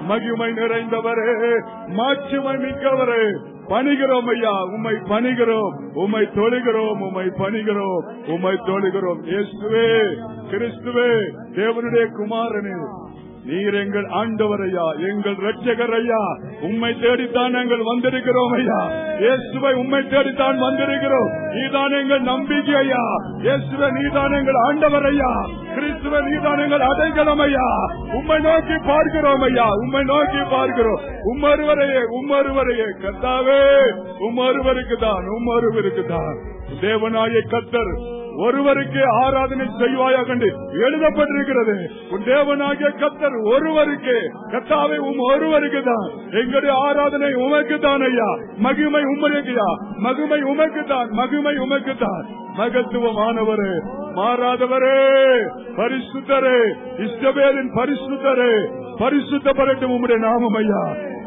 மகிமை நிறைந்தவரே, மாட்சிமை மிக்கவரே, பணிகிறோம் ஐயா, உம்மை பணிகிறோம், உம்மை தொழுகிறோம், உம்மை பணிகிறோம், உம்மை தொழுகிறோம். இயேசுவே கிறிஸ்துவே, தேவனுடைய குமாரனே, நீர் எங்கள் ஆண்டவர் ஐயா, எங்கள் இரட்சகர் ஐயா. உம்மை தேடித்தான் நாங்கள் வந்திருக்கிறோம் ஐயா. இயேசுவை உம்மை தேடித்தான் வந்திருக்கிறோம். நீதான் எங்கள் நம்பிக்கை ஐயா. இயேசுவை நீதான் எங்கள் ஆண்டவர் ஐயா. கிறிஸ்துவை நீதான் எங்கள் அடைக்கலம் ஐயா. உம்மை நோக்கி பார்க்கிறோம் ஐயா, உம்மை நோக்கி பார்க்கிறோம். உம்மொருவரையே கர்த்தாவே, உம்மொருவருக்கு தான் தேவனாய கர்த்தர் ஒருவருக்கு ஆராதனை செய்வாயாக என்று எழுதப்பட்டிருக்கிறது. உன் தேவனாகிய கர்த்தர் ஒருவருக்கு, கர்த்தாவே ஒருவருக்கு தான் எங்களுடைய ஆராதனை உமக்கு தான் ஐயா. மகிமை உமக்குயா, மகிமை உமக்கு தான், மகிமை உமக்கு தான். மகத்துவமானவரே, மாறாதவரே, பரிசுத்தரே, இஸ்ரவேலின் பரிசுத்தரே, பரிசுத்தப்படட்டும் உம்முடைய நாமம் ஐயா.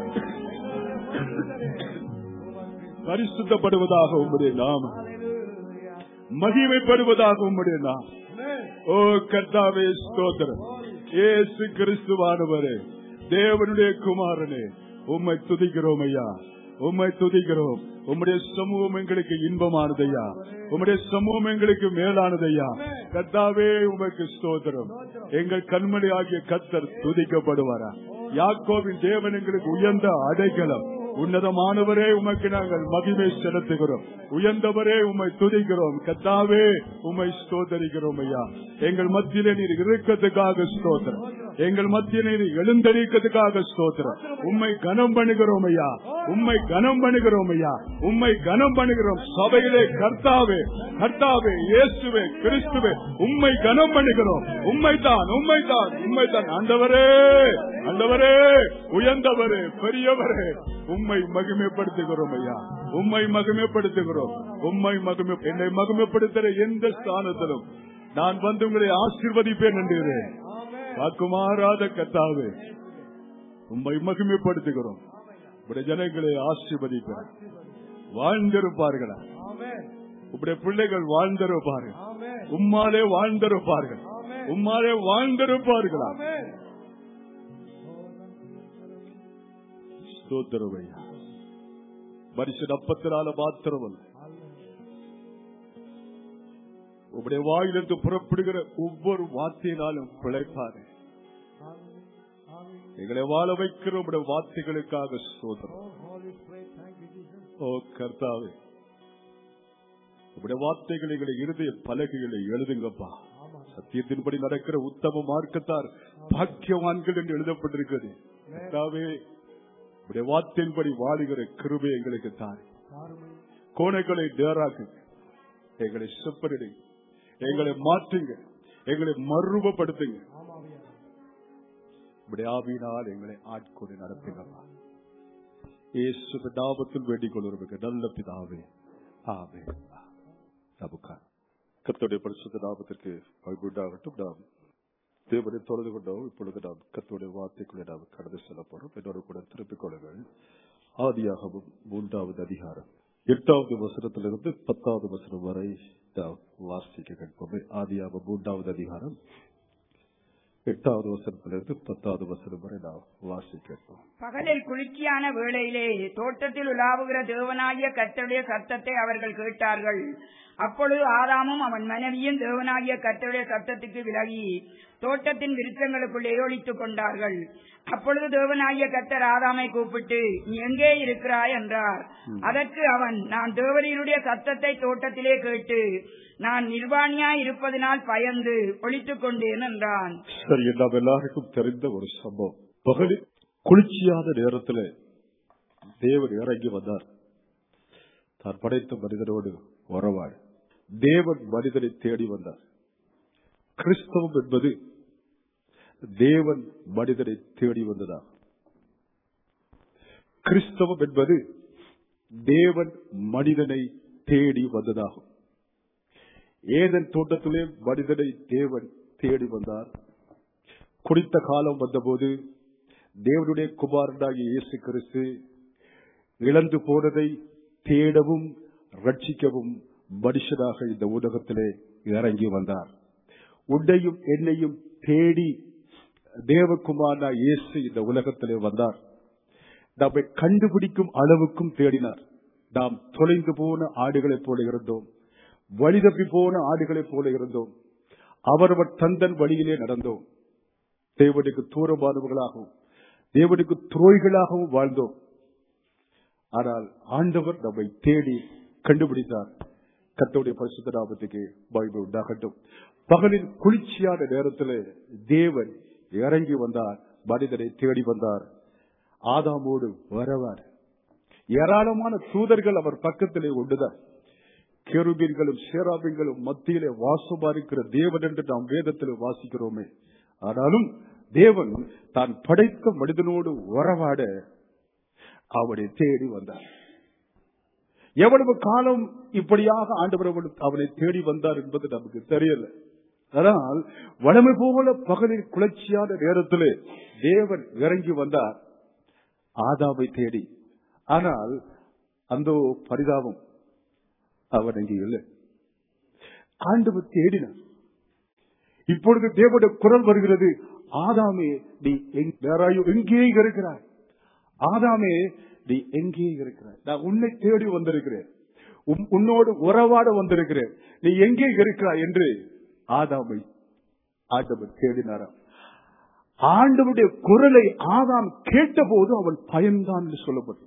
பரிசுத்தப்படுவதாக உம்முடைய நாமம், மகிமைப்படுவதாக உம்முடைய நாமம். ஓ கர்த்தாவே ஸ்தோத்திரம். இயேசு கிறிஸ்துவானவரே, தேவனுடைய குமாரனே, உம்மை துதிக்கிறோம் ஐயா, உம்மை துதிக்கிறோம். உம்முடைய சமூகம் எங்களுக்கு இன்பமானதையா, உம்முடைய சமூகம் எங்களுக்கு மேலானதையா. கர்த்தாவே உமக்கு ஸ்தோத்திரம். எங்கள் கண்மணி ஆகிய கர்த்தர் துதிக்கப்படுவாரா. யாக்கோபின் தேவன் எங்களுக்கு உயர்ந்த அடைக்கலம். உன்னதமானவரே, உமக்கு நாங்கள் மகிமை செலுத்துகிறோம். உயர்ந்தவரே, உம்மை துதிக்கிறோம். கர்த்தாவே உம்மை ஸ்தோத்தரிக்கிறோம் ஐயா. எங்கள் மத்தியிலே நீர் இருக்கிறதுக்காக ஸ்தோத்திரம். எங்கள் மத்தியிலே நீர் எழுந்தரிக்கிறதுக்காக ஸ்தோத்திரம். உம்மை கனம் பண்ணுகிறோம் ஐயா, உம்மை கனம் பண்ணுகிறோம் ஐயா, உம்மை கனம் பண்ணுகிறோம். சபையிலே கர்த்தாவே, கர்த்தாவே, இயேசுவே, கிறிஸ்துவே, உம்மை கனம் பண்ணுகிறோம். உம்மைத்தான், உம்மைத்தான், உம்மைத்தான். ஆண்டவரே, ஆண்டவரே, உயர்ந்தவரே, பெரியவரே, உம்மை மகிமைப்படுத்துகிறோம் ஐயா, உம்மை மகிமைப்படுத்துகிறோம். உம்மை என்னை மகிமைப்படுத்துகிற எந்த ஸ்தானத்திலும் நான் வந்து உங்களை ஆசீர்வதிப்பேன் என்று வாக்குமாறாத கர்த்தாவே, உம்மை மகிமைப்படுத்துகிறோம். உடைய ஜனங்களை ஆசீர்வதிப்பேன். வாழ்ந்திருப்பார்களா? உடைய பிள்ளைகள் வாழ்ந்திருப்பார்கள். உம்மாலே வாழ்ந்திருப்பார்கள். உம்மாலே வாழ்ந்திருப்பார்களா? ஸ்தோத்திரமையா. மனுஷன் அப்பத்தினால மாத்திரமல்ல, உடைய வாயிலிருந்து புறப்படுகிற ஒவ்வொரு வார்த்தையினாலும் பிழைப்பாரு. எங்களை வாழ வைக்கிற உடைய வார்த்தைகளுக்காக ஸ்தோத்திரம். ஓ கர்த்தாவே, உடைய வார்த்தைகளை எங்களை இருதய பலகைகளை எழுதுங்கப்பா. சத்தியத்தின்படி நடக்கிற உத்தம மார்க்கத்தார் பாக்கியவான்கள் என்று எழுதப்பட்டிருக்கிறது. கர்த்தாவே, உடைய வார்த்தையின்படி வாழுகிற கிருபை எங்களுக்கு தாரு. கோணைகளை நேராக்கு, எங்களை செப்பரிடுங்க, எங்களை மாற்றுங்க, எங்களை மறுரூபப்படுத்துங்க. உடைய ஆவியினால் எங்களை ஆட்கொண்டு நடத்துங்கப்பா. இயேசுவின் நாமத்தில் வேண்டிக் கொள்ளுங்க நல்ல பிதாவே, ஆமென். கர்த்தருடைய பரிசுத்த நாமத்திற்கு உண்டாகட்டும். நாம் தேவனை தொழுது கொண்டோம். இப்பொழுது நாம் கர்த்தருடைய வார்த்தைக்குள்ளே நாம் கடந்து செல்ல போறோம். என்னோடு கூட திருப்பிக் கொள்ளுங்கள். ஆதியாகமம் 3வது அதிகாரம் 8வது வசனத்திலிருந்து 10வது வசனம் வரை வாசிக்க கேட்போம். ஆதியாகமம் 3வது அதிகாரம் 8வது வசனத்திலிருந்து 10வது வசனம் வரை நாம் வாசிக்க கேட்போம். பகலில் குளிர்ச்சியான வேளையிலே தோட்டத்தில் உலாவுகிற தேவனாகிய கர்த்தருடைய சத்தத்தை அவர்கள் கேட்டார்கள். அப்பொழுது ஆதாமும் அவன் மனைவியும் தேவனாகிய கர்த்தருடைய சத்தத்துக்கு விலகி தோட்டத்தின் விருட்சங்களுக்குள்ளே ஒளித்துக் கொண்டார்கள். அப்பொழுது தேவனாகிய கர்த்தர் ஆதாமை கூப்பிட்டு, நீ எங்கே இருக்கிறாய் என்றார். அதற்கு அவன், நான் தேவனுடைய சத்தத்தை தோட்டத்திலே கேட்டு நான் நிர்வாணியாய் இருப்பதனால் பயந்து ஒளித்துக் கொண்டேன் என்றான். சரி, நாம் எல்லாருக்கும் தெரிந்த ஒரு சம்பவம். பகலில் குளிர்ச்சியான நேரத்தில் தேவன் இறங்கி வந்தார். தான் படைத்த மனிதனோடு உறவாடு. தேவன் மனிதனை தேடி வந்தார். கிறிஸ்தவம் என்பது தேவன் மனிதனை தேடி வந்ததா? கிறிஸ்தவம் என்பது தேவன் மனிதனை தேடி வந்ததாகும். ஏதன் தோட்டத்திலே மனிதனை தேவன் தேடி வந்தார். குறித்த காலம் வந்தபோது தேவனுடைய குமாரனாகிய இயேசு கிறிஸ்து இழந்து போனதை தேடவும் ரட்சிக்கவும் மனுஷனாக இந்த உலகத்திலே இறங்கி வந்தார். உன்னையும் என்னையும் தேடி தேவகுமாரனா இயேசு இந்த உலகத்திலே வந்தார். நம்மை கண்டுபிடிக்கும் அளவுக்கும் தேடினார். நாம் தொலைந்து போன ஆடுகளைப் போல இருந்தோம், வழி தப்பி போன ஆடுகளைப் போல இருந்தோம். அவரவர் தந்தன் வழியிலே நடந்தோம். தேவனுக்கு தூரமானவர்களாகவும் தேவனுக்கு துரோகிகளாகவும் வாழ்ந்தோம். ஆனால் ஆண்டவர் நம்மை தேடி கண்டுபிடித்தார். கர்த்தருடைய பரிசுத்த நாமத்துக்கு மகிமை உண்டாகட்டும். பகலின் குளிர்ச்சியான நேரத்தில் தேவன் இறங்கி வந்தார், மனிதனை தேடி வந்தார். ஆதாமோடு வரவார். ஏராளமான தூதர்கள் அவர் பக்கத்திலே உண்டுதான். கெருபீன்களும் சேராபீன்களும் மத்தியிலே வாசமா இருக்கிற தேவன் என்று நாம் வேதத்தில் வாசிக்கிறோமே. ஆனாலும் தேவன் தான் படைத்த மனிதனோடு உறவாட அவனை தேடி வந்தார். எவ்வளவு காலம் இப்படியாக ஆண்டவர் அவனை தேடி வந்தார் என்பது நமக்கு தெரியல. ஆனால் வளமை போல பகலில் குளிர்ச்சியான நேரத்திலே தேவன் இறங்கி வந்தார் ஆதாமை தேடி. ஆனால் அந்த பரிதாபம் அவன் அங்கே இல்லை. ஆண்டவர் தேடினார். இப்பொழுது தேவனுடைய குரல் வருகிறது, ஆதாமே நீ எங்கே இருக்கிறாய்? ஆதாமே நீ எங்கே இருக்கிறாய்? நான் உன்னை தேடி வந்திருக்கிறேன், உன்னோடு உறவாட வந்திருக்கிறேன், நீ எங்கே இருக்கிறாய் என்று ஆதாமை ஆண்டவர் தேடினாராம். ஆண்டவருடைய குரலை ஆதாம் கேட்டபோது அவன் பயந்தான் என்று சொல்லப்படும்.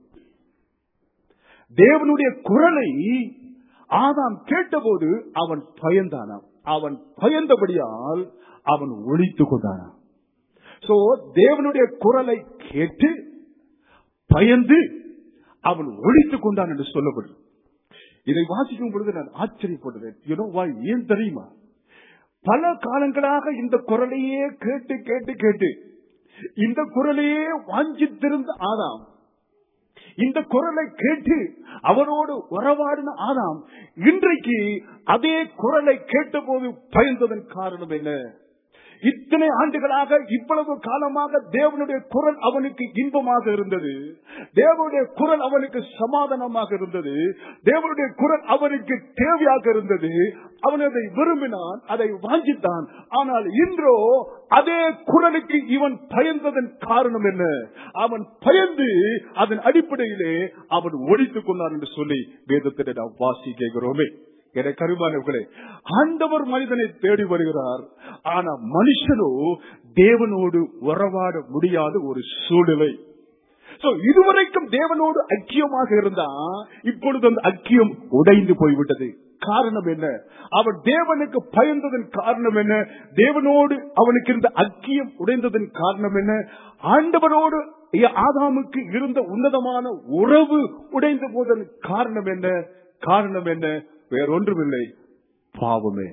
தேவனுடைய குரலை ஆதாம் கேட்டபோது அவன் பயந்தானாம். அவன் பயந்தபடியால் அவன் ஒளித்துக் கொண்டானாம். சோ தேவனுடைய குரலை கேட்டு பயந்து அவன் ஒளித்துக் கொண்டான் என்று சொல்லப்படும். இதை வாசிக்கும் பொழுது நான் ஆச்சரியப்படுறேன். ஏன் தெரியுமா? பல காலங்களாக இந்த குரலையே கேட்டு கேட்டு கேட்டு இந்த குரலையே வாஞ்சித்திருந்த ஆதாம், இந்த குரலை கேட்டு அவனோடு உறவாடின ஆதாம் இன்றைக்கு அதே குரலை கேட்ட போது பயந்ததன் காரணம் என்ன? இத்தனை ஆண்டுகளாக இவ்வளவு காலமாக தேவனுடைய குரல் அவனுக்கு இன்பமாக இருந்தது, தேவனுடைய குரல் அவனுக்கு சமாதானமாக இருந்தது, தேவனுடைய குரல் அவனுக்கு தேவையாக இருந்தது. அவன் அதை விரும்பினான், அதை வாஞ்சித்தான். ஆனால் இன்றோ அதே குரலுக்கு இவன் பயந்ததன் காரணம் என்ன? அவன் பயந்து அதன் அடிப்படையிலே அவன் ஒழித்துக் கொண்டான் என்று சொல்லி வேதத்திலே நாம் வாசிக்கிறோமே. என கருமானவர்களே, ஆண்டவர் மனிதனை தேடி வருகிறார். ஆனா மனுஷனோ தேவனோடு உறவாட முடியாத ஒரு சூழ்நிலை. இதுவரைக்கும் தேவனோடு ஐக்கியமாக இருந்தா இப்பொழுது அந்த ஐக்கியம் உடைந்து போய்விட்டது. காரணம் என்ன? அவன் தேவனுக்கு பயந்ததன் காரணம் என்ன? தேவனோடு அவனுக்கு இருந்த ஐக்கியம் உடைந்ததன் காரணம் என்ன? ஆண்டவரோடு ஆதாமுக்கு இருந்த உன்னதமான உறவு உடைந்து போதன் காரணம் என்ன? காரணம் என்ன? வேறொன்றுமில்லை, பாவமே.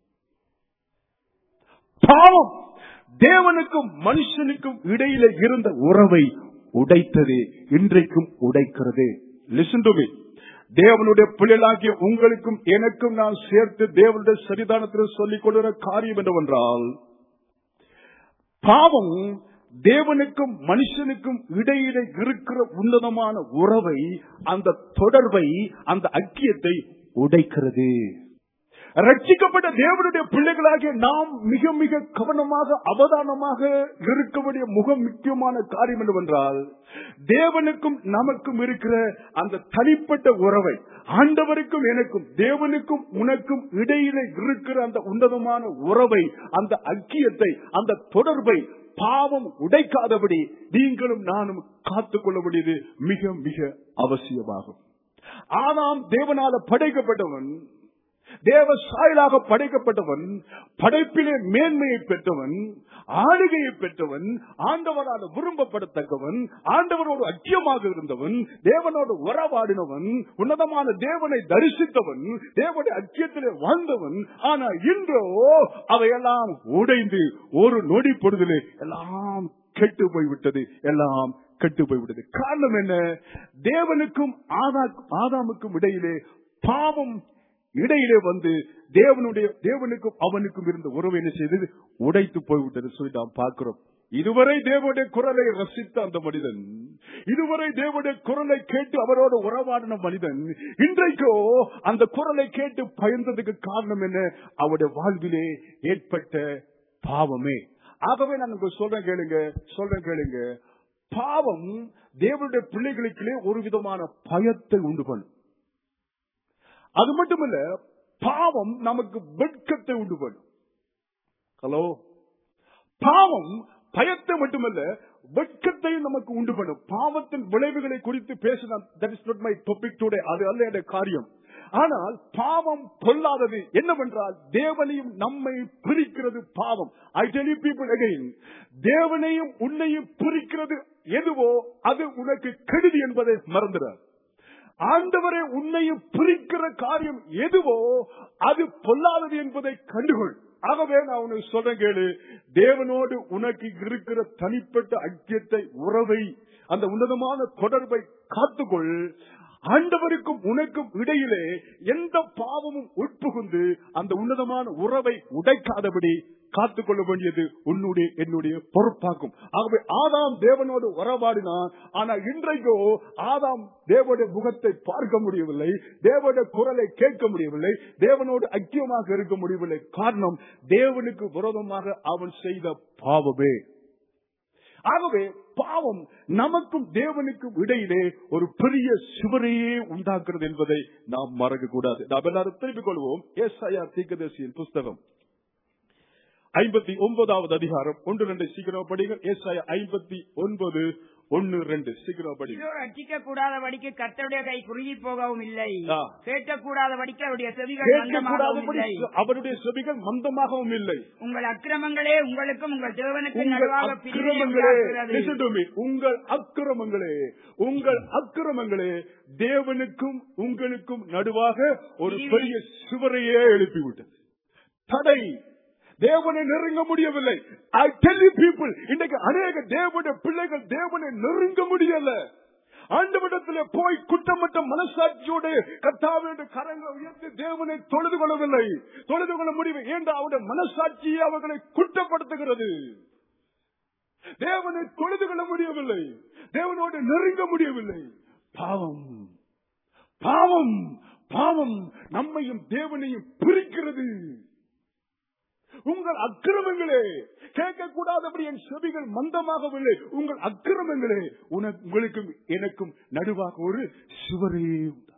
பாவம் தேவனுக்கும் மனுஷனுக்கும் இடையில இருந்த உறவை உடைத்தது, இன்றைக்கும் உடைக்கிறது. Listen to me. தேவனுடைய பிள்ளைகளாகிய உங்களுக்கும் எனக்கும் நான் சேர்த்து தேவனுடைய சரிதானத்தில் சொல்லிக் கொள்கிற காரியம் என்னவென்றால், பாவம் தேவனுக்கும் மனுஷனுக்கும் இடையிலே இருக்கிற உன்னதமான உறவை, அந்த தொடர்பை, அந்த ஐக்கியத்தை உடைக்கிறது. ரட்சிக்கப்பட்ட தேவனுடைய பிள்ளைகளாகிய நாம் மிக மிக கவனமாக அவதானமாக இருக்க வேண்டிய முக்கியமான காரியம் என்னவென்றால், தேவனுக்கும் நமக்கும் இருக்கிற அந்த தனிப்பட்ட உறவை, ஆண்டவருக்கும் எனக்கும் தேவனுக்கும் உனக்கும் இடையிலே இருக்கிற அந்த உன்னதமான உறவை, அந்த ஐக்கியத்தை, அந்த தொடர்பை பாவம் உடைக்காதபடி நீங்களும் நானும் காத்துக்கொள்ள வேண்டியது மிக மிக அவசியமாகும். ஆதாம் தேவனால படைக்கப்பட்டவன், தேவ சாயலாக படைக்கப்பட்டவன், படைப்பிலே மேன்மையை பெற்றவன், ஆளுகையை பெற்றவன், ஆண்டவரால் விரும்பப்படத்தக்கவன், ஆண்டவரோடு ஐக்கியமாக இருந்தவன், தேவனோடு உறவாடினவன், உன்னதமான தேவனை தரிசித்தவன், தேவனுடைய ஐக்கியத்திலே வாழ்ந்தவன். ஆனா இன்றோ அவையெல்லாம் உடைந்து ஒரு நொடி பொழுதிலே எல்லாம் கெட்டு போய்விட்டது, எல்லாம் கெட்டு போய்விட்டது. காரணம் என்ன? தேவனுக்கும் ஆதாமுக்கும் இடையிலே பாவம் இடையிலே வந்து தேவனுக்கும் அவனுக்கும் இருந்த உறவு என்ன செய்தது? உடைத்து போய்விட்டது சொல்லி நாம் பார்க்கிறோம். இதுவரை தேவனுடைய குரலை ரசித்த அந்த மனிதன், இதுவரை தேவனுடைய குரலை கேட்டு அவரோடு உறவாடின மனிதன், இன்றைக்கோ அந்த குரலை கேட்டு பயந்ததுக்கு காரணம் என்ன? அவருடைய வாழ்விலே ஏற்பட்ட பாவமே. ஆகவே நான் உங்களுக்கு சொல்றேன் கேளுங்க. பாவம் தேவனுடைய பிள்ளைகளுக்குள்ளே ஒரு விதமான பயத்தை உண்டு பண்ணும். அது மட்டுமல்ல, பாவம் நமக்கு வெட்கத்தை உண்டு பண்ணும். ஹலோ, பாவம் பயத்தை மட்டுமல்ல வெட்கத்தையும் நமக்கு உண்டு பண்ணும். பாவத்தின் விளைவுகளை குறித்து பேசினா, that is not my topic today. அது அல்ல என்ற காரியம். ஆனால் பாவம் பொல்லாதது என்னவென்றால் தேவனையும் நம்மை பிரிக்கிறது பாவம். I tell you people again, தேவனையும் உன்னையும் பிரிக்கிறது எதுவோ அது உனக்கு கெடுதி என்பதை மறந்துடாது. ஆண்டவரை உன்னையும் பிரிக்கிற காரியம் எதுவோ அது பொல்லாதது என்பதை கண்டுகொள். ஆகவே நான் உனக்கு சொல்றேன் கேளு, தேவனோடு உனக்கு இருக்கிற தனிப்பட்ட ஐக்கியத்தை, உறவை, அந்த உன்னதமான தொடர்பை காத்துக்கொள். ஆண்டவருக்கும் உனக்கும் இடையிலே எந்த பாவமும் உட்புகுந்து அந்த உன்னதமான உறவை உடைக்காதபடி காத்துக்கொள்ள வேண்டியது என்னுடைய பொறுப்பாகும். ஆகவே ஆதாம் தேவனோடு உறவாடினான். ஆனா இன்றைக்கோ ஆதாம் தேவனுடைய முகத்தை பார்க்க முடியவில்லை, தேவனுடைய குரலை கேட்க முடியவில்லை, தேவனோடு ஐக்கியமாக இருக்க முடியவில்லை. காரணம், தேவனுக்கு விரோதமாக அவன் செய்த பாவமே. ஆகவே பாவம் நமக்கும் தேவனுக்கும் இடையிலே ஒரு பெரிய சுவரையே உண்டாக்குறது என்பதை நாம் மறக்க கூடாது. நாம் எல்லாரும் திருப்பிக் கொள்வோம். ஏசாயா தீர்க்கதரிசியின் புஸ்தகம் 59வது அதிகாரம் 1-2 சீக்கிரம் படிங்க. ஏசாயா 59:1-2 சீக்கிரம் படிங்க. ரட்சிக்க கூடாதபடிக்கு கர்த்தருடைய கை குறுகி போகவும் இல்லை, கேட்கக்கூடாதபடிக்கு அவருடைய செவிகள் மந்தமாகவும் இல்லை. உங்கள் அக்கிரமங்களே உங்களுக்கும் உங்கள் தேவனுக்கும் நடுவாக உங்கள் அக்கிரமங்களே தேவனுக்கும் உங்களுக்கும் நடுவாக ஒரு பெரிய சுவரையே எழுப்பிவிட்டது. தடை, தேவனை நெருங்க முடியவில்லை. I tell you people, இன்றைக்கு அநேக தேவனுடைய பிள்ளைகள் தேவனை நெருங்க முடியல. ஆண்டவரிடத்திலே போய் குற்றமற்ற மனசாட்சியோடு கர்த்தாவே கரங்களை உயர்த்தி தேவனை தொழுது கொள்ளவில்லை, தொழுது கொள்ள முடியவில்லை. ஏன் அவருடைய மனசாட்சியை அவர்களை குற்றப்படுத்துகிறது. தேவனை தொழுது கொள்ள முடியவில்லை, தேவனோடு நெருங்க முடியவில்லை. பாவம் பாவம் பாவம் நம்மையும் தேவனையும் பிரிக்கிறது. உங்கள் அக்கிரமங்களே, கேட்கக்கூடாதபடி என் செவிகள் மந்தமாகவில்லை, உங்கள் அக்கிரமங்களே உங்களுக்கும் எனக்கும் நடுவாக ஒரு சுவரே உண்டு.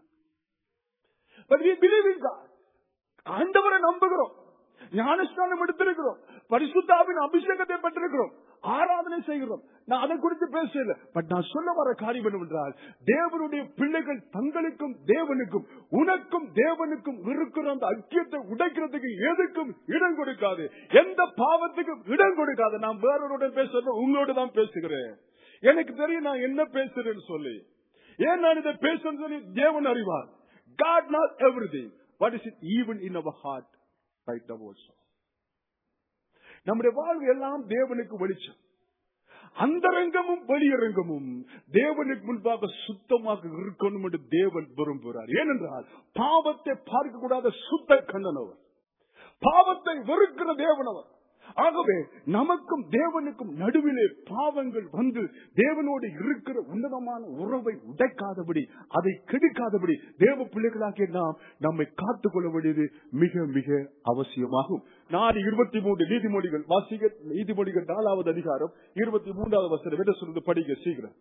ஆண்டவரை நம்புகிறோம், ஞானஸ்நானம் எடுத்திருக்கிறோம், பரிசுத்தாவின் அபிஷேகத்தை பெற்றிருக்கிறோம், ஆராதனை செய்கிறோம். நான் அதை குறித்து பேசல. பட் நான் சொல்ல வர காரியம் என்னவென்றால், தேவனுடைய பிள்ளைகள் தங்களுக்கும் தேவனுக்கும் உனக்கும் தேவனுக்கும் இருக்கிற அந்த ஐக்கியத்தை உடைக்கிறதுக்கு எதுக்கும் இடம் கொடுக்காது, எந்த பாவத்துக்கும் இடம் கொடுக்காது. நான் வேறொருடன் பேசுறேன், உங்களோட தான் பேசுகிறேன். எனக்கு தெரியும் நான் என்ன பேசுறேன்னு சொல்லி. ஏன் நான் இதை பேசுறேன்னு சொல்லி தேவன் அறிவார். God knows everything. What is it even in our heart right now also? நம்முடைய வாழ்வு எல்லாம் தேவனுக்கு வெளிச்சம். அந்தரங்கமும் வெளியரங்கமும் தேவனுக்கு முன்பாக சுத்தமாக இருக்கணும் என்று தேவன் விரும்புகிறார். ஏனென்றால் பாவத்தை பார்க்க கூடாத சுத்த கண்ணனவர், பாவத்தை வெறுக்கிற தேவனவர். ஆகவே நமக்கும் தேவனுக்கும் நடுவிலே பாவங்கள் வந்து தேவனோடு இருக்கிற உன்னதமான உறவை உடைக்காதபடி, அதை கெடுக்காதபடி தேவ பிள்ளைகளாகிய நாம் நம்மை காத்துக்கொள்ள வேண்டியது மிக மிக அவசியமாகும். 4:23 நீதிமொழிகள் வாசிக்க. நீதிமொழிகள் 4வது அதிகாரம் 23வது வசனம் என்ன சொல்றது படிக்க சீக்கிரம்.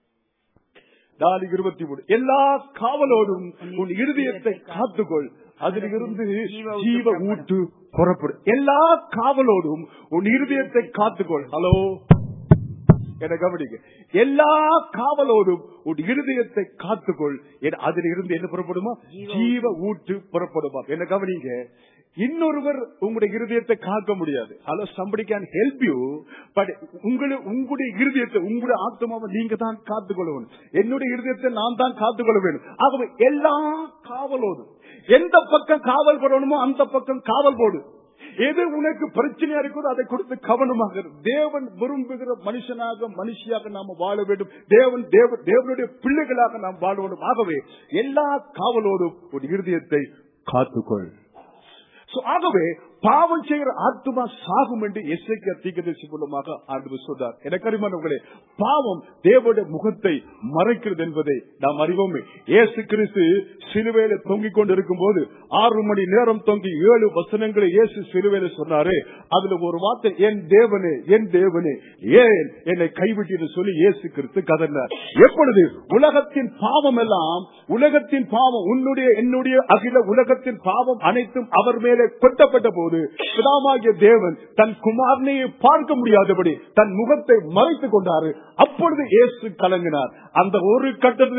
4:23 எல்லா காவலோடும் உன் இருதயத்தை காத்துக்கொள், அதிலிருந்து ஜீவ ஊற்று புறப்படும். எல்லா காவலோடும் உன் இருதயத்தை காத்துக்கொள். ஹலோ, என கவனிக்க. எல்லா காவலோடும் உன் இருதயத்தை காத்துக்கொள், அதிலிருந்து என்ன புறப்படுமா? ஜீவ ஊற்று புறப்படுமா. என்ன கவனிங்க. இன்னொருவர் உங்களுடைய இருதயத்தை காக்க முடியாது. Hello, somebody can help you, but உங்களுடைய இருதயத்தை, உங்களுடைய ஆத்மாவை நீங்க தான் காத்துக்கொள்ள. என்னுடைய இருதயத்தை நான் தான் காத்துக்கொள்ள வேண்டும். ஆகவே எல்லா காவலோடும், எந்த பக்கம் காவல் போடணுமோ அந்த பக்கம் காவல் போடு. எது உனக்கு பிரச்சனையா இருக்கோ அதை கொடுத்து கவனமாக. தேவன் விரும்புகிற மனுஷியாக நாம வாழ வேண்டும். தேவனுடைய பிள்ளைகளாக நாம் வாழ வேண்டும். ஆகவே எல்லா காவலோடும் ஒரு இருதயத்தை காத்துக்கொள். ஆகவே பாவம் செய்கிற ஆத்துமா சாகும் என்று எசேக்கியா தீர்க்கதரிசி மூலமாக ஆண்டவர் சொல்றார். எனக்கு அருமையானவர்களே, பாவம் தேவனுடைய முகத்தை மறைக்கிறது என்பதை நாம் அறிவோமே. இயேசு கிறிஸ்து சிலுவையில தொங்கிக் கொண்டிருக்கும் போது 6 மணி நேரம் தொங்கி 7 வசனங்களை இயேசு சிலுவையில சொன்னாரு. அதுல ஒரு வார்த்தை, என் தேவனே என் தேவனே ஏன் என்னை கைவிட்டு சொல்லி இயேசு கிறிஸ்து கதறினார். எப்பொழுது உலகத்தின் பாவம் எல்லாம், உலகத்தின் பாவம் உன்னுடைய என்னுடைய அகில உலகத்தின் பாவம் அனைத்தும் அவர் மேலே கொட்டப்பட்ட போது பிதாவாகிய தேவன் தன் குமாரனையை பார்க்க முடியாதபடி தன் முகத்தை மறைத்துக் கொண்டாரு. அப்பொழுது இயேசு கலங்கினார். அந்த ஒரு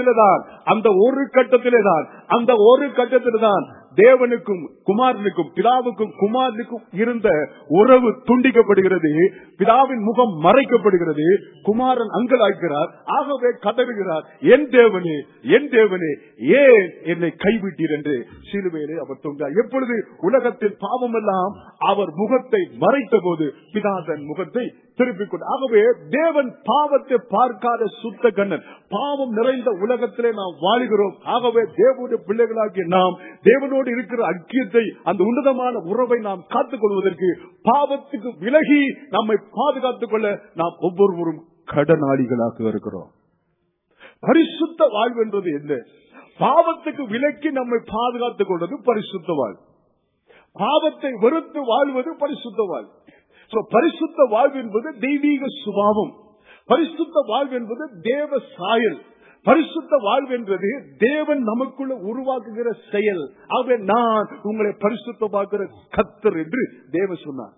கட்டத்தில்தான் தேவனுக்கும் குமாரனுக்கும், பிதாவுக்கும் குமாரனுக்கும் இருந்த உறவு துண்டிக்கப்படுகிறது. பிதாவின் முகம் மறைக்கப்படுகிறது. குமாரன் அங்கலாய்க்கிறார். ஆகவே கதறுகிறார், என் தேவனே என் தேவனே ஏன் என்னை கைவிட்டீர் என்று சிலுவையிலே அவர் தொங்கினார். எப்பொழுது உலகத்தின் பாவம் எல்லாம் அவர் முகத்தை மறைத்த போது பிதா தன் முகத்தை திருப்பிக் கொண்டு. ஆகவே தேவன் பாவத்தை பார்க்காத சுத்த கண்ணன். பாவம் நிறைந்த உலகத்திலே நாம் வாழுகிறோம். ஆகவே தேவனுடைய பிள்ளைகளாகிய நாம் தேவனோடு இருக்கிற ஐக்கியத்தை, அந்த உன்னதமான உறவை நாம் காத்துக் கொள்வதற்கு, பாவத்துக்கு விலகி நம்மை பாதுகாத்துக் கொள்ள நாம் ஒவ்வொருவரும் கடனாளிகளாக இருக்கிறோம். பரிசுத்த வாழ்வு என்பது என்ன? பாவத்துக்கு விலக்கி நம்மை பாதுகாத்துக் கொள்வது பரிசுத்த வாழ்வு. பாவத்தை வெறுத்து வாழ்வது பரிசுத்த வாழ்வு. பரிசுத்த வாழ்வு என்பது தெய்வீக சுபாவம். பரிசுத்த வாழ்வு என்பது தேவ சாயல். பரிசுத்த வாழ்வு என்பது தேவன் நமக்குள்ள உருவாக்குகிற செயல். ஆகவே நான் உங்களை பரிசுத்தமாக்குற கர்த்தர் என்று தேவன் சொன்னார்.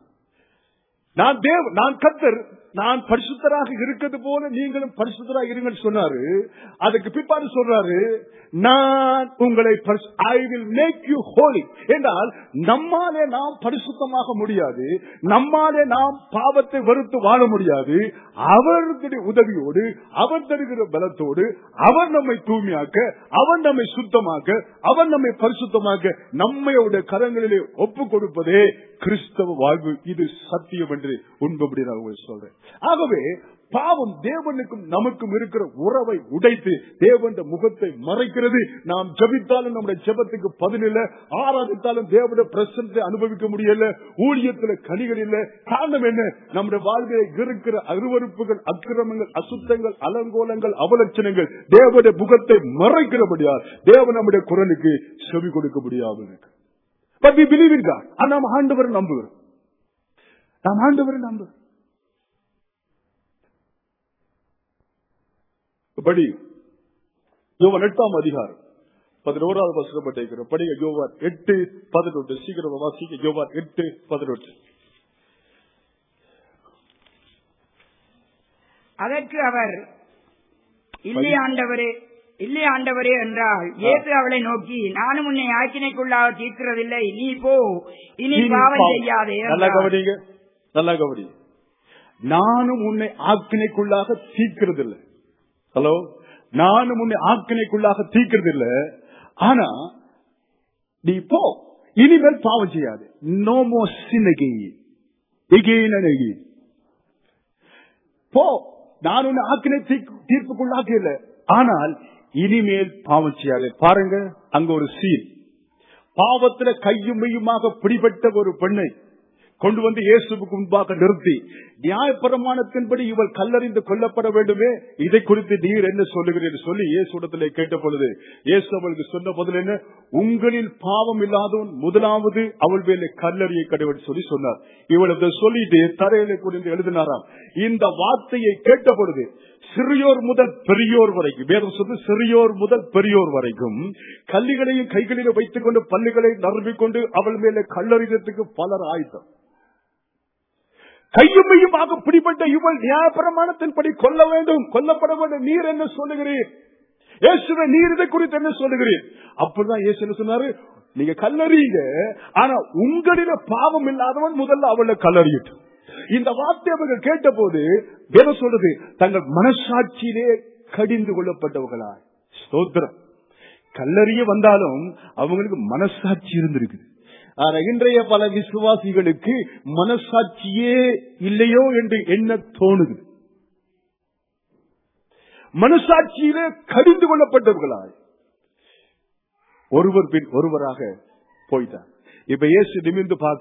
நான் கர்த்தர், நான் பரிசுத்தராக இருக்கிறது போல நீங்களும் பரிசுத்தராக இருங்கள் சொன்னாரு. அதுக்கு பிற்பாடு சொல்றாரு, நான் உங்களை I will make you holy என்றால் நம்மாலே நாம் பரிசுத்தமாக முடியாது. நம்மாலே நாம் பாவத்தை வெறுத்து வாழ முடியாது. அவருடைய உதவியோடு, அவர் தருகிற பலத்தோடு அவர் நம்மை தூய்மையாக்க, அவர் நம்மை சுத்தமாக்க, அவர் நம்மை பரிசுத்தமாக்க நம்மையோட கரங்களிலே ஒப்புக் கொடுப்பதே கிறிஸ்தவ வாழ்வு. இது சத்தியம் என்று உண்பபடி நான் சொல்றேன். ஆகவே பாவம் தேவனுக்கும் நமக்கும் இருக்கிற உறவை உடைத்து தேவனுடைய முகத்தை மறைக்கிறது. நாம் ஜெபித்தாலும் நம்முடைய ஜெபத்துக்கு பதில் இல்ல, ஆராதித்தாலும் தேவனுடைய பிரசன்னத்தை அனுபவிக்க முடியல, ஊழியத்தில் கனிகள் இல்ல. காரணம் என்ன? நம்முடைய வாழ்வில் இருக்கிற அருவருப்புகள், அக்கிரமங்கள், அசுத்தங்கள், அலங்கோலங்கள், அவலட்சணங்கள் தேவனுடைய முகத்தை மறைக்கிறபடியால் தேவன் நம்முடைய குரலுக்கு செவி கொடுக்க முடியாது. But we believe in God. நாம் ஆண்டவரை நம்புகிறோம். படி யோவான் 8ஆம் அதிகாரம் 11வது வசனம் படிக்கிறோம். படிங்க யோவான் 8:11. சீக்கிரம் வாசிக்க. யோவான் 8:11. அதற்கு அவர், இல்லை ஆண்டவரே என்றால், இயேசு அவளை நோக்கி, நானும் உன்னை ஆக்கினைக்குள்ளாக தீர்க்கிறதில்லை, நீ போ, இனி பாவம் செய்யாதே. நல்லா கவனிங்க. நானும் உன்னை ஆக்கினைக்குள்ளாக தீர்க்கிறதில்லை. ஹலோ, நானும் உன்னை ஆக்கினைக்குள்ளாக தீர்க்கிறதில்லை. ஆனா நீ போ, இனிமேல் பாவம் செய்யாது. No more sin again. போ, நான் உன்னை ஆக்கினை தீர்ப்புக்குள்ளாக இல்லை, ஆனால் இனிமேல் பாவம் செய்யாது. பாருங்க, அங்க ஒரு சீன். பாவத்துல கையும் மெய்யுமாக பிடிபட்ட ஒரு பெண்ணை கொண்டு வந்து இயேசுவுக்கு முன்பாக நிறுத்தி, நியாயப்பிரமாணத்தின்படி இவள் கல்லறிந்து கொல்லப்பட வேண்டுமே, இதை குறித்து நீர் என்ன சொல்லுகிறீர் சொல்லி இயேசுடத்திலே கேட்ட பொழுது இயேசு அவளுக்கு சொன்ன பதில் என்ன? உங்களில் பாவம் இல்லாதவன் முதலாவது அவள் மேலே கல்லறியை கடவுள் சொல்லி சொன்னார். இவளை சொல்லிட்டு தரையில கொண்டு எழுதினாராம். இந்த வார்த்தையை கேட்ட பொழுது சிறியோர் முதல் பெரியோர் வரைக்கும், வேதம் சொல்லி சிறியோர் முதல் பெரியோர் வரைக்கும் கல்லிகளையும் கைகளில் வைத்துக் கொண்டு பல்லுகளை நறுவிக்கொண்டு அவள் மேலே கல்லறிகிறதுக்கு பலர் ஆயுதம். கையுமையுமாக பிடிப்பட்ட இவள் நியாயப்பிரமாணத்தின்படி கொல்லப்பட வேண்டும். நீர் என்ன சொல்லுகிறீர்? இயேசுவே, நீர் இதை குறித்து என்ன சொல்லுகிறீர்? அப்பதான் இயேசு என்ன சொன்னாரு? நீங்க கல்லறிங்க, ஆனா உங்களில பாவம் இல்லாதவன் முதல்ல அவளை கல்லறியட்டும். இந்த வார்த்தை அவர்கள் கேட்ட போது வேதம் சொல்றது, தங்கள் மனசாட்சியிலே கடிந்து கொள்ளப்பட்டவர்களாய். ஸ்தோத்திரம். கல்லறிய வந்தாலும் அவங்களுக்கு மனசாட்சி இருந்திருக்குது. ஆனா இன்றைய பல விசுவாசிகளுக்கு மனசாட்சியே இல்லையோ என்று எண்ண தோணுது. மனசாட்சியிலே கடிந்து கொள்ளப்பட்டவர்களாய் ஒருவர் பின் ஒருவராக போயிட்டார். இப்ப இயேசு நிமிர்ந்து பார்க்கிறார்.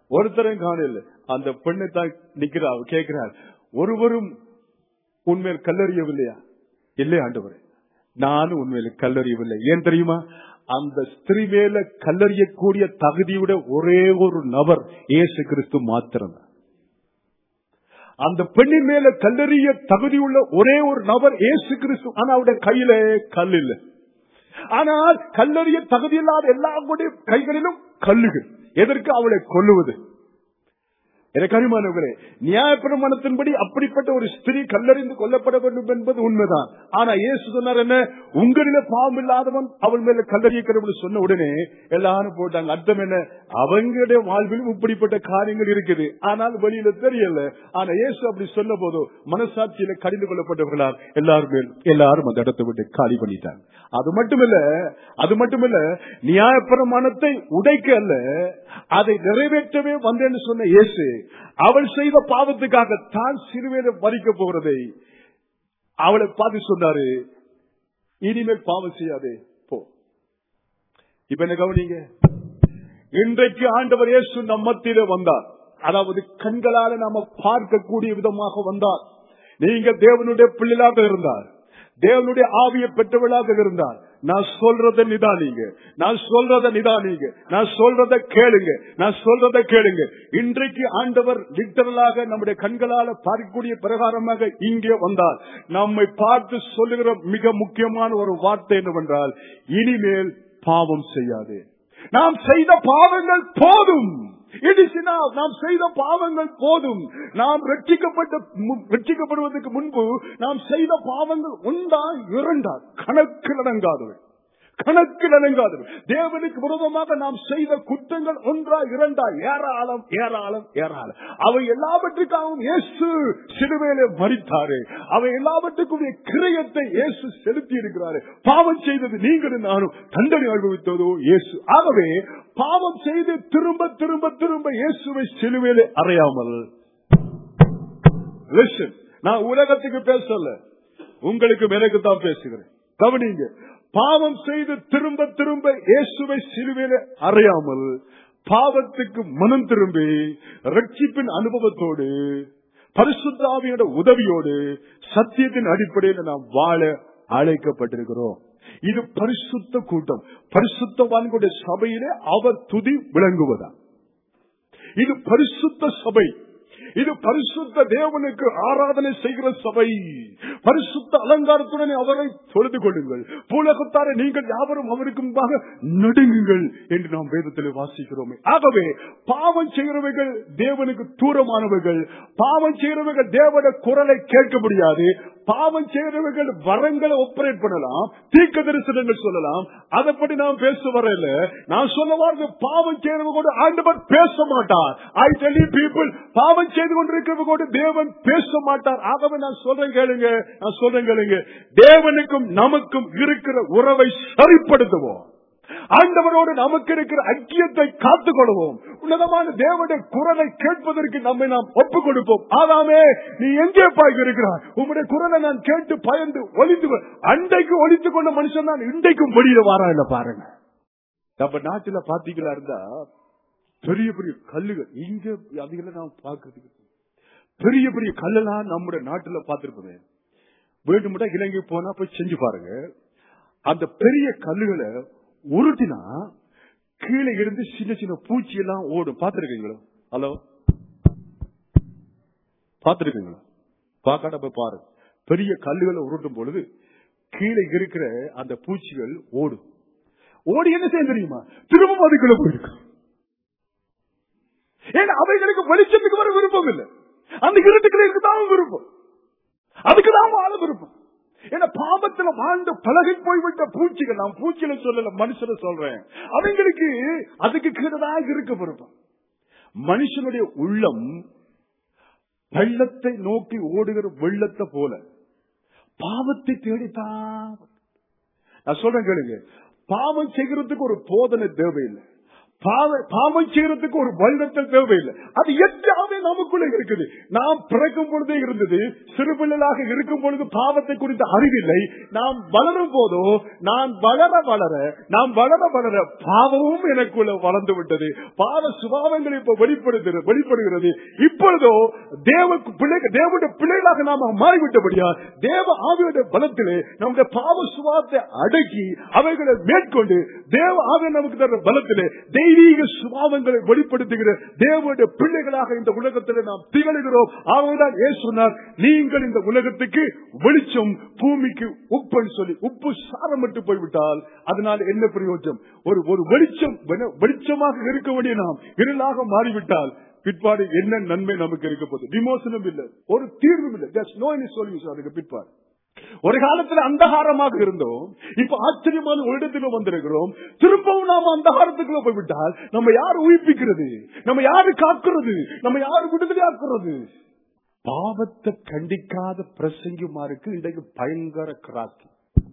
ஒருத்தரையும் காணல. அந்த பெண்ணை தான் நிக்கிறா, கேட்கிறார், ஒருவரும் உண்மையில் கல்லறியவில்லையா? இல்லை ஆண்டவரே, நானும் உண்மையில கல்லறியவில்லை. ஏன் தெரியுமா? அந்த ஸ்திரீ மேல கல்லறியக்கூடிய தகுதியுட ஒரே ஒரு நபர் இயேசு கிறிஸ்து மாத்திரம். அந்த பெண்ணின் மேல கல்லறிய தகுதியுள்ள ஒரே ஒரு நபர் இயேசு கிறிஸ்து. ஆனா அவருடைய கையில கல் இல்லை. ஆனால் கல்லறிய தகுதி இல்லாத எல்லாருடைய கைகளிலும் கல்லுகள். எதற்கு? அவளை கொல்லுவது. எனக்கு அருமையானவர்களே, நியாயப்பிரமாணத்தின்படி அப்படிப்பட்ட ஒரு ஸ்திரீ கல்லறிந்து கொல்லப்பட வேண்டும் என்பது உண்மைதான். ஆனா இயேசு சொன்னார் என்ன? உங்களில பாவம் இல்லாதவன் அவள் மேல கல்லறிய சொன்ன உடனே எல்லாரும் போட்டாங்க. அர்த்தம் என்ன? அவங்களுடைய வாழ்விலும் இப்படிப்பட்ட காரியங்கள் இருக்குது, ஆனால் வெளியில தெரியல. ஆனா இயேசு அப்படி சொன்ன போதோ மனசாட்சியில கடிந்து கொள்ளப்பட்டவர்களால் எல்லாரும் அந்த இடத்தை விட்டு காலி பண்ணிட்டாங்க. அது மட்டுமல்ல, நியாயப்பிரமாணத்தை உடைக்க அல்ல, அதை நிறைவேற்றவே வந்தேன்னு சொன்ன இயேசு அவள் செய்த பாவத்துக்காக தான் சிலுவையில மரிக்க போகிறதை அவளை பார்த்து சொன்னாரு, இனிமேல் பாவம் செய்யாதே, போ. இப்ப என்ன கவனிங்க, இன்றைக்கு ஆண்டவர் இயேசு நம் மத்தியிலே வந்தார். அதாவது கண்களால நாம பார்க்கக்கூடிய விதமாக வந்தார். நீங்க தேவனுடைய பிள்ளைகளாக இருந்தார், தேவனுடைய ஆவியை பெற்றவளாக இருந்தார். நான் சொல்றத நிதானிங்க, நான் சொல்றத கேளுங்க. இன்றைக்கு ஆண்டவர் லிட்டரலாக நம்முடைய கண்களால பார்க்கக்கூடிய பிரகாரமாக இங்கே வந்தார். நம்மை பார்த்து சொல்லுகிற மிக முக்கியமான ஒரு வார்த்தை என்னவென்றால், இனிமேல் பாவம் செய்யாதே. நாம் செய்த பாவங்கள் போதும். நாம் செய்த பாவங்கள் போதும். நாம் ரட்சிக்கப்படுவதற்கு முன்பு நாம் செய்த பாவங்கள் ஒன்றா இரண்டா கணக்கில் அடங்காதவை. தேவனுக்கு விரோதமாக நாம் செய்த குற்றங்கள் ஒன்றா இரண்டா ஏராளம். அவை எல்லாவற்றுக்காகவும் இயேசு சிலுவையிலே மரித்தாரு. அவை எல்லாவற்றுக்கும் கிரயத்தை இயேசு செலுத்தி இருக்கிறாரு. பாவம் செய்தது நீங்களும் நானும், தண்டனை அனுபவித்ததோ இயேசு. ஆகவே பாவம் செய்து திரும்ப திரும்ப திரும்ப இயேசுவை சிலுவையிலே அறையாமல், நான் உலகத்துக்கு பேசல, உங்களுக்கு எனக்கு தான் பேசுகிறேன், கவனிங்க. பாவம் செய்து திரும்ப திரும்ப இயேசுவை சிலுவையிலே அறையாமல், பாவத்துக்கு மனம் திரும்பி ரட்சிப்பின் அனுபவத்தோடு பரிசுத்த ஆவியோட உதவியோடு சத்தியத்தின் அடிப்படையில் நாம் வாழ அழைக்கப்பட்டிருக்கிறோம். இது பரிசுத்த கூட்டம். பரிசுத்தவான்களுடைய சபையிலே அவர் துதி விளங்குவதா? இது பரிசுத்த சபை. இது பரிசுத்த தேவனுக்கு ஆராதனை செய்கிற சபை. பரிசுத்த அலங்காரத்துடன் அவரை தொழுது கொள்ளுங்கள். பூலகத்தார நீங்கள் யாவரும் அவருக்கு முன்பாக நடுங்குங்கள் என்று நாம் வேதத்தில் வாசிக்கிறோமே. ஆகவே பாவம் செய்கிறவர்கள் தேவனுக்கு தூரமானவர்கள். பாவம் செய்கிறவர்கள் தேவனுடைய குரலை கேட்க முடியாது. பாவம் செய்கிறவர்கள் வரங்களை ஆப்பரேட் பண்ணலாம், தீர்க்க தரிசனங்கள் சொல்லலாம். அதப்படி நாம் பேச வரல. நான் சொல்ல பாவம் செய்கிறவங்க ஆண்டவர் பேச மாட்டார். ஐ டெல் யூ பீப்பிள், பாவம் செய்து கொண்டிருக்கிறவங்க தேவன் பேச மாட்டார். ஆகவே நான் சொல்றேன் கேளுங்க, தேவனுக்கும் நமக்கும் இருக்கிற உறவை சரிப்படுத்துவோம். ஆண்டவரோடு நமக்கு இருக்கிற ஐக்கியத்தை காத்துக் கொள்வோம். உன்னதமான தேவனுடைய குரலை கேட்பதற்கு நம்மை நாம் ஒப்புக் கொடுப்போம். ஆதாமே, நீ எங்கே பாய்க்கு இருக்கிறார்? உங்களுடைய குரலை நான் கேட்டு பயந்து அன்றைக்கு ஒழித்துக் கொண்ட மனுஷன் தான் இன்றைக்கும் வெளியில வாரா இல்ல பாருங்க. நம்ம நாட்டுல பாத்தீங்களா இருந்தா பெரிய பெரிய கல்லுகள் இங்க அதிகம் நாம் பார்க்கறதுக்கு பெரிய பெரிய கல்லெல்லாம் நம்முடைய நாட்டுல பார்த்திருப்பேன். வேண்டும்டா இலங்கை போனா போய் செஞ்சு பாருங்க. அந்த பெரிய கல்லுகளை உருட்டினா கீழே இருந்து சின்ன சின்ன பூச்சி எல்லாம் ஓடும். பாத்திருக்கீங்களா? ஹலோ, பாத்திருக்கீங்களா? பாக்காட்ட போய் பாருங்க. பெரிய கல்லுகளை உருட்டும் பொழுது கீழே இருக்கிற அந்த பூச்சிகள் ஓடும். ஓடி என்ன செய்ய தெரியுமா? திரும்ப அதுக்குள்ள போயிருக்கு. ஏன்னா அவைகளுக்கு வெளிச்சத்துக்கு வர விருப்பம் இல்லை. அந்த இருட்டுக்குள்ள இருக்குதான் விருப்பம். அதுக்குதான் வாழ விருப்பம். ஏன்னா பாவத்துல வாழ்ந்து பழகி போய்விட்ட பூச்சிகள், நான் பூச்சிகளை சொல்லல, மனுஷனை சொல்றேன். அவங்களுக்கு அதுக்கு கீழதாக இருக்க விருப்பம். மனுஷனுடைய உள்ளம் வெள்ளத்தை நோக்கி ஓடுகிற வெள்ளத்தை போல பாவத்தை தேடித்தான். நான் சொல்றேன் கேளுங்க, பாவம் செய்கிறதுக்கு ஒரு போதனை தேவையில்லை. பாவம் செய்யறதுக்கு ஒரு வல்லத்தல் தேவையில்லை. அது எல்லாமே நமக்குள்ள இருக்குது. நாம் பிறக்கும் பொழுதே இருந்தது. சிறுபிள்ளைகளாக இருக்கும் பொழுது பாவத்தை குறித்த அறிவில்லை. நாம் வளரும் போதோ நான் வளர வளர பாவமும் எனக்குள்ள வளர்ந்து விட்டது. பாவ சுபாவங்கள் இப்ப வெளிப்படுகிறது. இப்பொழுதோ தேவனுடைய பிள்ளைகளாக நாம் மாறிவிட்டபடியா தேவ ஆவியுடைய பலத்திலே நம்முடைய பாவ சுபாவத்தை அடக்கி அவைகளை மேற்கொண்டு தேவ ஆவிய நமக்கு தர பலத்திலே தெய்வீக சுபாவங்களை வெளிப்படுத்துகிற தேவனுடைய பிள்ளைகளாக இந்த உலகத்தில் நாம் திகழ்கிறோம். ஆகவேதான் இயேசு சொன்னார், நீங்கள் இந்த உலகத்துக்கு வெளிச்சம், பூமிக்கு உப்புன்னு சொல்லி. உப்பு சாரமட்டு போய்விட்டால் அதனால் என்ன பிரயோஜனம்? ஒரு வெளிச்சமாக இருக்க வேண்டிய நாம் இருளாக மாறிவிட்டால் பிற்பாடு என்ன நன்மை நமக்கு இருக்க போகுது? விமோசனம் இல்லை, ஒரு தீர்வும் இல்லை. அதுக்கு பிற்பாடு ஒரு காலத்தில் அந்தகாரமாக இருந்தோம், இப்ப ஆச்சரியமான ஒரு இடத்துக்கு வந்திருக்கிறோம். திரும்பவும் நாம அந்தகாரத்துக்குள்ள போய்விட்டால் நம்ம யாரு உயிர்ப்பிக்கிறது? நம்ம யாரு காக்கிறது? நம்ம யாரு விடுதலையாக்குறது? பாவத்தை கண்டிக்காத பிரசங்கிமாருக்கு இன்றைக்கு பயங்கர கிராக்கி.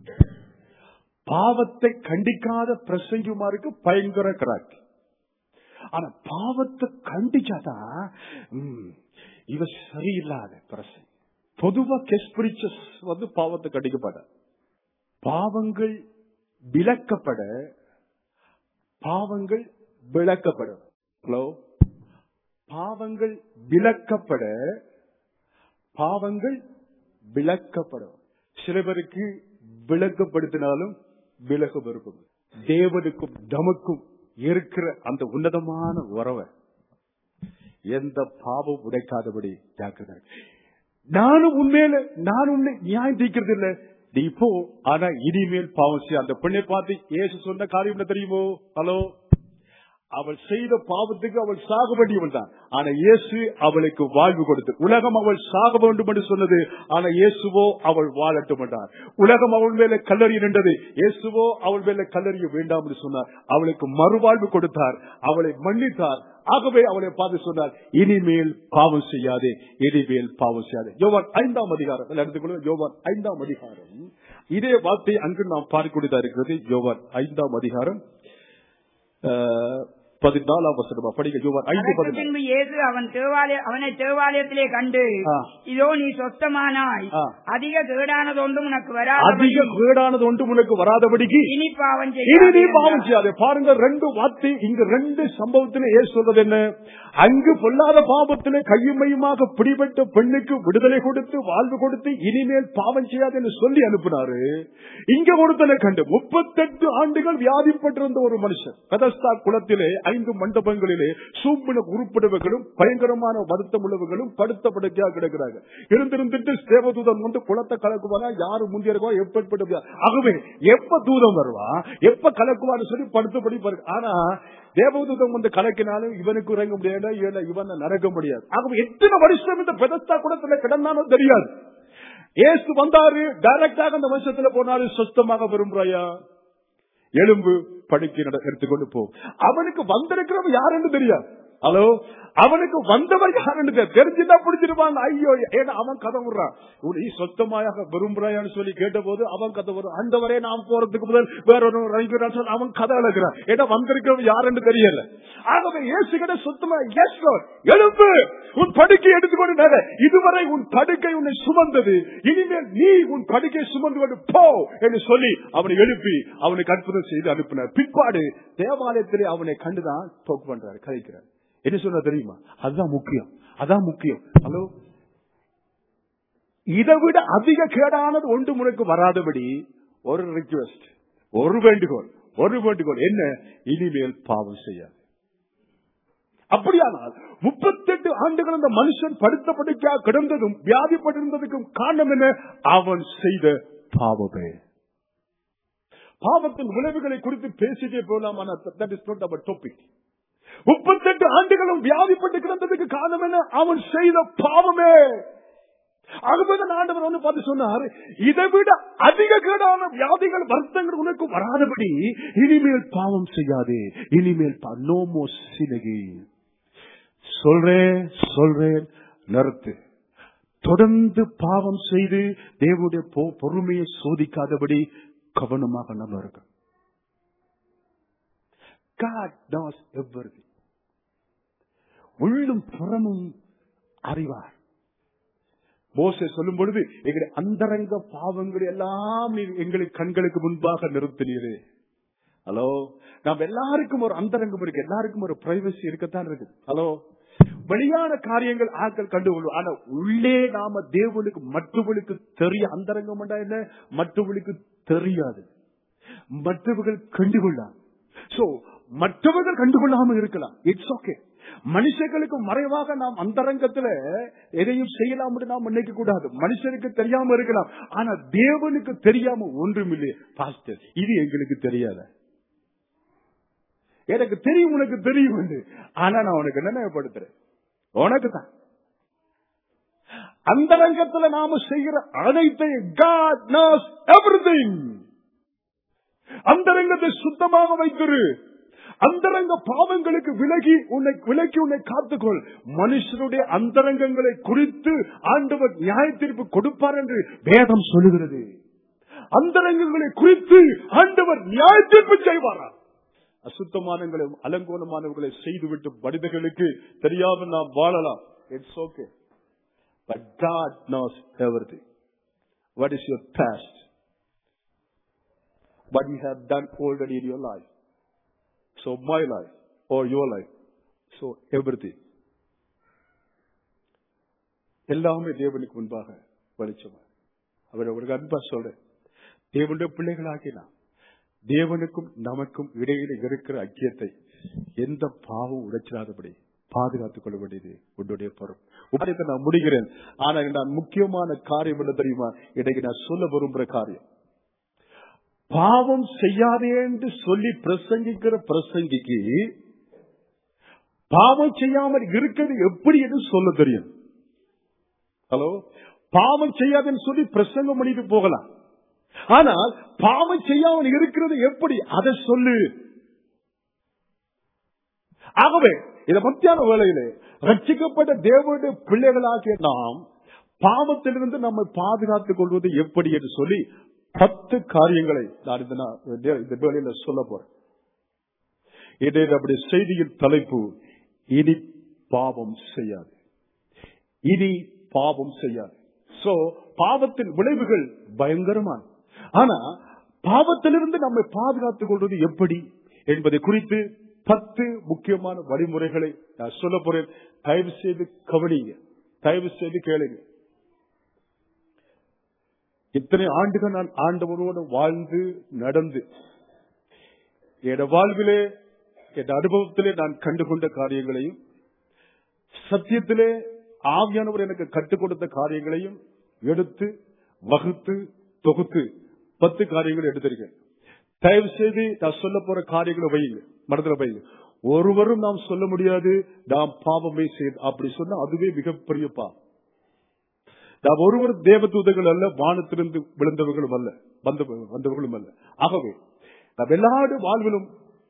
பாவத்தை கண்டிக்காத பிரசங்கிமாருக்கு பயங்கர கிராக்கி. ஆனா பாவத்தை கண்டிச்சாதான் இவ சரியில்லாத பிரசங்க. பொதுவா கெஸ்பிரிச்சஸ் பாவத்தை கண்டிக்கப்பட, பாவங்கள் விளக்கப்பட, பாவங்கள் விளக்கப்படும். ஹலோ, பாவங்கள் விளக்கப்பட, பாவங்கள் விளக்கப்படும். சில பேருக்கு விளக்கப்படுத்தினாலும் விலகு இருக்கும். தேவனுக்கும் நமக்கும் இருக்கிற அந்த உன்னதமான உறவை எந்த பாவம் உடைக்காதபடி ஜாக்கிரதை. நானும் உண்மை நியாயம் தீர்க்கிறது இல்ல, நீ இப்போ ஆனா இனிமேல் பாவம் செய்ய. அந்த பெண்ணை பார்த்து இயேசு சொன்ன காரியம் என்ன தெரியுமோ? ஹலோ, அவள் செய்த பாவத்துக்கு அவள் சாக வேண்டியவள் தான். ஆனா இயேசு அவளுக்கு வாழ்வு கொடுத்து, உலகம் அவள் சாக வேண்டும் என்று சொன்னது, ஆனா இயேசுவோ அவள் வாழட்டும் என்றார். உலகம் அவள் மேல கல்லறிய நின்றது, இயேசுவோ அவள் மேல கல்லறிய வேண்டாம் என்று சொன்னார். அவளுக்கு மறுவாழ்வு கொடுத்தார், அவளை மன்னித்தார். ஆகவே அவளை பார்த்து சொன்னார், இனிமேல் பாவம் செய்யாதே, இனிமேல் பாவம் செய்யாதே. யோவான் 5ஆம் அதிகாரம், யோவான் 5ஆம் அதிகாரம் இதே வார்த்தை அங்கு நாம் பார்க்கக்கூடியதா இருக்கிறது. யோவான் 5ஆம் அதிகாரம் 14ஆம் வசனம் படிக்க. யோவான் 5:14. இயேசு அவனை தேவாலயத்திலே கண்டு, இதோ நீ சொஸ்தமானாய், அதிக கேடானது ஒன்றும் உனக்கு வராதபடிக்கு இனி பாவம் செய்யாதே. பாருங்க, ரெண்டு வார்த்தை இங்கு, ரெண்டு சம்பவத்திலே இயேசு சொல்றது என்ன? அங்கு பொல்லாத பாவத்திலே கையுமையுமாக பிடிபட்ட பெண்ணுக்கு விடுதலை கொடுத்து வாழ்வு கொடுத்து இனிமேல் பாவம் செய்யாது என்று சொல்லி அனுப்பினாரு. இங்க ஒருத்தனை கண்டு 38 ஆண்டுகள் வியாதிப்பட்டிருந்த ஒரு மனுஷன் பெதஸ்தா குளத்திலே 5 மண்டபங்களிலே சூம்பின உருப்படவர்களும் பயங்கரமான வருத்தம் உள்ளவர்களும் படுத்த படுக்கையாக கிடக்கிறாங்க. இருந்திருந்துட்டு தேவதூதன் வந்து குளத்தை கலக்குவானா, யாரு முந்தியருவா, எப்ப ஆகவே எப்ப தூதம் வருவா, எப்ப கலக்குவான்னு சொல்லி படுத்தபடி பாருங்க. ஆனா தேவதூதம் வந்து கலக்கினாலும் இவனுக்கு இறங்க முடியாது, இவன் நடக்க முடியாது. ஆகவே எத்தனை வருஷம் இந்த பெதஸ்தா குளத்துல கிடந்தாலும் தெரியாது. இயேசு வந்தாரு, டைரக்டாக அந்த வருஷத்துல போனாரு, சொஸ்தமாக விரும்புறாயா, எலும்பு படுக்கை எடுத்துக்கொண்டு போ. அவனுக்கு வந்திருக்கிறவன் யாருன்னு தெரியாது. ஹலோ, அவனுக்கு வந்தவர் யாருன்னு தெரிஞ்சுட்டா பிடிச்சிருப்பாங்க. ஐயோ, ஏன்னா அவன் கதை விடுறான், நீ சொத்தமாக விரும்புறான்னு சொல்லி கேட்ட போது அவன் கதை வரும். அந்தவரே நாம் போறதுக்கு முதல் வேற ஒரு அவன் கதை அழகிறான். ஏன்னா வந்திருக்கிறவன் யாருன்னு தெரியல. ஆகவே இயேசு கிட்ட சொத்தமா எழுப்பு, உன் படுக்கை எடுத்துக்கொண்டு, இதுவரை உன் படுக்கை உன்னை சுமந்தது, இனிமேல் நீ உன் படுக்கை சுமந்து கொண்டு போ என்று சொல்லி அவனை எழுப்பி அவனுக்கு அற்புதம் செய்து அனுப்பினார். பிற்பாடு தேவாலயத்திலே அவனை கண்டுதான் டோக் பண்றாரு, கதைக்கிறார். என்ன சொன்ன தெரியுமா? அதுதான் முக்கியம், அதான் முக்கியம். ஹலோ, இதை விட அதிக கேடானது ஒன்று உனக்கு வராதபடி ஒரு ரிக்வெஸ்ட், ஒரு வேண்டுகோள் என்ன? இனிமேல் பாவம் செய்யாது. அப்படியானால் 38 ஆண்டுகள் அந்த மனுஷன் படுத்த படுக்கையா கிடந்ததும் வியாதிப்பட்டிருந்ததுக்கும் காரணம் என்ன? அவன் செய்த பாவமே. பாவத்தின் விளைவுகளை குறித்து பேசிட்டே போகலாம், ஆனால் that is not our topic. 38 ஆண்டுகளும் வியாதிப்பட்டு கிடந்ததுக்கு காரணம் என்ன? அவன் செய்த பாவமே. ஆகவேதான் ஆண்டவர் வந்து பார்த்து சொன்னார், இதை விட அதிக கேடான வியாதிகள் வருத்தங்கள் உனக்கு வராதபடி இனிமேல் பாவம் செய்யாதே, இனிமேல் நோ மோர் சின் அகைன். சொல்றேன் நிறுத்து. தொடர்ந்து பாவம் செய்து தேவனுடைய பொறுமையை சோதிக்காதபடி கவனமாக நம்ம இருக்க. God knows everything. உள்ளும் புறமும் அறிவார். மோசே சொல்லும் பொழுது எங்களுடைய அந்தரங்க பாவங்கள் எல்லாம் எங்களுக்கு கண்களுக்கு முன்பாக நிறுத்தினீரே. ஹலோ, நாம் எல்லாருக்கும் ஒரு அந்தரங்கம் இருக்கு, எல்லாருக்கும் ஒரு பிரைவசி இருக்கத்தான் இருக்கு. ஹலோ, வெளியான காரியங்கள் ஆட்கள் கண்டுகொள்ளும். ஆனா உள்ளே நாம தேவனுக்கு மற்றவர்களுக்கு தெரிய அந்தரங்கம் இல்ல, மற்றவர்களுக்கு தெரியாது, மற்றவர்கள் கண்டுகொள்ளலாம். சோ மற்றவர்கள் கண்டுகொள்ளாம இருக்கலாம், இட்ஸ் ஓகே. மனுஷர்களுக்கு மறைவாக நாம் அந்தரங்கத்துல எதையும் செய்யலாம் நாம் நினைக்க கூடாது. மனுஷனுக்கு தெரியாம இருக்கலாம், ஆனா தேவனுக்கு தெரியாம ஒன்றும் இல்லையே. பாஸ்டர், இது எங்களுக்கு தெரியாத, எனக்கு தெரியும், உனக்கு தெரியும், ஆனா நான் உனக்கு நினைவுபடுத்துறேன், உனக்கு தான். அந்தரங்கத்துல நாம செய்கிற அனைத்தையும் God knows everything. அந்தரங்கத்தை சுத்தமாக வைத்திரு. அந்தரங்க பாவங்களுக்கு விலகி உன்னை காத்துக்கொள். மனுஷனுடைய அந்தரங்கங்களை குறித்து ஆண்டவர் நியாய தீர்ப்பு கொடுப்பார் என்று வேதம் சொல்லுகிறது. அந்தரங்கங்களை குறித்து ஆண்டவர் நியாய தீர்ப்பு செய்வாரா? அசுத்தமானங்களை அலங்கோலமானவர்களை செய்துவிட்டு மனிதர்களுக்கு தெரியாம நாம் வாழலாம், it's okay. But God knows everything. What is your past? What you have done already in your life? So my life or your life, so everything. எல்லாமே தேவனுக்கு முன்பாக வெளிச்சமா. அவருடைய அன்பா சொல்றேன், தேவனுடைய பிள்ளைகளாகினா தேவனுக்கும் நமக்கும் இடையில இருக்கிற ஐக்கியத்தை எந்த பாவம் உடைச்சிடாதபடி பாதுகாத்துக் கொள்ள வேண்டியது உன்னுடைய பொறுப்பு. நான் முடிகிறேன். ஆனா நான் முக்கியமான காரியம் என்ன தெரியுமா? இன்றைக்கு நான் சொல்ல விரும்புற காரியம், பாவம் செய்யாதே என்று சொல்லி பிரசங்கிக்கிற பிரசங்கிக்கு பாவம் செய்யாமல் இருக்கிறது எப்படி என்று சொல்ல தெரியும். ஹலோ, பாவம் செய்யாதுன்னு சொல்லி பிரசங்கம் பண்ணிட்டு போகலாம், ஆனால் பாவம் செய்யாமல் இருக்கிறது எப்படி அதை சொல்லு. ஆகவே இந்த மத்தியான வேளையிலே ரட்சிக்கப்பட்ட தேவனுடைய பிள்ளைகளாகிய நாம் பாவத்திலிருந்து நம்மை பாதுகாத்துக் கொள்வது எப்படி என்று சொல்லி 10 காரியங்களை நான் இந்த வேளையில சொல்ல போறேன். அப்படி செய்தியின் தலைப்பு, இனி பாவம் செய்யாது, இனி பாவம் செய்யாது. சோ பாவத்தின் விளைவுகள் பயங்கரமான, ஆனா பாவத்திலிருந்து நம்மை பாதுகாத்துக் கொள்வது எப்படி என்பதை குறித்து 10 முக்கியமான வழிமுறைகளை நான் சொல்ல போறேன். தயவு செய்து கவனிங்க, தயவு செய்து கேளுங்க. இத்தனை ஆண்டுகள் நான் ஆண்டவரோடு வாழ்ந்து நடந்து என் வாழ்விலே என் அனுபவத்திலே நான் கண்டுகொண்ட காரியங்களையும் சத்தியத்திலே ஆவியானவர் எனக்கு கற்றுக் கொடுத்த காரியங்களையும் எடுத்து வகுத்து தொகுத்து 10 காரியங்களை எடுத்திருக்கேன். தயவு செய்து நான் சொல்ல போற காரியங்களை வையுங்க, மனதில் வையுங்க. ஒருவரும் நாம் சொல்ல முடியாது நாம் பாவமே செய்து, அப்படி சொன்னா அதுவே மிகப்பெரிய பாவம். நாம் ஒருவர் தேவதூதர்கள் அல்ல, வானத்திலிருந்து விழுந்தவர்களும் அல்ல, வந்தவர்களும் அல்ல. ஆகவே நாம் எல்லாருடைய வாழ்விலும்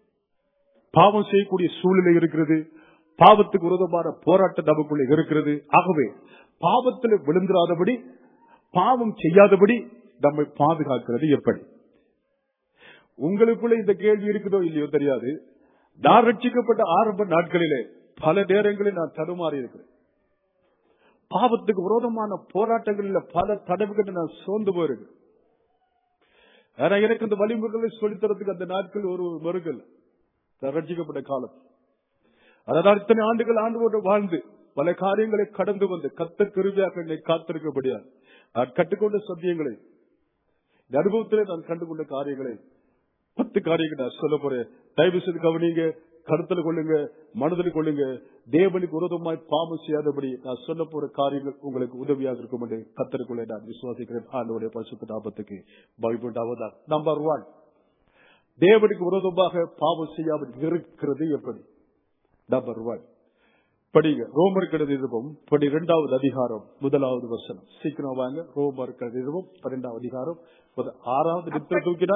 பாவம் செய்யக்கூடிய சூழ்நிலை இருக்கிறது. பாவத்துக்கு விரோதமான போராட்டம் நமக்குள்ள இருக்கிறது. ஆகவே பாவத்தில் விழுந்துடாதபடி, பாவம் செய்யாதபடி நம்மை பாதுகாக்கிறது எப்படி? உங்களுக்குள்ள இந்த கேள்வி இருக்குதோ இல்லையோ தெரியாது. நான் ரட்சிக்கப்பட்ட ஆரம்ப நாட்களிலே பல நேரங்களில் நான் தடுமாறி இருக்கிறேன். பாவத்துக்கு விரோதமான போராட்டங்களில் பல தடவுகள் நான் சோர்ந்து போயிருக்கேன். ஆனா எனக்கு இந்த வழிமுறைகளை சொல்லித்தரத்துக்கு அந்த நாட்கள் ஒரு மறுகள் ரட்சிக்கப்பட்ட காலம். அதான் இத்தனை ஆண்டுகள் ஆண்டோடு வாழ்ந்து பல காரியங்களை கடந்து வந்து கர்த்தர் கிருபையாக என்னை காத்திருக்கபடியால் நான் கற்றுக்கொண்ட சத்தியங்களை, இந்த அனுபவத்திலே நான் கண்டுகொண்ட காரியங்களை 10 காரியங்கள் நான் சொல்ல போறேன். தயவு செய்து கவனிங்க, கருத்தில் கொள்ளுங்க, மனதில் கொள்ளுங்க. தேவனுக்கு விரோதமாய் பாவம் செய்யாதபடி நான் சொல்ல போற காரியங்கள் உங்களுக்கு உதவியாக இருக்கும் என்று கர்த்தருக்குள்ளே நான் விசுவாசிக்கிறேன். ஆண்டவருடைய பரிசுத்த நாமத்துக்கு மகிமை உண்டாவதாக. நம்பர் 1, தேவனுக்கு விரோதமாக பாவம் செய்யாமல் இருக்கிறது எப்படி? நம்பர் 1 படிங்க. ரோமர் கடிதம் 12வது அதிகாரம் 1வது வசனம். சீக்கிரம் வாங்க. ரோமர் கடிதம் 12வது அதிகாரம் 6வது நித்திர தூக்கினா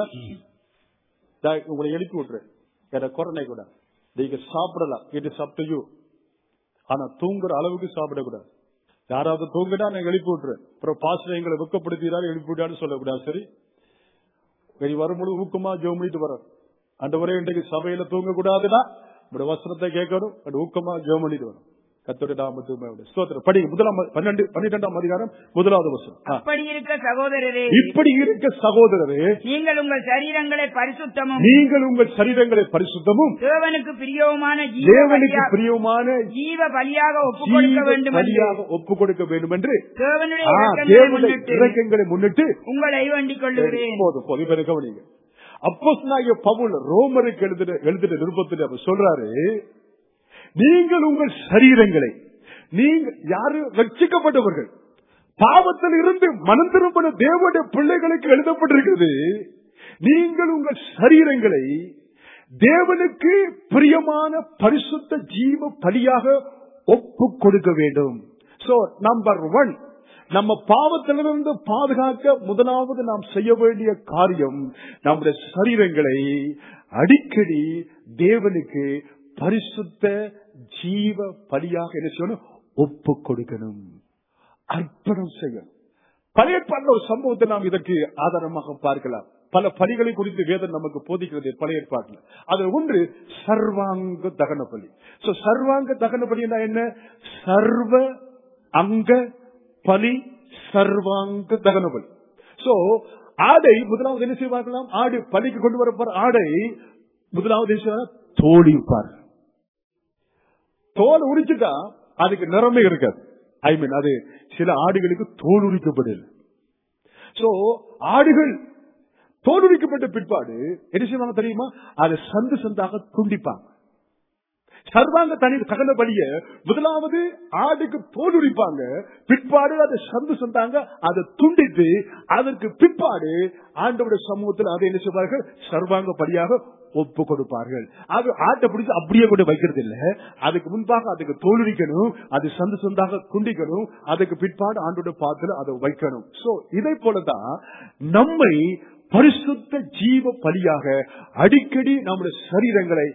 உங்களை எழுப்பி விட்டுறேன். என கொரோனா கூட நீங்க சாப்பிடலாம், இது சாப்பிட்டு, ஆனா தூங்குற அளவுக்கு சாப்பிடக்கூடாது. யாராவது தூங்கினா நான் எழுப்பி விட்டுறேன். அப்புறம் பாஸ்டர் எங்களை வெக்கப்படுத்தினாரு எழுப்பி விட்டான்னு சொல்லக்கூடாது. சரி, வரும்போது ஊக்கமா ஜெபம் பண்ணிட்டு வர ஆண்டவரே இன்றைக்கு சபையில தூங்க கூடாதுன்னா உங்களுடைய வசனத்தை கேட்கணும், ஊக்கமா ஜெபம் பண்ணிட்டு வரும். கர்த்தருடைய நாமத்துக்கு ஸ்தோத்திரம். படிங்க 12ஆம் அதிகாரம் 1வது வசனம். அப்படி இருக்க சகோதரரே, இப்படி இருக்க சகோதரரே, நீங்கள் உங்கள் சரீரங்களை பரிசுத்தமும் தேவனுக்கு பிரியவுமான ஜீவ பலியாக ஒப்புக் கொடுக்க வேண்டும் என்று தேவனுடைய இரக்கங்களை முன்னிட்டு உங்களை வேண்டிக் கொள்ளுகிறேன். போதும் கவனிங்க. அப்போஸ்தலனாகிய பவுல் ரோமருக்கு எழுதின நிருபத்தில் அவர் சொல்றாரு, நீங்கள் உங்கள் சரீரங்களை, நீங்கள் யாரு ரட்சிக்கப்பட்டவர்கள், பாவத்தில் இருந்து மனம் திரும்பின தேவனுடைய பிள்ளைகளுக்கு எழுதப்பட்டிருக்கிறது, நீங்கள் உங்கள் சரீரங்களை தேவனுக்கு பிரியமான பரிசுத்த ஜீவ பலியாக ஒப்புக் கொடுக்க வேண்டும். சோ நம்பர் 1, நம்ம பாவத்திலிருந்து பாதுகாக்க முதலாவது நாம் செய்ய வேண்டிய காரியம், நம்முடைய சரீரங்களை அடிக்கடி தேவனுக்கு பரிசுத்த ஜீவ பலியாக என்ன செய்யணும்? ஒப்புக் கொடுக்கணும், அர்ப்பணம் செய்யணும். பழைய ஏற்பாட்டில் ஒரு சம்பவத்தை நாம் இதற்கு ஆதாரமாக பார்க்கலாம். பல பலிகளை குறித்து வேதம் நமக்கு போதிக்கிறது பழைய ஏற்பாட்டில். அது ஒன்று சர்வாங்க தகன பலி. சர்வாங்க தகன பலி என்ன? சர்வ அங்க பலி, சர்வாங்க தகன பலி. ஆடை முதலாவது என்ன செய்வார்களாம்? ஆடு பலிக்கு கொண்டு வரப்போற ஆடை முதலாவது தோல் உரிப்பார். தோல் உரிச்சுட்டா அதுக்கு நிறமே இருக்காது. அது சில ஆடுகளுக்கு தோல் உரிக்கப்படல. ஆடுகள் தோல் உரிக்கப்பட்ட பிற்பாடு என்ன செய்வாங்க தெரியுமா? அதை சந்து சந்தாக துண்டிப்பாங்க. சர்வாங்க தகன பலிய முதலாவது ஆடுக்கு தோல் உரிப்பாங்க, பிற்பாடு அதை சந்து சந்தாங்க, அதை துண்டித்து அதற்கு பிற்பாடு ஆண்டவருடைய சமூகத்தில் அதை என்ன செய்வார்கள்? சர்வாங்க பலியாக ஒப்பு கொடுப்பார்கள். அது ஆட்டை பிடிச்சு அப்படியே கூட வைக்கிறது இல்ல, அதுக்கு முன்பாக அதுக்கு தோல் உரிக்கணும், அது சந்து சந்தாக துண்டிக்கணும், அதுக்கு பிற்பாடு ஆண்டோட பாத்துல அதை வைக்கணும். இதை போலதான் நம்மை பரிசுத்த ஜீவ பலியாக அடிக்கடி நம்முடைய சரீரங்களை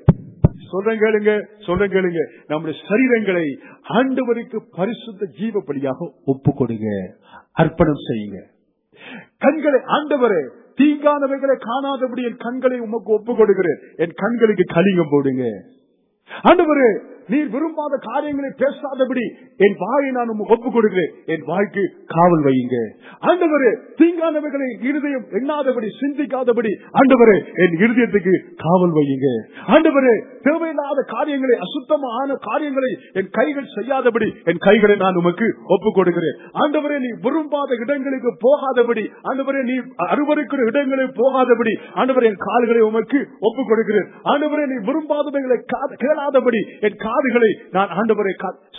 சொல்லுங்க, நம்முடைய சரீரங்களை ஆண்டவருக்கு பரிசுத்த ஜீவ பலியாக ஒப்பு கொடுங்க, அர்ப்பணம் செய்யுங்க. கண்களை, ஆண்டவரே தீங்கானவைகளை காணாதபடி என் கண்களை உமக்கு ஒப்பு கொடுக்கிறேன், என் கண்களுக்கு கலிங்கம் போடுங்க. ஆண்டவரே நீர் விரும்பாத காரியங்களை பேசாதபடி என் வாயை நான் ஒப்பு கொடுக்கிறேன், என் வாய்க்கு காவல் வையுங்க. ஆண்டவரே தீங்கானவைகளை இருதயம் எண்ணாதபடி, சிந்திக்காதபடி ஆண்டவரே என் இருதயத்துக்கு காவல் வையுங்க. ஆண்டவரே தேவையில்லாத காரியங்களை, அசுத்தமான காரியங்களை என் கைகள் செய்யாதபடி என் கைகளை நான் உமக்கு ஒப்பு கொடுக்கிறேன். ஆண்டவரே நீ விரும்பாத இடங்களுக்கு போகாதபடி, ஆண்டவரே நீ அருவருக்கிற இடங்களுக்கு போகாதபடி ஆண்டவரே என் கால்களை உமக்கு ஒப்பு கொடுக்கிறேன். ஆண்டவரே நீ விரும்பாதவைகளை கேளாதபடி என் காதுகளை நான் ஆண்டவரை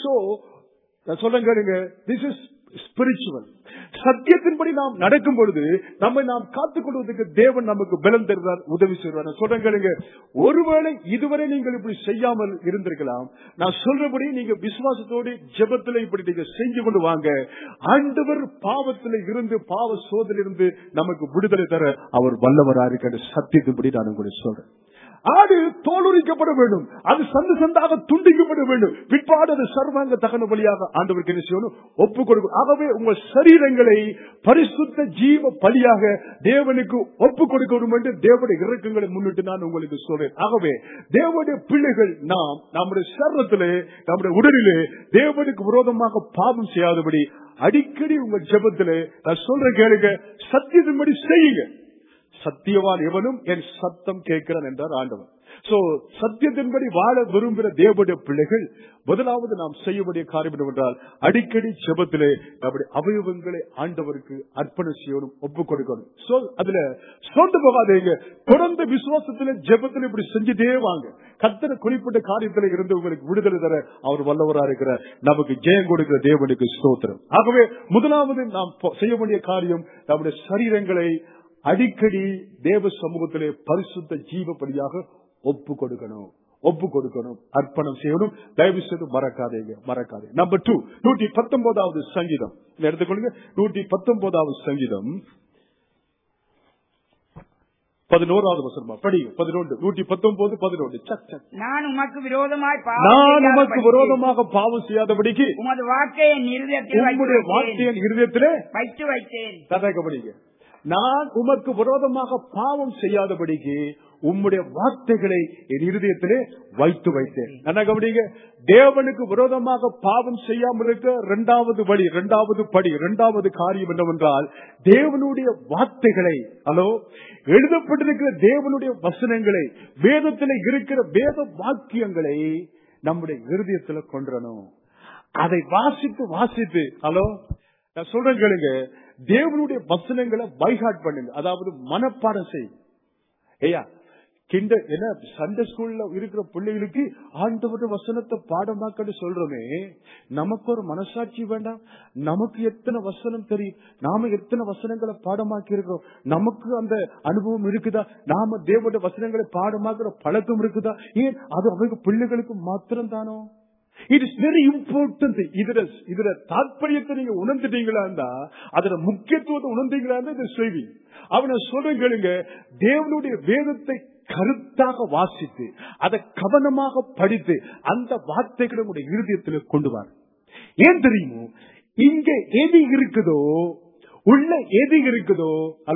சொல்லுங்க. This is spiritual. சத்தியத்தின்படி நாம் நடக்கும் பொழுது நம்மை நாம் காத்துக் கொள்வதற்கு தேவன் நமக்கு பலம் தருவார், உதவி செய்வார். சொல்லுங்க, ஒருவேளை இதுவரை நீங்கள் இப்படி செய்யாமல் இருந்திருக்கலாம். நான் சொல்றபடி நீங்க விசுவாசத்தோடு ஜெபத்தில் இப்படி நீங்க செஞ்சு கொண்டு வாங்க. ஆண்டவர் பாவத்தில் இருந்து, பாவ சோதனையிலிருந்து நமக்கு விடுதலை தர அவர் வல்லவராக இருக்கிற சத்தியத்தின்படி நான் உங்களுக்கு சொல்றேன். ஆடு தோலுரிக்கப்பட வேண்டும், அது சந்து சந்தாக துண்டிக்கப்பட வேண்டும், பிற்பாடு அது சர்வாங்க தகன பலியாக ஆண்டவருக்கு என்ன செய்யணும்? ஒப்புக் கொடுக்கும். ஆகவே உங்கள் சரீரங்களை பரிசுத்த ஜீவ பலியாக தேவனுக்கு ஒப்புக் கொடுக்கணும் என்று தேவனுடைய இரக்கங்களை முன்னிட்டு நான் உங்களுக்கு சொல்றேன். ஆகவே தேவனுடைய பிள்ளைகள் நாம் நம்முடைய சரீரத்திலே, நம்முடைய உடலிலே தேவனுக்கு விரோதமாக பாவம் செய்யாதபடி அடிக்கடி உங்கள் ஜெபத்திலே நான் சொல்ற கேளுங்க, சத்தியத்தின்படி செய்யுங்க. சத்தியவான் எவனும் என் சத்தம் கேட்கிறான் என்றார் ஆண்டவர். சத்தியத்தின்படி வாழ விரும்புகிற தேவனுடைய பிள்ளைகள் முதலாவது நாம் செய்யக்கூடிய காரியம் என்னவென்றால், அடிக்கடி ஜெபத்திலே நம்முடைய அவயவங்களை ஆண்டவருக்கு அர்ப்பணம் செய்யணும், ஒப்புக் கொடுக்கணும். அதுல சொந்த போகாதீங்க, தொடர்ந்து விசுவாசத்திலே ஜெபத்திலே இப்படி செஞ்சுட்டே வாங்க. கர்த்தர் குறிப்பிட்ட காரியத்திலே இருந்து உங்களுக்கு விடுதலை தர அவர் வல்லவராக இருக்கிறார். நமக்கு ஜெயம் கொடுக்கிற தேவனுக்கு ஸ்தோத்திரம். ஆகவே முதலாவது நாம் செய்ய வேண்டிய காரியம், நம்முடைய சரீரங்களை அடிக்கடி தேவ சமூகத்திலே பரிசுத்த ஜீவ பலியாக ஒப்பு கொடுக்கணும், அர்ப்பணம் செய்யணும். தயவு செய்து மறக்காதீங்க. நம்பர் 2, 119வது சங்கீதம் எடுத்துக்கொள்ளுங்க. 119வது சங்கீதம் 11வது வசனம் படிங்க. 11, 119, 11. நான் உமக்கு விரோதமாக பாவம் செய்யாதபடிக்கு உமது வார்த்தையை என் இருதயத்திலே வைத்து வைத்தேன். படிங்க. நான் உமக்கு விரோதமாக பாவம் செய்யாதபடிக்கு உம்முடைய வார்த்தைகளை என் இருதயத்திலே வைத்து வைத்தேன். என்ன கவனிங்க, தேவனுக்கு விரோதமாக பாவம் செய்யாமல் இருக்க இரண்டாவது வழி, இரண்டாவது காரியம் என்னவென்றால் தேவனுடைய வார்த்தைகளை, எழுதப்பட்டிருக்கிற தேவனுடைய வசனங்களை, வேதத்தில் இருக்கிற வேத வாக்கியங்களை நம்முடைய இருதயத்தில் கொண்டணும். அதை வாசித்து நான் சொல்றேன் கேளுங்க, தேவனுடைய வசனங்களை பைஹார்ட் பண்ணுங்க, அதாவது மனப்பாடம் செய்யுங்க. ஐயா என்ன சண்டே ஸ்கூல்ல இருக்கிற பிள்ளைகளுக்கு ஆண்டவருடைய வசனத்தை பாடமாக்கன்னு சொல்றோமே, நமக்கு ஒரு மனசாட்சி வேண்டாம்? நமக்கு எத்தனை வசனம் தெரியும்? நாம எத்தனை வசனங்களை பாடமாக்கி இருக்கிறோம்? நமக்கு அந்த அனுபவம் இருக்குதா? நாம தேவனுடைய வசனங்களை பாடமாக்குற பழக்கம் இருக்குதா? ஏன் அது அவங்க பிள்ளைகளுக்கு மாத்திரம் தானோ? It is very important. இதுல தாற்பயத்தை நீங்க உணர்ந்துட்டீங்களா இருந்தா, அதோட முக்கியத்துவத்தை உணர்ந்தீங்களா இருந்தா இதை செய்வி. அவனை சொல்றேன் கேளுங்க, தேவனுடைய வேதத்தை கருத்தாக வாசித்து அதை கவனமாக படித்து அந்த வார்த்தைகளை உடைய இருதயத்தில் கொண்டு வர. ஏன் தெரியுமோ, இங்க எது இருக்குதோ, உள்ள எது இருக்குதோ,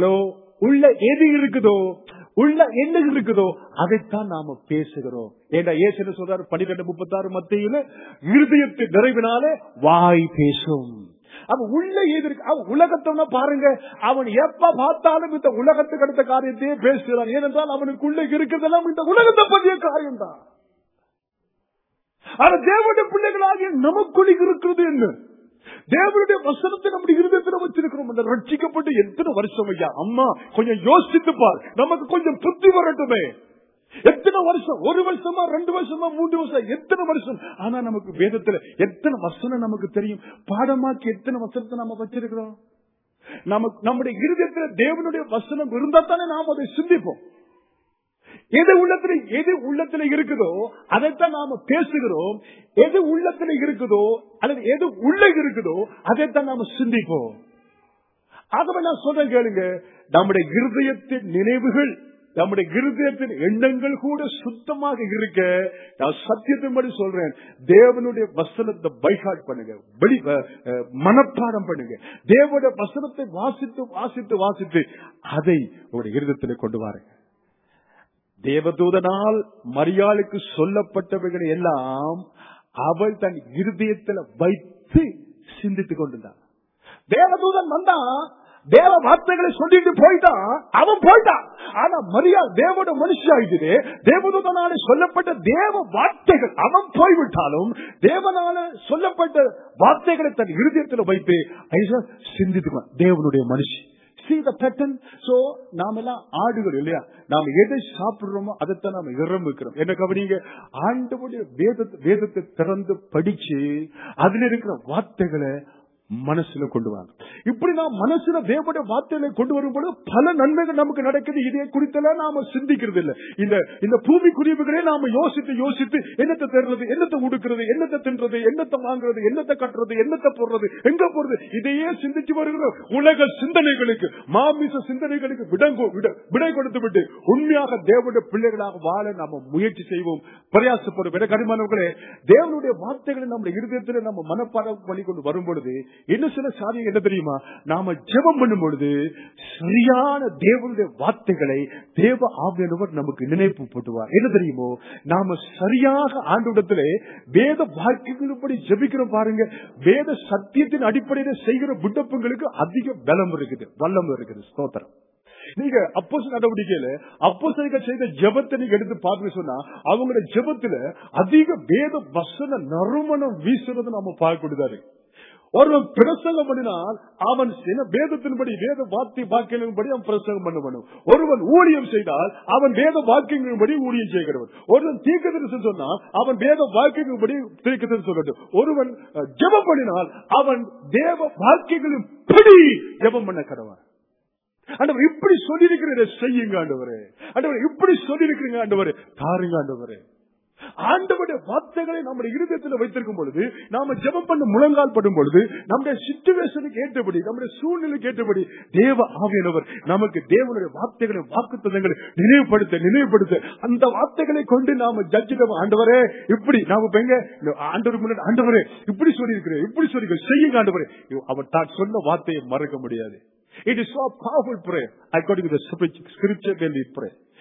உள்ள என்ன இருக்குதோ அதைத்தான் நாம பேசுகிறோம். ஏண்டா ஏசு என்ன சொல்றாரு? 12:36 மத்தியில இருதயத்தின் நிறைவினாலே வாய் பேசும். அவன் உள்ள எது இருக்கு? அவன் உலகத்தை பாருங்க, அவன் எப்ப பார்த்தாலும் இந்த உலகத்துக்கு அடுத்த காரியத்தையே பேசுகிறான். ஏனென்றால் அவனுக்குள்ள இருக்கிறதெல்லாம் இந்த உலகத்தை பற்றிய காரியம் தான். ஆனா தேவனுடைய பிள்ளைகளாகிய நமக்குள் இருக்கிறது என்ன? தேவனுடைய வசனத்தை நம்முடைய இருதயத்தில் வச்சிருக்கிறோம். அந்த ரட்சிக்கப்பட்டு எத்தனை வருஷம் ஐயா? அம்மா கொஞ்சம் யோசித்து பார், நமக்கு கொஞ்சம் புத்தி வரட்டுமே. எத்தனை வருஷம்? 1 வருஷமா, 2 வருஷமா, 3 வருஷம், எத்தனை வருஷம்? ஆனா நமக்கு வேதத்துல எத்தனை வசனம் நமக்கு தெரியும்? பாடமாக்கி எத்தனை வசனத்தை நாம வச்சிருக்கிறோம்? நம்முடைய இருதயத்துல தேவனுடைய வசனம் இருந்தா தானே நாம் அதை சிந்திப்போம். எது உள்ளத்துல இருக்குதோ அதைத்தான் நாம பேசுகிறோம். எது உள்ளத்துல இருக்குதோ அல்லது எது உள்ள இருக்குதோ அதைத்தான் நாம சிந்திப்போம். ஆகவே நான் சொல்றேன் கேளுங்க, நம்முடைய இருதயத்தின் நினைவுகள், நம்முடைய இருதயத்தின் எண்ணங்கள் கூட சுத்தமாக இருக்க, நான் சத்தியத்தின்படி சொல்றேன், தேவனுடைய வசனத்தை பைஹார்ட் பண்ணுங்க, மனப்பாடம் பண்ணுங்க. தேவனுடைய வசனத்தை வாசித்து அதை உங்களுடைய இருதயத்தில் கொண்டு வாருங்க. தேவதூதனால் மரியாளுக்கு சொல்லப்பட்டவைகளை எல்லாம் அவள் தன் இருதயத்தில் வைத்து சிந்தித்துக் கொண்டிருந்தான். தேவதூதன் வந்தா தேவ வார்த்தைகளை சொல்லிட்டு போயிட்டான், அவன் போயிட்டான். ஆனா மரியாள் தேவோட மனுஷியாயிட்டு தேவதூதனால சொல்லப்பட்ட தேவ வார்த்தைகள் அவன் போய்விட்டாலும் தேவனால சொல்லப்பட்ட வார்த்தைகளை தன் இருதயத்தில் வைத்து சிந்தித்துக்குவான். தேவனுடைய மனுஷி. See the pattern. So நாம எல்லாம் ஆடுகள் இல்லையா? நாம எதை சாப்பிடுறோமோ அதைத்தான் நாம இறம்பிக்கிறோம். என்ன கவனிங்க, ஆண்டவருடைய வேதத்தை திறந்து படிச்சு அதுல இருக்கிற வார்த்தைகளை மனசுல கொண்டு வாங்க. இப்படி நாம் மனசுல தேவனுடைய வார்த்தைகளை கொண்டு வரும்போது பல நன்மைகள் நமக்கு நடக்குது. இதை குறித்தெல்லாம் நாம சிந்திக்கிறது இல்லை. இந்த பூமி குறிப்புகளே நாம யோசித்து என்னத்தை தருறது, என்னத்தை உடுக்கிறது, என்னத்தை தின்றது, என்னத்தை வாங்குறது, என்னத்தை கட்டுறது, என்னத்தை போடுறது, எங்க போறது, இதையே சிந்திச்சு வருகிற உலக சிந்தனைகளுக்கு, மாமிச சிந்தனைகளுக்கு விடை கொடுத்து விட்டு உண்மையாக தேவனுடைய பிள்ளைகளாக வாழ நாம முயற்சி செய்வோம், பிரயாசப்படுவோம். என கனிமானவர்களே, தேவனுடைய வார்த்தைகளை நம்முடைய இருதயத்தில் நம்ம மனப்பாடம் பண்ணி கொண்டு வரும் பொழுது என்ன சில சாதியம் என்ன தெரியுமா? நாம ஜெபம் பண்ணும் பொழுது சரியான தேவனுடைய வார்த்தைகளை தேவ ஆவியானவர் நமக்கு நினைப்பு போட்டுவார். என்ன தெரியுமோ, நாம சரியாக ஆண்டவரிடத்திலே வேத வாக்கியங்களின்படி ஜெபிக்கிறோம் பாருங்க. வேத சத்தியத்தின் அடிப்படையில் செய்கிற விண்ணப்பங்களுக்கு அதிக பலம் இருக்குது, வல்லம் இருக்குது. ஸ்தோத்திரம். நீங்க அப்போஸ்தலர் நடவடிக்கையில அப்போஸ்தலர்கள் செய்த ஜெபத்தை நீங்க எடுத்து பார்த்து சொன்னா அவங்களோட ஜெபத்துல அதிக வேத வசன நறுமணம் வீசுறது நாம பார்க்கக்கூடாது. ஒருவன் பிரசங்கம் பண்ணினால் அவன் வேதத்தின்படி வேத வாக்கியங்களின்படி அவன் பிரசங்கம் பண்ண. ஒருவன் ஊழியம் செய்தால் அவன் வேத வாக்கியங்களின்படி ஊழியம் செய்கிறவன். ஒருவன் தீர்க்கதரிசனம் சொன்னால் அவன் வேத வாக்கியங்களின்படி தீர்க்கதரிசனம் சொல்லட்டும். ஒருவன் ஜெபம் பண்ணினால் அவன் தேவ வாக்கியங்களின் படி ஜெபம் பண்ண கடவன். ஆண்டவர் இப்படி சொல்லியிருக்கிறத செய்யுங்க ஆண்டவரே, ஆண்டவர் இப்படி சொல்லியிருக்கிறீங்க ஆண்டவரே, தாருங்க ஆண்டவரே. ஆண்டவருடைய வார்த்தைகளை நம்முடைய இருதயத்தில் வைத்திருக்கும் பொழுது, நாம ஜெபம் பண்ண முழங்கால் படும் பொழுது, நம்முடைய சிச்சுவேஷனுக்கு ஏற்றபடி, நம்முடைய சூழ்நிலைக்கு ஏற்றபடி தேவ ஆவியானவர் நமக்கு தேவனுடைய வார்த்தைகளை, வாக்குத்தத்தங்களை நினைவுபடுத்த அந்த வார்த்தைகளை கொண்டு நாம ஜட்ஜிடம், ஆண்டவரே இப்படி நாம ஆண்டவர் முன்னாடி, ஆண்டவரே இப்படி சொல்லியிருக்கிறேன், இப்படி சொல்லி செய்யுங்க ஆண்டவரே. அவர் தான் சொன்ன வார்த்தையை மறக்க முடியாது. It is so powerful prayer. According to the scripture when we pray.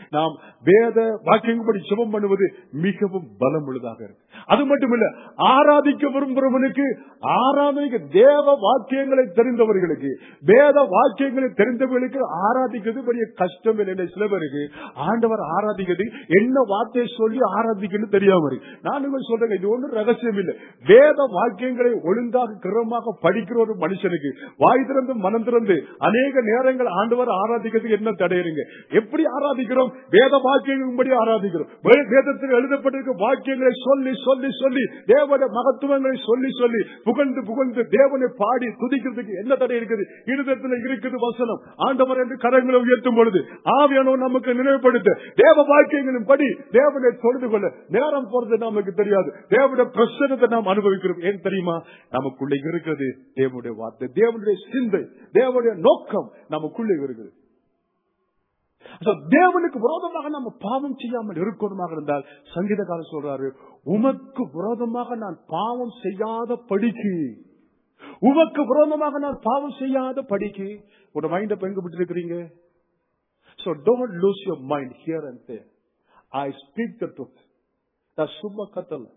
நாம் வேத வாக்கியங்கள்படி ஜெபம் பண்ணுவது மிகவும் பலம் உள்ளதாக இருக்கு. அது மட்டுமில்ல, ஆராதிக்க விரும்புகிறவனுக்கு ஆராதனைக்கு தேவ வாக்கியங்களை தெரிந்தவர்களுக்கு வேத வாக்கியங்களை தெரிந்தவர்களுக்கு ஆராதிக்கிறது பெரிய கஷ்டம் இல்லை. சில பேருக்கு ஆண்டவர் ஆராதிக்கிறது என்ன வார்த்தையை சொல்லி ஆராதிக்கணும் தெரியாம இருக்கு. நான் சொல்றேன், இது ஒன்றும் ரகசியம் இல்லை. வேத வாக்கியங்களை ஒழுங்காக கிரமமாக படிக்கிற ஒரு மனுஷனுக்கு வாய் திறந்து மனம் திறந்து அநேக நேரங்கள் ஆண்டவர் ஆராதிக்கிறதுக்கு என்ன தடையுங்க? எப்படி ஆராதிக்கிறோம்? வேத வாக்கியங்களின்படி ஆராதிக்கிறோம். வேதத்தில் எழுதப்பட்டிருக்க வாக்கியங்களை சொல்லி சொல்லி சொல்லி தேவனுடைய மகத்துவங்களை சொல்லி சொல்லி புகழ்ந்து புகழ்ந்து தேவனை பாடி துதிக்கிறதுக்கு என்ன தடை இருக்குது? இருதயத்தில் இருக்குது வசனம். ஆண்டவர் என்று கரங்களை உயர்த்தும் பொழுது ஆவியானவர் நமக்கு நினைவுபடுத்த தேவ வாக்கியங்களின் படி தேவனை தொழுது கொள்ள நேரம் போறது நமக்கு தெரியாது. தேவனுடைய பிரசன்னத்தை நாம் அனுபவிக்கிறோம். ஏன் தெரியுமா? நமக்குள்ளே இருக்கிறது தேவனுடைய வார்த்தை, தேவனுடைய சிந்தை, தேவனுடைய நோக்கம் நமக்குள்ளே இருக்குது. தேவனுக்கு விரோதமாக நம்ம பாவம் செய்யாமல் இருக்கணுமாக இருந்தால் சங்கீதக்காரர் சொல்றாரு, உமக்கு விரோதமாக நான் பாவம் செய்யாத படிக்கு, உமக்கு விரோதமாக நான் பாவம் செய்யாத படிக்கு. உங்க மைண்ட எங்க விட்டு இருக்கிறீங்க? So don't lose your mind here and there. I speak the truth. நான் சும்மா கத்தல.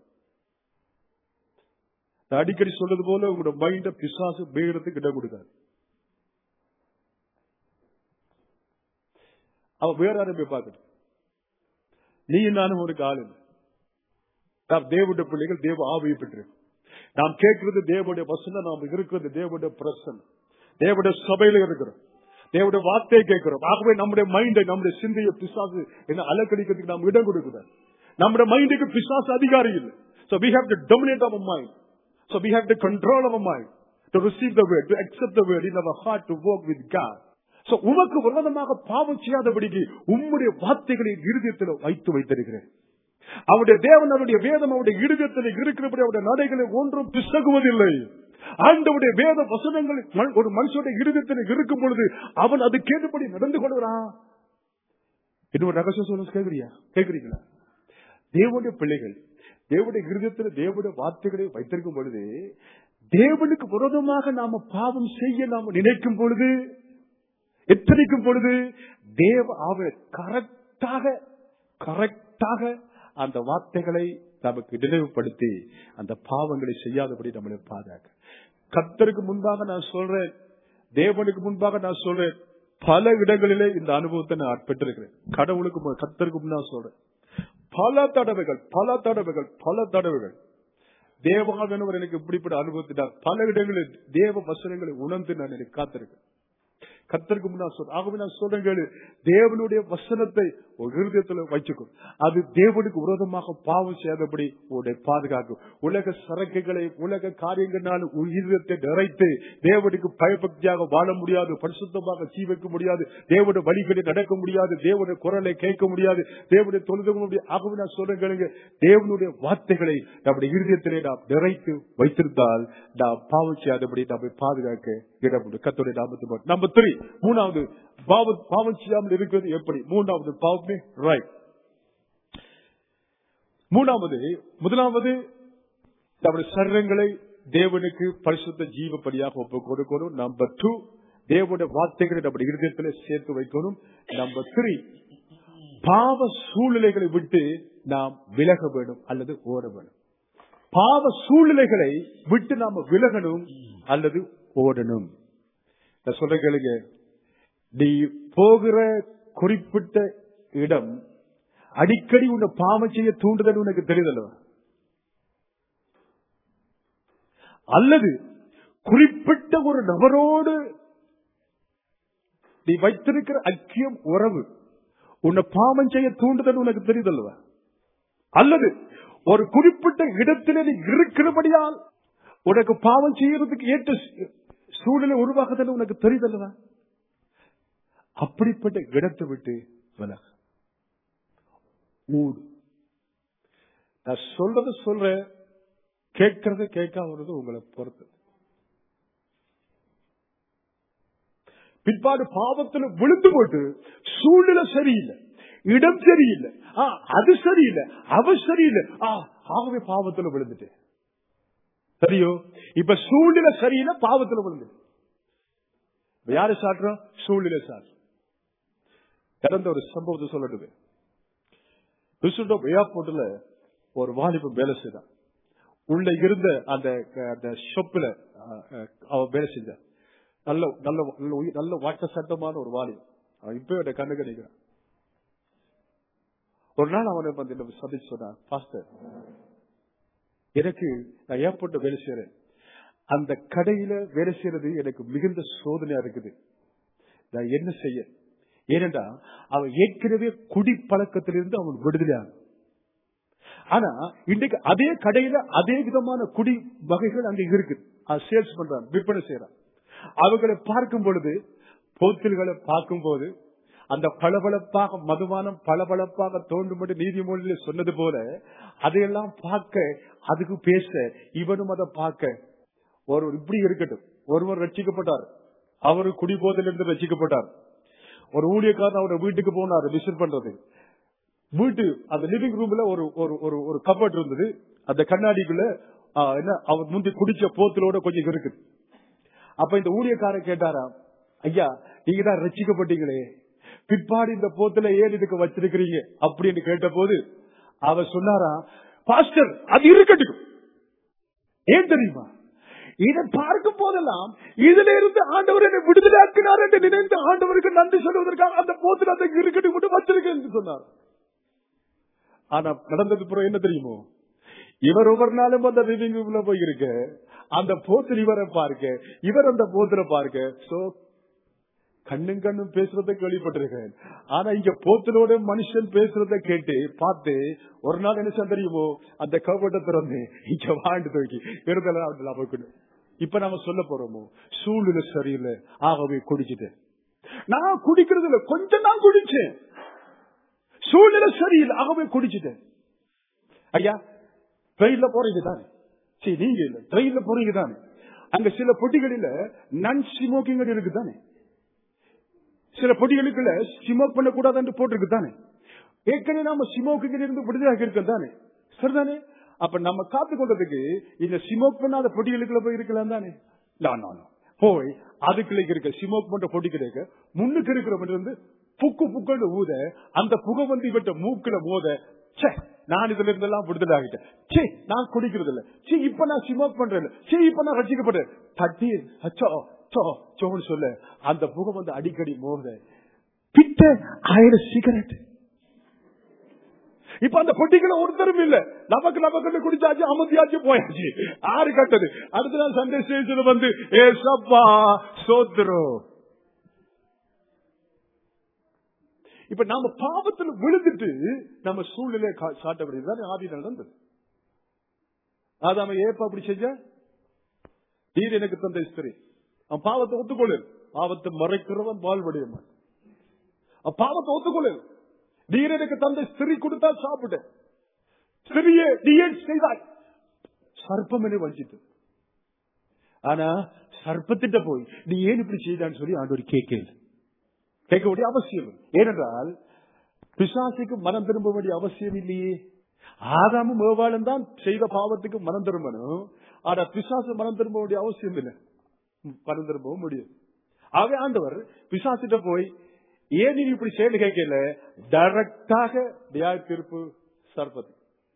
அடிக்கடி சொல்றது போல உங்களோட மைண்ட பிசாசு மேயறதுக்கு இடம் கொடுக்காது. அவ வேற யாரும் போய் பார்க்கணும். நீ நானும் ஒரு ஆள் இல்லை. நாம் தேவனுடைய பிள்ளைகள், தேவ ஆவியை பெற்று நாம் கேட்கிறது தேவனுடைய வசனம், நாம் இருக்கிறது தேவனுடைய பிரசன்னம், தேவனுடைய சபையில இருக்கிறோம், தேவனுடைய வார்த்தையை கேட்கிறோம். ஆகவே நம்முடைய மைண்டை, நம்முடைய சிந்தையை பிசாசு என்ன அலக்கடிக்கிறதுக்கு நாம் இடம் கொடுக்கிறோம். நம்முடைய மைண்டுக்கு பிசாசு அதிகாரி இல்லை. So we have to dominate our mind. So we have to control our mind to receive the word, to accept the word in our heart, to walk with God. So உமக்கு விரோதமாக பாவம் செய்யாதபடிக்கு உம்முடைய வார்த்தைகளை இருதயத்தில் வைத்து வைத்திருக்கிறேன். அவருடைய தேவன், அவருடைய வேதம் அவருடைய இருதயத்தில் இருக்கிறபடி அவருடைய நடைகளை ஒன்றும் பிசகுவதில்லை. ஆண்டவருடைய வேத வசனங்கள் ஒரு மனுஷனுடைய இருதயத்தில் இருக்கும் பொழுது அவன் அது கேட்டபடி நடந்து கொள்கிறான். இன்னொரு ரகசியம் சொல்ல கேட்கிறீங்களா? தேவனுடைய பிள்ளைகள் தேவனுடைய இருதயத்தில் தேவனுடைய வார்த்தைகளை வைத்திருக்கும் பொழுது, தேவனுக்கு விரோதமாக நாம பாவம் செய்ய நாம நினைக்கும் பொழுது, எத்தனைக்கும் பொழுது தேவ ஆவியை கரெக்டாக அந்த வார்த்தைகளை நமக்கு நினைவுபடுத்தி அந்த பாவங்களை செய்யாதபடி நம்மளை பாதுகாக்க. கர்த்தருக்கு முன்பாக நான் சொல்றேன், தேவனுக்கு முன்பாக நான் சொல்றேன், பல இடங்களிலே இந்த அனுபவத்தை நான் பெற்றிருக்கிறேன். கடவுளுக்கு கர்த்தருக்கு முன்பாக சொல்றேன், பல தடவைகள் தேவாவினவர் எனக்கு இப்படிப்பட்ட அனுபவத்தினார் பல இடங்களில் தேவ வசனங்களை உணர்ந்து நான் எனக்கு காத்திருக்கேன். கர்த்தருக்கு முன்னா சொல்றேன். ஆகவே நான் சொல்றேன், தேவனுடைய வசனத்தை ஒரு இருதயத்தில் வச்சுக்கும். அது தேவனுக்கு விரோதமாக பாவம் செய்யாதபடி உன்னை பாதுகாக்கும். உலக சரக்குகளை, உலக காரியங்களால் இருதயத்தை நிறைத்து தேவனுக்கு பயபக்தியாக வாழ முடியாது, பரிசுத்தமாக ஜீவிக்க முடியாது, தேவனுடைய வழிகளை நடக்க முடியாது, தேவனுடைய குரலை கேட்க முடியாது, தேவனுடைய தொழுத முடியாது. ஆகவே நான் சொல்றேன், தேவனுடைய வார்த்தைகளை நம்முடைய இருதயத்திலே நாம் நிறைத்து வைத்திருந்தால் நாம் பாவம் செய்யாதபடி நம்மை பாதுகாக்க இடம் உண்டு. கர்த்தருடைய நாமத்துக்கு. நம்பர் 3, மூணாவது பாவம் செய்யாமல் இருக்கிறது எப்படி? மூன்றாவது பாவமே ரைட். முதலாவது நம்முடைய சரீரங்களை தேவனுக்கு பரிசுத்த ஜீவபலியாக ஒப்புக் கொடுக்கணும். நம்பர் 2, தேவனுடைய வார்த்தைகளை நம்முடைய இருதயத்தில் சேர்த்து வைக்கணும். நம்பர் 3, பாவ சூழ்நிலைகளை விட்டு நாம் விலக வேண்டும் அல்லது ஓட வேண்டும். பாவ சூழ்நிலைகளை விட்டு நாம விலகணும் அல்லது ஓடணும். சொல்ற கேளுங்க, நீ போகிற குறிப்பிட்ட இடம் அடிக்கடி உன்னை பாவம் செய்ய தூண்டுதல் உனக்கு தெரியுதல்ல, அல்லது குறிப்பிட்ட ஒரு நபரோடு நீ வைத்திருக்கிற ஐக்கியம் உறவு உன்னை பாவம் செய்ய தூண்டுதல் உனக்கு தெரியுதல்வா, அல்லது ஒரு குறிப்பிட்ட இடத்திலே நீ இருக்கிறபடியால் உனக்கு பாவம் செய்யறதுக்கு ஏற்ற சூழ்நிலை உருவாக்குதல் உனக்கு தெரியுதல்லவா, அப்படிப்பட்ட இடத்தை விட்டு விலக ஊடு. நான் சொல்றேன், கேட்கறது கேட்காமது உங்களை பொறுத்து. பிற்பாடு பாவத்தில் விழுந்து போட்டு சூழ்நிலை சரியில்லை, இடம் சரியில்லை, அது சரியில்லை, அவ சரியில்லை, ஆகவே பாவத்தில் விழுந்துட்டு சரியோ. இப்ப சூழ்நிலை சரியில்லை, பாவத்தில் விழுந்து யாரு சாட்டுறோம்? சூழ்நிலை சாட்டு. இறந்த ஒரு சம்பவத்தை சொல்லட்டுது. ஏர்போர்ட்ல ஒரு வாலிபன் வேலை செய்தான். உள்ள இருந்த அந்த ஷாப்ல அவன் வேலை செஞ்சான். நல்ல நல்ல நல்ல வாட்ட சட்டமான ஒரு வாலிபன். அவன் இப்ப கண்ணு கணிக்கிறான். ஒரு நாள் அவனை வந்து சந்திச்சு சொன்னான், பாஸ்டர், எனக்கு நான் ஏர்போர்ட்ல வேலை செய்யறேன். அந்த கடையில வேலை செய்யறது எனக்கு மிகுந்த சோதனையா இருக்குது. நான் என்ன செய்ய? ஏனென்றா அவன் ஏற்கனவே குடி பழக்கத்திலிருந்து அவன் விடுதலையாகும். ஆனா இன்றைக்கு அதே கடையில அதே விதமான குடி வகைகள் அங்க இருக்கு. அது சேல்ஸ் பண்றான், விற்பனை செய்யறான். அவர்களை பார்க்கும் பொழுது, போத்தல்களை பார்க்கும் போது அந்த பளபளப்பாக மதுபானம் பளபளப்பாக தோன்றும்படி நீதிமொழியில சொன்னது போல அதையெல்லாம் பார்க்க, அதுக்கு பேச, இவனும் அதை பார்க்க ஒரு இப்படி இருக்கட்டும். ஒருவர் ரட்சிக்கப்பட்டார், அவரு குடிபோதையிலிருந்து ரட்சிக்கப்பட்டார். ஒரு ஊழியக்காரன் அவரோட வீட்டுக்கு போனார் விசிட் பண்றது. வீட்டு அந்த லிவிங் ரூம்ல ஒரு கபோர்ட் இருந்தது. அந்த கண்ணாடிக்குள்ள என்ன அவர் முந்தி குடிச்ச போத்தலோட கொஞ்சம் இருக்குது. அப்ப இந்த ஊழியக்காரன் கேட்டாரா, ஐயா நீங்க தான் ரட்சிக்கப்பட்டீங்களே, பிற்பாடு இந்த போத்தல ஏன் இதுக்கு வச்சிருக்கிறீங்க அப்படின்னு கேட்ட போது அவர் சொன்னாரா, பாஸ்டர் அது இருக்கட்டும், ஏன் தெரியுமா, இதை பார்க்கும் போதெல்லாம் இதுல இருந்து ஆண்டவர் என்னை விடுதலாக்கினார் என்று நினைந்து ஆண்டவருக்கு நன்றி சொல்வதற்காக அந்த போத்தல அதை இருக்கட்டும் மட்டும் வச்சிருக்கேன் என்று சொன்னார். ஆனா நடந்தது பிறகு என்ன தெரியுமோ, இவர் ஒவ்வொரு நாளும் அந்த லிவிங் ரூம்ல போயிருக்க, அந்த போத்தல் இவரை பார்க்க, இவர் அந்த போத்தலை பார்க்க, சோ கண்ணும் கண்ணும் பேசுறதை கேள்விப்பட்டிருக்கேன். ஆனா இங்க போத்தலோட மனுஷன் பேசுறதை கேட்டு பார்த்து ஒரு நாள் என்ன தெரியுமோ, அந்த கபட்டை திறந்து இங்க வாழ்ந்து தூக்கி இருந்தல. இப்ப நாம சொல்ல போறோமோ, சூழ்நிலை சரியில்லை ஆகவே குடிச்சிட்டேன். நான் குடிக்கிறது இல்ல, கொஞ்சம் தான் குடிச்சேன். சூழ்நிலை சரியில்லை ஆகவே குடிச்சிட்டேன். ஐயா ட்ரெயின்ல போறீங்க தானே, சரி நீங்க இல்ல ட்ரெயின்ல போறீங்க தானே, அங்க சில பொட்டிகளில நான் ஸ்மோக்கிங் இருக்கு தானே, சில பொடிகளுக்குள்ள ஸ்மோக் பண்ணக்கூடாது என்று போட்டிருக்கு தானே. ஏற்கனவே நாம ஸ்மோக்கிங் இருந்து விடுதலாக இருக்க தானே, சரிதானே. அப்ப நம்ம காத்து கொண்டதுக்கு இந்த ஸ்மோக் பண்ணாத பொடிகளுக்குள்ள போய் இருக்கலாம் தானே. போய் அதுக்குள்ள இருக்க ஸ்மோக் பண்ற பொடி கிடைக்க முன்னுக்கு இருக்கிற புக்கு புக்கு ஊத, அந்த புகை வந்து இவற்ற மூக்குல மோத, நான் இதுல இருந்தெல்லாம் விடுதலை ஆகிட்டேன், சே நான் குடிக்கிறது இல்ல, சே இப்ப நான் ஸ்மோக் பண்றேன், சே இப்ப நான் ரசிக்கப்படுறேன், தட்டி அச்சோ சோன்னு சொல்ல அந்த புகை வந்து அடிக்கடி மோத பிட்ட 1000 சிகரெட். இப்ப அந்த பொட்டிகளை ஒருத்தரும் இல்ல, நமக்கு குடிச்சாச்சு, அமைதியாச்சு, போயாச்சு. ஆறு கட்டது. அடுத்த நாள் சண்டே ஸ்டேஷன் வந்து ஏசப்பா சோத்ரோ. இப்ப நாம பாவத்துல விழுந்துட்டு நம்ம சூழ்நிலை சாட்ட முடியுது. ஆதி நடந்தது. அதாம ஏப்பா அப்படி செஞ்ச, நீர் எனக்கு தந்த ஸ்திரீ. அவன் பாவத்தை ஒத்துக்கொள்ளு, பாவத்தை மறைக்கிறவன் வாழ்வடையவன். பாவத்தை ஒத்துக்கொள்ளு, நீர் எனக்கு தந்த ஸ்திரீ கொடுத்தா சாப்பிட்டேன், ஸ்திரியே நீ ஏன் செய்தாய், சர்ப்பம் என்னை வஞ்சித்து. ஆனா சர்ப்பத்திட்ட போய் நீ ஏன் இப்படி செய்தான்னு சொல்லி ஆண்டவர் கேட்க வேண்டிய அவசியம். ஏனென்றால் பிசாசுக்கு மனம் திரும்ப வேண்டிய அவசியம் இல்லையே. ஆதாமும் ஏவாளும் தான் செய்த பாவத்துக்கு மனம் திரும்பணும். ஆனா பிசாசு மனம் திரும்ப வேண்டிய அவசியம் இல்லை, மனம் திரும்பவும் முடியும். ஆகவே ஆண்டவர் பிசாசிட்ட போய் ஏன் நீ இப்படி செயல் கேட்கல, டைரக்டாக நியாய தீர்ப்பு சர்ப்பது.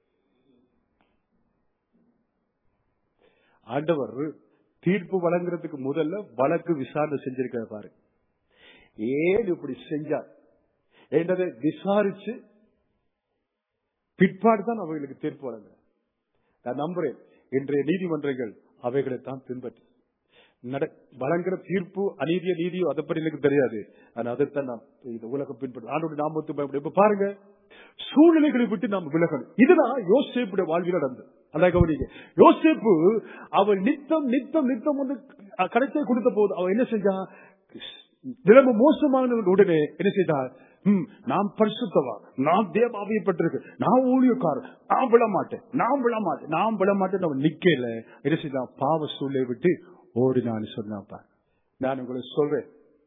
ஆண்டவர் தீர்ப்பு வழங்குறதுக்கு முதல்ல வழக்கு விசாரணை செஞ்சிருக்க பாரு, ஏன் இப்படி செஞ்சார் என்றதை விசாரிச்சு பிற்பாடுதான் அவைகளுக்கு தீர்ப்பு வழங்க. நான் நம்புறேன் இன்றைய நீதிமன்றங்கள் அவைகளை தான் பின்பற்று வழங்குற தீர்ப்பு அநீதிய நீதியோ அதை பற்றி எனக்கு தெரியாது. ஆனா அதைத்தான் நாம் இந்த உலகம் பின்பற்ற ஆண்டோட நாமத்து பயப்படும். இப்ப பாருங்க, சூழ்நிலைகளை விட்டு நாம் விலகணும். இதுதான் யோசேப்புடைய வாழ்வில் நடந்தது. அதான் கவனிங்க, யோசேப்பு அவன் நித்தம் நித்தம் நித்தம் வந்து கடைசியை கொடுத்த போது அவன் என்ன செஞ்சான், நிலைமை மோசமான உடனே என்ன செய்தார், நாம் பரிசுத்தவா, நாம் தேவாவியப்பட்டிருக்கு, நான் ஊழியக்காரன், நான் விழமாட்டேன் அவன் நிக்கல. என்ன செய்தான், பாவ சூழலை விட்டு ஓடினான்னு சொன்னாப்பா. நான் உங்களுக்கு சொல்றேன்,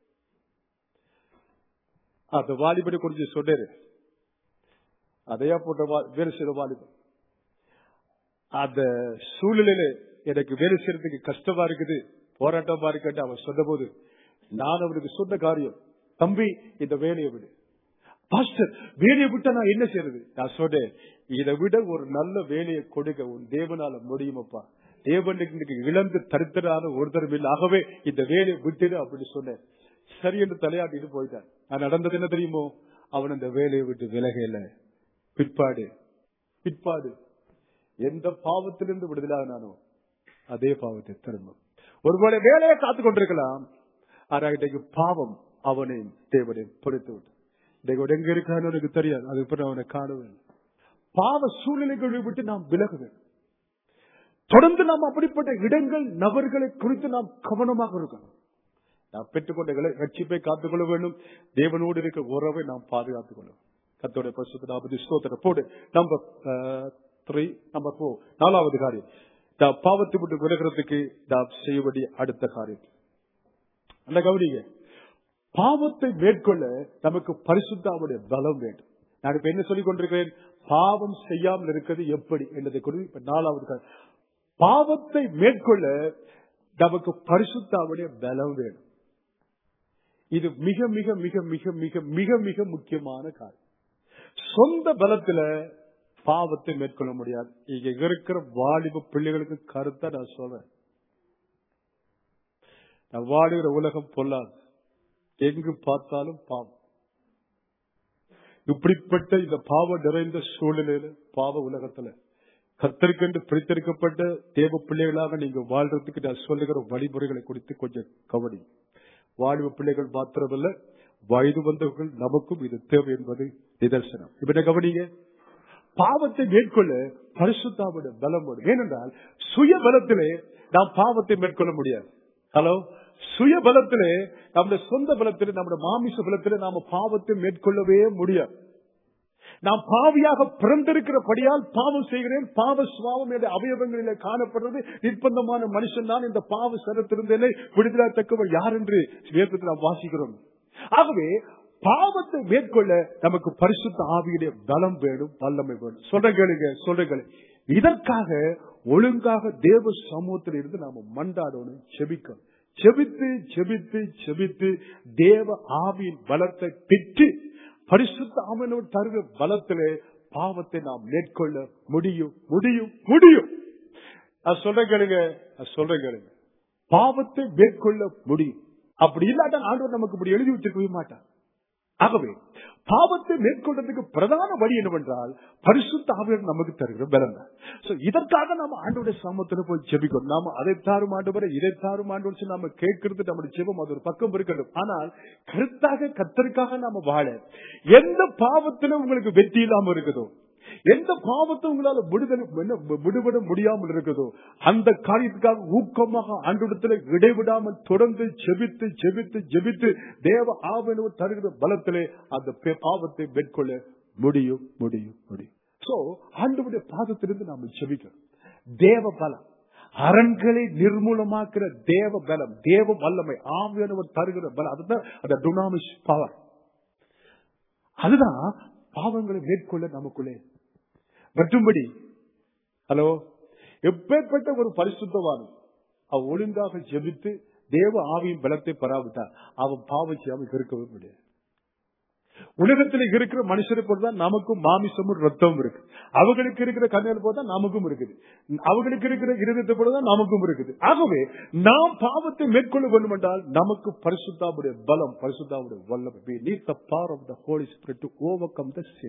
அந்த வாலிபனை குறிச்சு சொல்றேன். அதையா போட்ட வேலை செய்த வாலிபன் அந்த சூழ்நிலையில எனக்கு வேலை செய்யறதுக்கு கஷ்டமா இருக்குது, போராட்டமா இருக்கு அவன் சொன்ன போது நான் அவனுக்கு சொன்ன காரியம், தம்பி இந்த வேலையை விடு, பாஸ்டர் வேலையை விட்டா நான் என்ன செய்யறது? நான் சொல்றேன், இதை விட ஒரு நல்ல வேலையை கொடுக்க உன் தேவனால முடியுமப்பா. தேவனுக்கு இழந்து தரித்திரான ஒருத்தரும் இல்லை. ஆகவே இந்த வேலையை விட்டுடு அப்படின்னு சொன்னேன். சரி என்று தலையாட்டிட்டு போயிட்டான். நான் நடந்தது என்ன தெரியுமோ? அவன் அந்த வேலையை விட்டு விலகல. பிற்பாடு எந்த பாவத்திலிருந்து விடுதலானானோ அதே பாவத்தை திரும்ப ஒருவேளை வேலையை காத்துக் கொண்டிருக்கலாம். ஆனா இன்றைக்கு பாவம் அவனை தேவனை பொறுத்து விட்டு எங்க இருக்கான்னு எனக்கு தெரியாது. அதுக்கு அவனை காணுவேன். பாவ சூழ்நிலைகளை விட்டு நாம் விலகுவேன். தொடர்ந்து நாம் அப்படிப்பட்ட இடங்கள் நபர்களை குறித்து நாம் கவனமாக இருக்கணும். நாம் பெற்றுக்கொண்ட ரட்சிப்பை காத்துக்கொள்ள வேண்டும். தேவனோடு இருக்கிற உறவை நாம் பாதுகாத்துக் கொள்ளும். கர்த்தருடைய பரிசுத்த நாமத்துக்கு ஸ்தோத்திரம். போடு நம்பர் 3, நம்பர் 4, 4வது காரியம், நாம் பாவத்தை விட்டு விலகிறதுக்கு நாம் செய்ய வேண்டிய அடுத்த காரியம். அந்த கவனிங்க, பாவத்தை மேற்கொள்ள நமக்கு பரிசுத்தாவுடைய பலம் வேண்டும். நான் இப்ப என்ன சொல்லிக் கொண்டிருக்கிறேன்? பாவம் செய்யாமல் இருக்கிறது எப்படி என்பதை குறித்து இப்ப 4வது காரியம். பாவத்தை மேற்கொள்ள நமக்கு பரிசுத்தாவுடைய பலம் வேணும். இது மிக மிக மிக மிக மிக மிக மிக முக்கியமான காரியம். சொந்த பலத்துல பாவத்தை மேற்கொள்ள முடியாது. இங்க இருக்கிற வாலிப பிள்ளைகளுக்கு கருத்தா நான் சொல்றேன். நான் வாடுகிற உலகம் பொல்லாது. எங்கு பார்த்தாலும் பாவம். இப்படிப்பட்ட இந்த பாவம் நிறைந்த சூழ்நிலையில, பாவ உலகத்துல கர்த்தருக்கென்று பிரித்தெடுக்கப்பட்ட தேவ பிள்ளைகளாக நீங்க வாழ்றதுக்கு நான் சொல்லுகிற வழிமுறைகளை குறித்து கொஞ்சம் கவனி. வாலிப பிள்ளைகள் மாத்திரமல்ல, வயது வந்தவர்கள் நமக்கும் இது தேவை என்பது நிதர்சனம். இப்ப கவனிங்க, பாவத்தை மேற்கொள்ள பரிசுத்தாவுடைய பலம் வேணும். ஏனென்றால் சுய பலத்திலே நாம் பாவத்தை மேற்கொள்ள முடியாது. ஹலோ, சுய பலத்திலே, நம்முடைய சொந்த பலத்திலே, நம்முடைய மாமிச பலத்திலே நாம பாவத்தை மேற்கொள்ளவே முடியாது. நாம் பாவியாக பிறந்திருக்கிறபடியால் பாவம் செய்கிறேன். பாவ சுவாவம் என்ற அவயவங்களிலே காணப்படுறது நிர்பந்தமான மனுஷன் தான் இந்த பாவ சரத்திருந்தேனே விடுதலாத்தக்கவர் யார் என்று வேதத்தில் நாம் வாசிக்கிறோம். ஆகவே பாவத்தை மேற்கொள்ள நமக்கு பரிசுத்த ஆவியுடைய பலம் வேணும், வல்லமை வேணும். சொல்றேன். இதற்காக ஒழுங்காக தேவ சமூகத்தில் இருந்து நாம மண்டாடணும், செபிக்கணும். செபித்து தேவ ஆவியின் பலத்தை பெற்று பரிசுத்த ஆவியானவர் தருகிற பலத்திலே பாவத்தை நாம் மேற்கொள்ள முடியும். நான் சொல்றேன், பாவத்தை மேற்கொள்ள முடியும். அப்படி இல்லாட்டா ஆண்டவர் நமக்கு இப்படி எழுதி வச்சிருக்கவே மாட்டார். ஆகவே பாவத்தை மேற்கொள்றதுக்கு பிரதான வழி என்னவென்றால் பரிசுத்த ஆவியானவர் நமக்கு தருகிற பலம். இதற்காக நாம ஆண்டவருடைய சமூகத்துல போய் ஜெபிக்கணும். நாம அதை தாரும் ஆண்டவரை, இதை தாரும் ஆண்டவர் நாம கேட்கறது நம்முடைய ஜெபம், அது ஒரு பக்கம் இருக்கணும். ஆனால் கருத்தாக கர்த்தருக்காக நாம வாழ, எந்த பாவத்திலும் உங்களுக்கு வெற்றி இல்லாம இருக்குதோ, எந்த பாவத்தை உங்களால விடுபட முடியாமல் இருக்குதோ, அந்த காரியத்துக்காக ஊக்கமாக ஆண்டவரிடத்தில் இடைவிடாமல் தொடர்ந்து ஜெபித்து தேவ ஆவியானவர் தருகிற பலத்திலே அந்த பாவத்தை மேற்கொள்ள முடியும். சோ ஆண்டவருடைய பாதத்திலிருந்து நாம ஜெபிக்கிறோம். தேவ பலம், அரண்களை நிர்மூலமாக்குற தேவ பலம், தேவ வல்லமை, ஆவியானவர் தருகிற பலம், அதுதான் அந்த டுனாமிஸ் பவர். அதுதான் பாவங்களை மேற்கொள்ள நமக்குள்ளே மற்றும்படி. ஹலோ, எப்பேற்பட்ட ஒரு பரிசுத்தவானும் அவன் ஒழுங்காக ஜெபித்து தேவ ஆவியின் பலத்தை பராவிட்டார், அவன் பாவம் செய்யாமல் இருக்கவே முடியாது. உலகத்தில் இருக்கிற மனுஷரை போலதான் நமக்கும் மாமிசமும் ரத்தமும் இருக்கு. அவர்களுக்கு இருக்கிற கண்ணீர் போலதான் நமக்கும் இருக்குது. அவர்களுக்கு இருக்கிற இருதயத்தை போலதான் நமக்கும் இருக்குது. ஆகவே நாம் பாவத்தை மேற்கொள்ள வேண்டும் என்றால் நமக்கு பரிசுத்தாவுடைய பலம், பரிசுத்தாவுடைய வல்லமை. We need the power of the Holy Spirit to overcome the sin.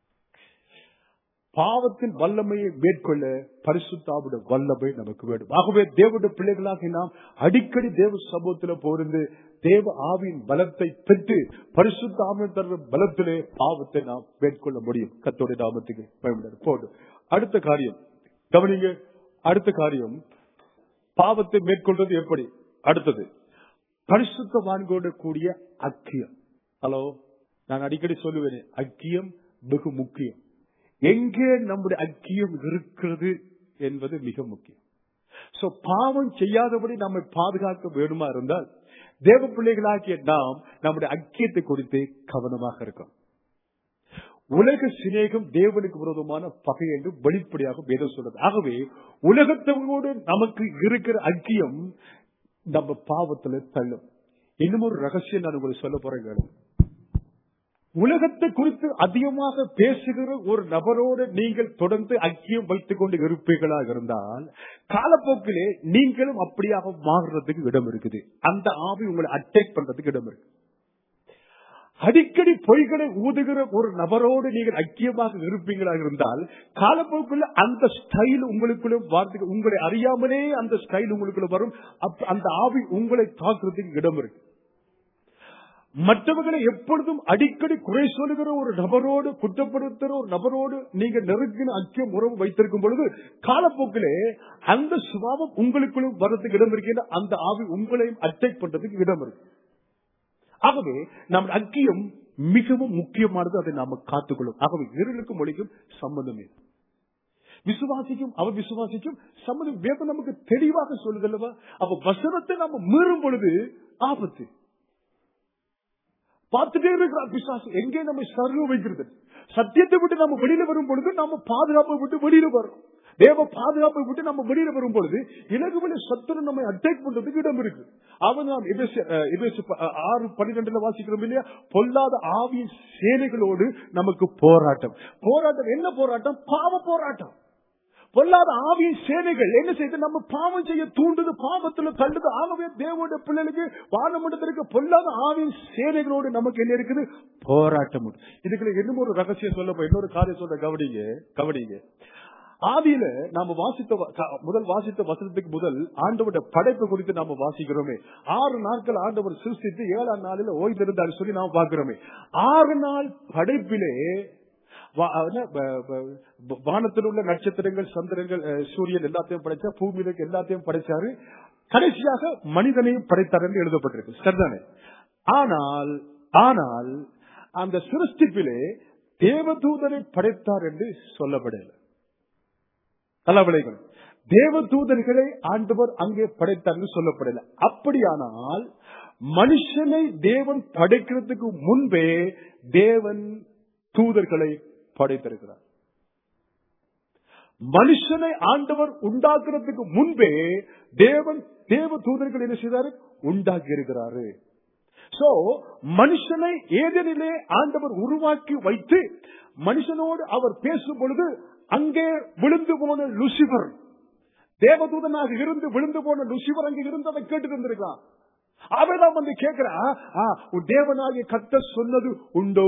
பாவத்தின் வல்லமையை மேற்கொள்ள பரிசுத்தாவுடைய வல்லமை நமக்கு வேண்டும். ஆகவே தேவனுடைய பிள்ளைகளாக நாம் அடிக்கடி தேவ சமூகத்தில் போருந்து தேவ ஆவியின் பலத்தை பெற்று பரிசுத்த ஆவியின் தர பலத்திலே பாவத்தை நாம் மேற்கொள்ள முடியும். கர்த்தருடைய நாமத்துக்கு பயன்படுத்த போடு. அடுத்த காரியம் கவனிங்க. அடுத்த காரியம், பாவத்தை மேற்கொள்றது எப்படி? அடுத்தது பரிசுத்தவான்களோடு கூடிய ஐக்கியம். ஹலோ, நான் அடிக்கடி சொல்லுவேன், ஐக்கியம் மிக முக்கியம். எங்கே நம்முடைய ஐக்கியம் இருக்கிறது என்பது மிக முக்கியம். சோ பாவம் செய்யாதபடி நம்மை பாதுகாக்க வேண்டுமா இருந்தால் தேவ பிள்ளைகளாகிய நாம் நம்முடைய ஐக்கியத்தை குறித்து கவனமாக இருக்கோம். உலக சிநேகம் தேவனுக்கு விரோதமான பகை என்று வெளிப்படையாக வேதம் சொல்றது. ஆகவே உலகத்தோடு நமக்கு இருக்கிற ஐக்கியம் நம்ம பாவத்துல தள்ளும். இன்னும் ஒரு ரகசியம் நான் உங்களுக்கு சொல்ல போறேன். உலகத்தை குறித்து அதிகமாக பேசுகிற ஒரு நபரோடு நீங்கள் தொடர்ந்து ஐக்கியம் வைத்துக் கொண்டு இருப்பீர்களாக இருந்தால் காலப்போக்கிலே நீங்களும் அப்படியாக மாறுறதுக்கு இடம் இருக்குது. அந்த ஆவி உங்களை அட்டாக் பண்றதுக்கு இடம் இருக்கு. அடிக்கடி பொய்களை ஊதுகிற ஒரு நபரோடு நீங்கள் ஐக்கியமாக இருப்பீங்களாக இருந்தால் காலப்போக்குள்ள அந்த ஸ்டைல் உங்களுக்குள்ள வார்த்தை உங்களை அறியாமலே அந்த ஸ்டைல் உங்களுக்குள்ள வரும். அந்த ஆவி உங்களை தாக்குறதுக்கு இடம் இருக்கு. மற்றவர்களை எப்பொழுதும் அடிக்கடி குறை சொல்லுகிற ஒரு நபரோடு குற்றப்படுத்துகிற ஒரு நபரோடு நீங்க நெருங்கின ஐக்கியம் உறவு வைத்திருக்கும் பொழுது காலப்போக்கிலே அந்த சுபாவம் உங்களுக்குள்ளும் வரதுக்கு இடம் இருக்கின்ற அந்த ஆவி உங்களையும் அட்டாக் பண்றதுக்கு இடம் இருக்கு. ஆகவே நம் ஐக்கியம் மிகவும் முக்கியமானது. அதை நாம காத்துக்கொள்ளும். ஆகவே இருளுக்கும் ஒளிக்கும் சம்பந்தமே, விசுவாசிக்கும் அவர் விசுவாசிக்கும் சம்பந்தம் வேதம் நமக்கு தெளிவாக சொல்லுதல்லவா. அப்ப வசனத்தை நாம மீறும் பொழுது ஆபத்து. பார்த்துட்டே இருக்கிறார் பிசாசு எங்கே நம்ம சர்வ வைக்கிறது. சத்தியத்தை விட்டு நம்ம வெளியில வரும் பொழுது நம்ம பாதுகாப்பை விட்டு வெளியில வரும். தேவ பாதுகாப்பை விட்டு நம்ம வெளியில வரும் பொழுது இலகுவில சத்துரு நம்ம அட்டாக் பண்றதுக்கு இடம் இருக்கு. அவன் 6:12 வாசிக்கிறோம் இல்லையா, பொல்லாத ஆவியின் சேனைகளோடு நமக்கு போராட்டம். போராட்டம் என்ன போராட்டம்? பாவ போராட்டம். பொல்லாத ஆவியின் சேனைகள் என்ன செய்து நம்ம பாவம் செய்ய தூண்டுது, பாவத்துல தள்ளுது. ஆகவே தேவனுடைய பிள்ளைகளுக்கு வானமண்டலத்திற்கு பொல்லாத ஆவியின் சேனைகளோடு நமக்கு என்ன இருக்குது? போராட்டம். இதுக்குள்ள இன்னும் ஒரு ரகசியம் சொல்ல, இன்னொரு காரியம் சொல்ற கவனிங்க. ஆதியில நாம முதல் வாசித்த வசனத்துக்கு முதல் ஆண்டவருடைய படைப்பு குறித்து நாம வாசிக்கிறோமே. 6 நாட்கள் ஆண்டவர் சிருஷ்டித்து 7ஆம் நாளில் ஓய்ந்திருந்தார் சொல்லி நாம பார்க்கிறோமே. 6 நாள் படைப்பிலே வானத்தில் உள்ள நட்சத்திரங்கள், சந்திரங்கள், சூரியன் எல்லாத்தையும் படைச்சா, பூமியில எல்லாத்தையும் படைச்சாரு. கடைசியாக மனிதனையும் படைத்தார் என்று எழுதப்பட்டிருக்கு. சரிதானே? ஆனால் அந்த சிருஷ்டிப்பிலே தேவதூதனை படைத்தார் என்று சொல்லப்படல. தலைவலைகள் தேவதூதர்களை ஆண்டவர் அங்கே படைத்தார் என்று சொல்லப்படல. அப்படியானால் மனுஷனை தேவன் படைக்கிறதுக்கு முன்பே தேவன் தூதர்களை படைத்திருக்கிறார். மனுஷனை ஆண்டவர் உண்டாக்குறதுக்கு முன்பே தேவன் தேவ தூதர்கள் என்ன செய்தாரு? உண்டாக்கி இருக்கிறாரு. சோ மனுஷனை ஏதேனிலே ஆண்டவர் உருவாக்கி வைத்து மனுஷனோடு அவர் பேசும் பொழுது அங்கே விழுந்து போன லூசிபர், தேவதூதனாக இருந்து விழுந்து போன லூசிபர் அங்கே இருந்து அதை கேட்டு இருந்திருக்கான். அவதான் வந்து கேட்கிறான், உன் தேவனாகிய கர்த்தர் சொன்னது உண்டோ?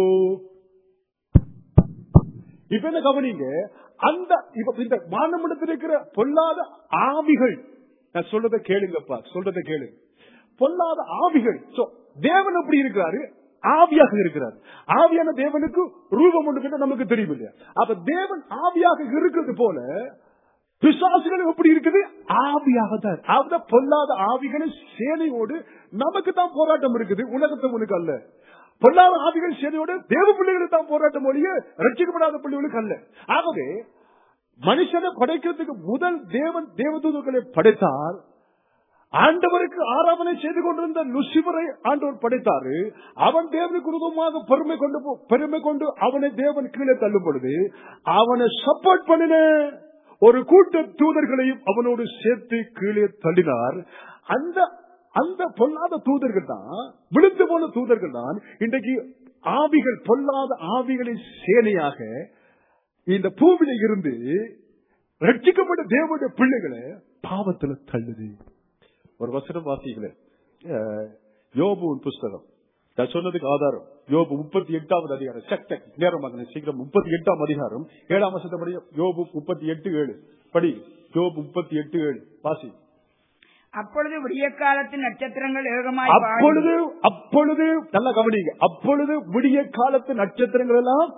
இப்ப என்ன கவனிங்க, இந்த வானமண்டலத்தில் இருக்கிற பொல்லாத ஆவிகள், நான் சொல்றதை கேளுங்கப்பா, சொல்றதை கேளுங்க. பொல்லாத ஆவிகள், தேவன் எப்படி இருக்கிறாரு? ஆவியாக இருக்கிறார். ஆவியான தேவனுக்கு ரூபம் ஒன்று நமக்கு தெரியும் இல்லையா? அப்ப தேவன் ஆவியாக இருக்கிறது போல பிசாசுகள் எப்படி இருக்குது? ஆவியாக தான். பொல்லாத ஆவிகளின் சேனையோடு நமக்கு தான் போராட்டம் இருக்குது, உலகத்தவனுக்கு அல்ல. பொல்லாத ஆவிகள் சேனையோடு தேவ பிள்ளைகளுக்கு தான் போராட்டம் ஒழிய ரட்சிக்கப்படாத பிள்ளைகளுக்கு அல்ல. ஆகவே மனுஷனை படைக்கிறதுக்கு முதல் தேவன் தேவதூதர்களை படைத்தார். ஆண்டவருக்கு ஆராதனை செய்து கொண்டிருந்த லூசிபரை ஆண்டவர் படைத்தாரு. அவன் தேவனுக்கு விரோதமாக பெருமை கொண்டு அவனை தேவன் கீழே தள்ளும் பொழுது அவனை சப்போர்ட் பண்ணின ஒரு கூட்ட தூதர்களையும் அவனோடு சேர்த்து கீழே தள்ளினார். அந்த பொல்லாத தூதர்கள் தான், விழுந்து போன தூதர்கள் தான் இன்றைக்கு ஆவிகள், பொல்லாத ஆவிகளின் சேனையாக இந்த பூமியில இருந்து ரட்சிக்கப்பட்ட தேவனுடைய பிள்ளைகளை பாவத்துல தள்ளுது. ஒரு வசனம் வாசிக்கல, யோபுவின் புஸ்தகம், நான் சொன்னதுக்கு ஆதாரம் யோபு 38வது அதிகாரம். நேரமாக சீக்கிரம் 38ஆம் அதிகாரம் 7ஆம் வசனப்படி யோபு 38:7 படி. யோபு 38:7 வாசி. அப்பொழுது விடிய காலத்து நட்சத்திரங்கள் ஏகமாய் அப்பொழுது நல்ல கவனிங்க, அப்பொழுது விடிய காலத்து நட்சத்திரங்கள் எல்லாம்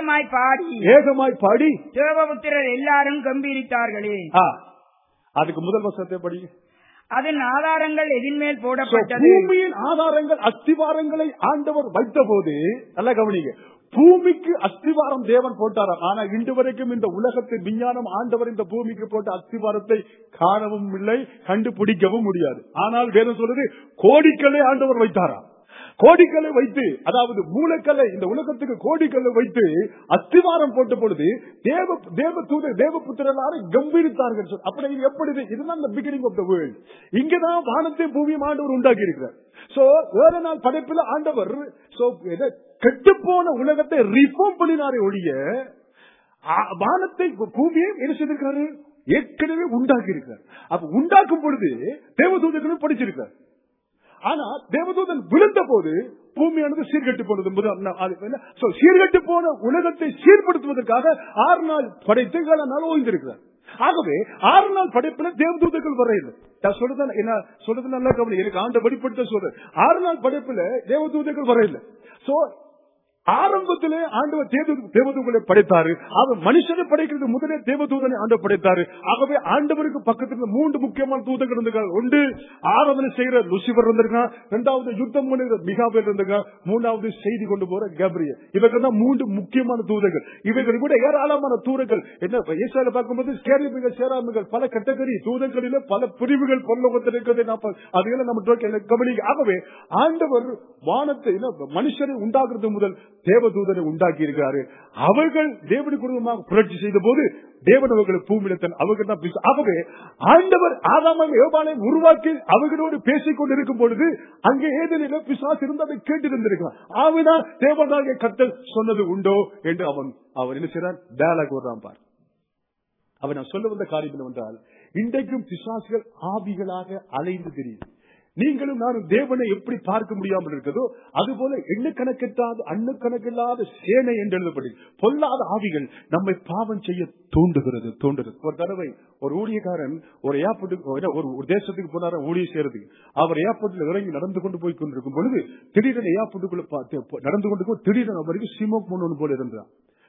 ஏகமாய் பாடி தேவபுத்திரர் எல்லாரும் கம்பீரித்தார்களே. அதுக்கு முதல் வசனத்தை படி. அதன் ஆதாரங்கள் எதின்மேல் போடப்பட்டது. பூமியின் ஆதாரங்கள், அஸ்திவாரங்களை ஆண்டவர் வைத்த போது, நல்லா கவனிங்க, பூமிக்கு அஸ்திவாரம் தேவன் போட்டாராம். ஆனா இன்று வரைக்கும் இந்த உலகத்தின் விஞ்ஞானம் ஆண்டவர் இந்த பூமிக்கு போட்ட அஸ்திவாரத்தை காணவும் இல்லை, கண்டுபிடிக்கவும் முடியாது. ஆனால் வேதம் சொல்றது கோடிக்கல்லை ஆண்டவர் வைத்தாராம். கோடிக்கல்லை வைத்து, அதாவது மூலக்கல்லை, இந்த உலகத்துக்கு கோடிக்கல்லை வைத்து அஸ்திவாரம் போட்ட பொழுது தேவபுத்திரர் கம்பீரித்தார்கள். அப்படி எப்படி? இதுதான் the beginning of the world. இங்கதான் வானத்தை பூமியும் ஆண்டவர் உண்டாக்கி இருக்கிறார். சோ 7 நாள் படைப்பில் ஆண்டவர் கெட்டுப்போன உலகத்தை ரிஃபார்ம் பண்ணினாரே ஒழிய வானத்தை பூமியை என்ன செய்திருக்காரு? ஏற்கனவே உண்டாக்கி இருக்கிறார். அப்ப உண்டாக்கும் பொழுது தேவதூதர்களும் படிச்சிருக்கார். ஆனா தேவதூதன் விழுந்த போது பூமியானது சீர்கட்டு போனது என்பது சீர்கட்டு போன உலகத்தை சீர்படுத்துவதற்காக 6 நாள் படைத்து 7 நாள் ஓய்ந்திருக்கிறார். ஆகவே 6 நாள் படைப்புல தேவதூதர்கள் வரையில்லை. சொல்றது என்ன சொல்றது நல்லா கவனி. எனக்கு ஆண்ட வெளிப்படுத்த சொல்றேன். 6 நாள் படைப்புல தேவதூதர்கள் வரையில்லை. சோ ஆரம்பத்திலே ஆண்டவர் தேவதூதர்களை படைத்தாரு. அவர் மனுஷனை படைக்கிறது முதலே தேவதூதனை ஆண்டவர் படைத்தாரு. ஆகவே ஆண்டவருக்கு பக்கத்தில் 3 முக்கியமான தூதர்கள் இருந்தார்கள். ஒன்று ஆராதனை செய்கிற லூசிபர் இருந்திருக்கான், 2வது யுத்தம் பண்ணுகிற மிகாவேல் இருந்திருக்கான், 3வது செய்தி கொண்டு போற கேப்ரியல். இவர்கள் தான் 3 முக்கியமான தூதர்கள். இவர்கள் கூட ஏராளமான தூதர்கள் என்ன இஸ்ரவேலை பார்க்கும்போது கேருபீன்கள், சேராபீன்கள் பல கேட்டகரி தூதர்களிலே பல பிரிவுகள் பரலோகத்தில் இருக்கிறது. அதுகளை நம்ம கவனிக்க. ஆகவே ஆண்டவர் வானத்தை மனுஷனை உண்டாக்குறது முதல் தேவதூதனை உண்டாக்கி இருக்கிறாரு. அவர்கள் தேவனுக்கு விரோதமாக புரட்சி செய்த போது தேவன் அவர்களை பூமியில அவர்கள் தான். ஆகவே ஆண்டவர் ஆதாமையும் ஏவாளையும் உருவாக்கி அவர்களோடு பேசிக் கொண்டிருக்கும் பொழுது அங்கே ஏதேனிலே பிசாசு இருந்து அதை கேட்டிருந்திருக்கிறான். ஆவிதான் தேவனாகிய கர்த்தர் சொன்னது உண்டோ என்று அவன் என்ன செய்றான்? டயலாக் வர்றான் பார். அவன் நான் சொல்ல வந்த காரியம் என்னவென்றால், இன்றைக்கும் பிசாசுகள் ஆவிகளாக அலைந்து தெரியும். நீங்களும் நானும் தேவனை எப்படி பார்க்க முடியாமல் இருக்கிறதோ அதுபோல எண்ணக்கணக்கில்லாத சேனை என்று எழுதப்பட்டு பொல்லாத ஆவிகள் நம்மை பாவம் செய்ய தூண்டுகிறது. ஒரு தடவை ஒரு ஊழியக்காரன் ஒரு ஏர்போர்ட்டுக்கு ஒரு தேசத்துக்கு போனார ஊழியம் செய்யறதுக்கு. அவர் ஏர்போர்ட்ல இறங்கி நடந்து கொண்டு போய் கொண்டிருக்கும் பொழுது திடீரென ஏர்போர்ட்டுக்குள்ள நடந்து கொண்டு திடீரென அவருக்கு ஸ்மோக் பண்ணணும் போல இருந்தார்.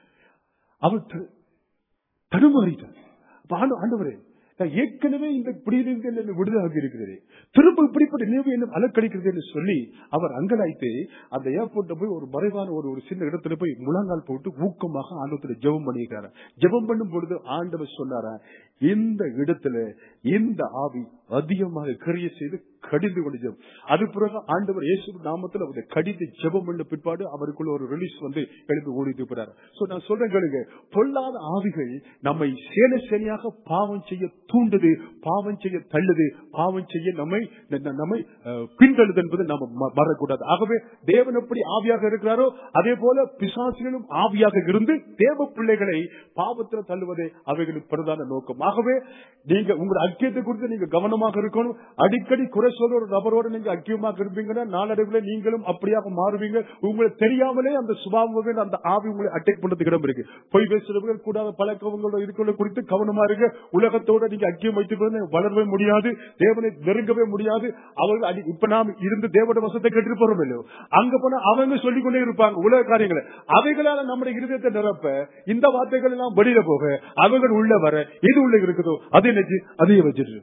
அவர் தடுமாறிட்டார். ஆண்டவரே, நான் ஏற்கனவே இந்த பிடியிலிருந்து விடுதலாக இருக்கிறது, திரும்ப இப்படிப்பட்ட நினைவு என்ன அலக்கடிக்கிறது என்று சொல்லி அவர் அங்கலாய்த்து அந்த ஏர்போர்ட்ல போய் ஒரு மறைவான ஒரு சின்ன இடத்துல போய் முழங்கால் போட்டு ஊக்கமாக ஆண்டவத்துல ஜெபம் பண்ணிக்கிறார். ஜெபம் பண்ணும் பொழுது ஆண்டவர் சொன்னாரா, இந்த இடத்துல இந்த ஆவி அதிகமாக கிரிய செய்து கடிந்து கொண்டு அது பிறகு ஆண்டவர் இயேசு நாமத்தில் அவருடைய கடிந்து ஜெபம் பண்ண பிற்பாடு அவருக்குள்ள ஒரு ரிலீஸ் வந்து எழுந்து ஓடிட்டு போறாரு. நான் சொல்றேன் கேளுங்க, பொல்லாத ஆவிகள் நம்மை சேனையாக பாவம் செய்ய தூண்டுது, பாவம் செய்ய தள்ளுது, பாவம் செய்ய நம்மை பின்தள்ளுது என்பது நம்ம மறக்கூடாது. ஆகவே தேவன் எப்படி ஆவியாக இருக்கிறாரோ அதே போல பிசாசுகளும் ஆவியாக இருந்து தேவ பிள்ளைகளை பாவத்தில் தள்ளுவதே அவைகளுக்கு பிரதான நோக்கம். ஆகவே நீங்க உங்க ஐக்கியத்தை குறித்து நீங்க கவனமாக இருக்கணும். அடிக்கடி குறை சொல்ற ஒரு நபரோடு நீங்க ஐக்கியமாக இருப்பீங்கன்னா நாளடைவில் நீங்களும் அப்படியாக மாறுவீங்க. உங்களுக்கு தெரியாமலே அந்த சுபாவங்கள் அந்த ஆவி உங்களை அட்டாக் பண்றதுக்கு இடம் இருக்கு. பொய் பேசுறவர்கள் கூடாத பழக்கங்களோட இருக்கிற குறித்து கவனமா இருக்க. உலகத்தோட நீங்க ஐக்கியம் வைத்து வளரவே முடியாது, தேவனை நெருங்கவே முடியாது. அவர்கள் இப்ப நாம் இருந்து தேவட வசத்தை கெட்டு போறோம் இல்லையோ, அங்க போனா அவங்க சொல்லிக் கொண்டே இருப்பாங்க உலக காரியங்களை. அவைகளால நம்முடைய இருதயத்தை நிரப்ப இந்த வார்த்தைகள் எல்லாம் வெளியில போக அவர்கள் உள்ள வர எது உள்ள இருக்குதோ அதை நினைச்சு அதையே வச்சிட்டு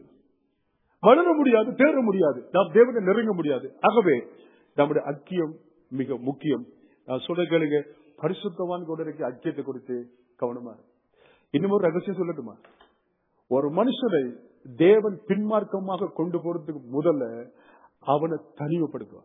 வளர முடியாது, தேர முடியாது, நாம் தேவனை நெருங்க முடியாது. ஆகவே நம்முடைய ஐக்கியம் மிக முக்கியம். நான் சொல்ல கேளுங்க, பரிசுத்தவான் கூட இருக்க ஐக்கியத்தை குறித்து கவனமா. இன்னும் ஒரு ரகசியம் சொல்லட்டுமா? ஒரு மனுஷனை தேவன் பின்மார்க்கமாக கொண்டு போறதுக்கு முதல்ல அவனை தனிமைப்படுத்துவான்.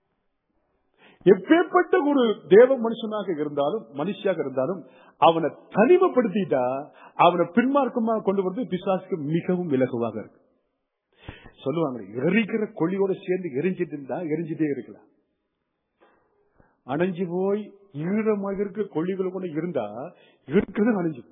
எப்பேற்பட்ட ஒரு தேவ மனுஷனாக இருந்தாலும் மனுஷியாக இருந்தாலும் அவனை தனிமைப்படுத்திட்டா அவனை பின்மார்க்கமாக கொண்டு வருவது பிசாசுக்கு மிகவும் இலகுவாக இருக்கு. சொல்லுவாங்க, எரிக்கிற கொள்ளியோட சேர்ந்து எரிஞ்சிட்டு இருந்தா எரிஞ்சிட்டே இருக்கலாம். அணைஞ்சு போய் ஈரமாக இருக்க கொள்ளிகள் கூட இருந்தா இருக்கிறது அணைஞ்சு.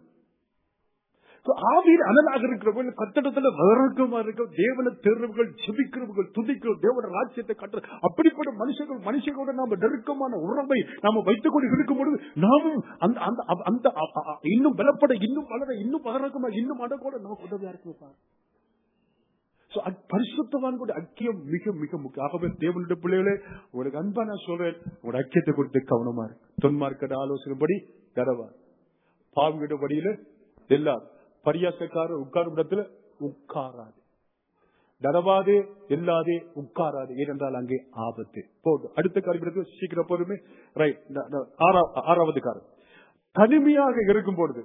ஆவியில் அனலாக இருக்கிறவர்கள் கட்டடத்துல வழக்கமா இருக்க தேவனை தேர்வுகள் செபிக்கிறவர்கள் துதிக்கிறோம், தேவன ராஜ்யத்தை கட்டுற அப்படிப்பட்ட மனுஷங்களோட நாம நெருக்கமான உறவை நாம வைத்துக் கொண்டு இருக்கும் பொழுது நாமும் அந்த இன்னும் பலப்பட, இன்னும் வளர, இன்னும் பகரக்கமா, இன்னும் அடக்கோட நமக்கு உதவியா இருக்கும். பரிசுத்தவான் கூட ஐக்கியம் மிக மிக முக்கியம். ஆகவே தேவனுடைய பிள்ளைகளே, உங்களுக்கு அன்பா நான் சொல்றேன், உங்களோட ஐக்கியத்தை கொடுத்து கவனமா இருக்கு. தொன்மார்க்கட ஆலோசனைப்படி தடவா, பாவிட படியில எல்லாரும் பரியாசக்காரர் உட்காரும் இடத்துல உட்காராது, நடவாதே எல்லாதே உட்காராது, ஏனென்றால் அங்கே ஆபத்து. போதும். அடுத்த காரியம் சீக்கிரம் போதுமே. ரைட். 6வது காரம், தனிமையாக இருக்கும் பொழுது,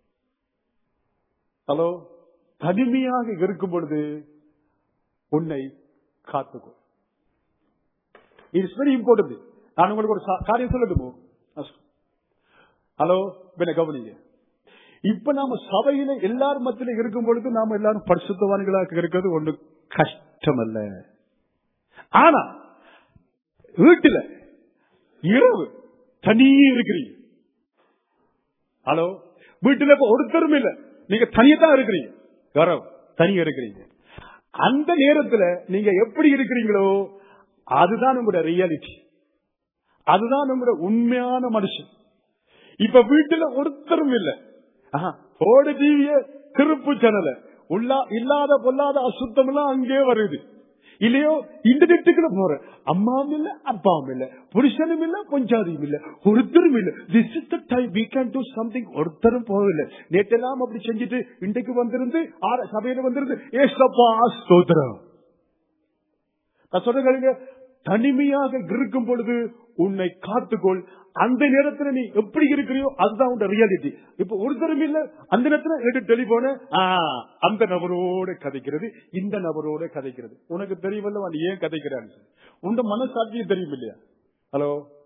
ஹலோ, தனிமையாக இருக்கும் பொழுது உன்னை காத்துக்கோ. It's very important. நான் உங்களுக்கு ஒரு காரியம் சொல்லட்டுமோ? ஹலோ, கவனிங்க. இப்ப நாம சபையில எல்லாரும் மத்தியில இருக்கும் பொழுது நாம எல்லாரும் பரிசுத்தவான்களாக இருக்கிறது ஒன்று கஷ்டம் அல்ல. ஆனா வீட்டுல இரவு தனியே இருக்கிறீங்க. ஹலோ, வீட்டுல இப்ப ஒருத்தரும் இல்ல, நீங்க தனியத்தான் இருக்கிறீங்க. யாரோ தனியா இருக்கிறீங்க. அந்த நேரத்துல நீங்க எப்படி இருக்கிறீங்களோ அதுதான் உங்களுடைய ரியாலிட்டி, அதுதான் உங்களுடைய உண்மையான மனுஷன். இப்ப வீட்டுல ஒருத்தரும் இல்ல, போடு டிவிய திருப்பு சேனல இல்லாத பொல்லாத அசுத்தம் எல்லாம் அங்கே வருது இல்லையோ. இன்டர்நெட்டுக்குள்ள போற அம்மாவும் இல்ல, அப்பாவும் இல்ல, புருஷனும் இல்ல, பொஞ்சாதியும் இல்ல, ஒருத்தரும் இல்ல. This is the time we can do something. ஒருத்தரும் போகல. நேற்றெல்லாம் அப்படி செஞ்சுட்டு இன்றைக்கு வந்திருந்து சபையில வந்திருந்து ஏசப்பா ஸ்தோத்திரம். நான் சொல்றேங்க, தனிமையாக இருக்கும் பொழுது உன்னை காத்துக்கொள். அந்த நேரத்தில் நீ எப்படி இருக்கிறியோ அதுதான் உன் ரியாலிட்டி. இப்ப ஒருத்தரும் இல்ல, அந்த நேரத்தில் டெலிபோன அந்த நபரோட கதைக்கிறது, இந்த நபரோட கதைக்கிறது. உனக்கு தெரியுமல்ல நீ ஏன் கதைக்கிறான்னு, உன் மனசாட்சியும் தெரியும் இல்லையா? ஹலோ,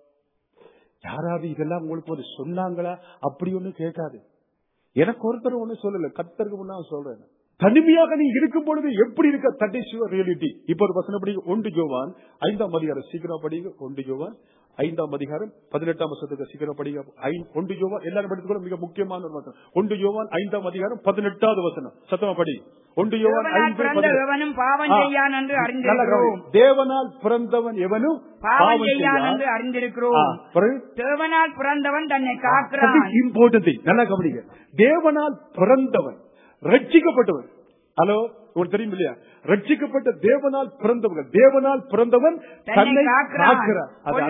யாராவது இதெல்லாம் உங்களுக்கு ஒரு சொன்னாங்களா? அப்படி ஒண்ணு கேட்காது. எனக்கு ஒருத்தர் ஒண்ணு சொல்லல, கர்த்தருக்கு முன்னா சொல்றேன். தனிமையாக நீ இருக்கும் பொழுது எப்படி இருக்க, தட் இஸ் யுவர் ரியாலிட்டி. இப்ப ஒரு வசனம் படிங்க, 1 யோவான் 5ஆம் அதிகாரம், சீக்கிரம் படிங்க. 1 யோவான் 5ஆம் அதிகாரம் 18ஆம் வசனத்துக்கு சீக்கிரம் படிங்க. 1 யோவான் எல்லாரும் படித்துக்கூட மிக முக்கியமான ஒரு வசனம். 1 யோவான் 5ஆம் அதிகாரம் 18வது வசனம். சத்தமா படி. 1 யோவான் 5:18. பாவம் செய்யான் என்று அறிந்திருக்கிறோம். தேவனால் பிறந்தவன் எவனும் பாவம் செய்யான் என்று அறிந்திருக்கிறோம். தேவனால் பிறந்தவன் தன்னை காக்கிறான். இம்பார்ட்டன்ட் திங், நல்லா கவனிங்க. தேவனால் பிறந்தவன், ரட்சிக்கப்பட்டவன். ஹலோ, உங்களுக்கு தெரியும் இல்லையா? ரட்சிக்கப்பட்ட தேவனால் பிறந்தவர்கள், தேவனால் பிறந்தவன் தன்னை காக்கிறார்.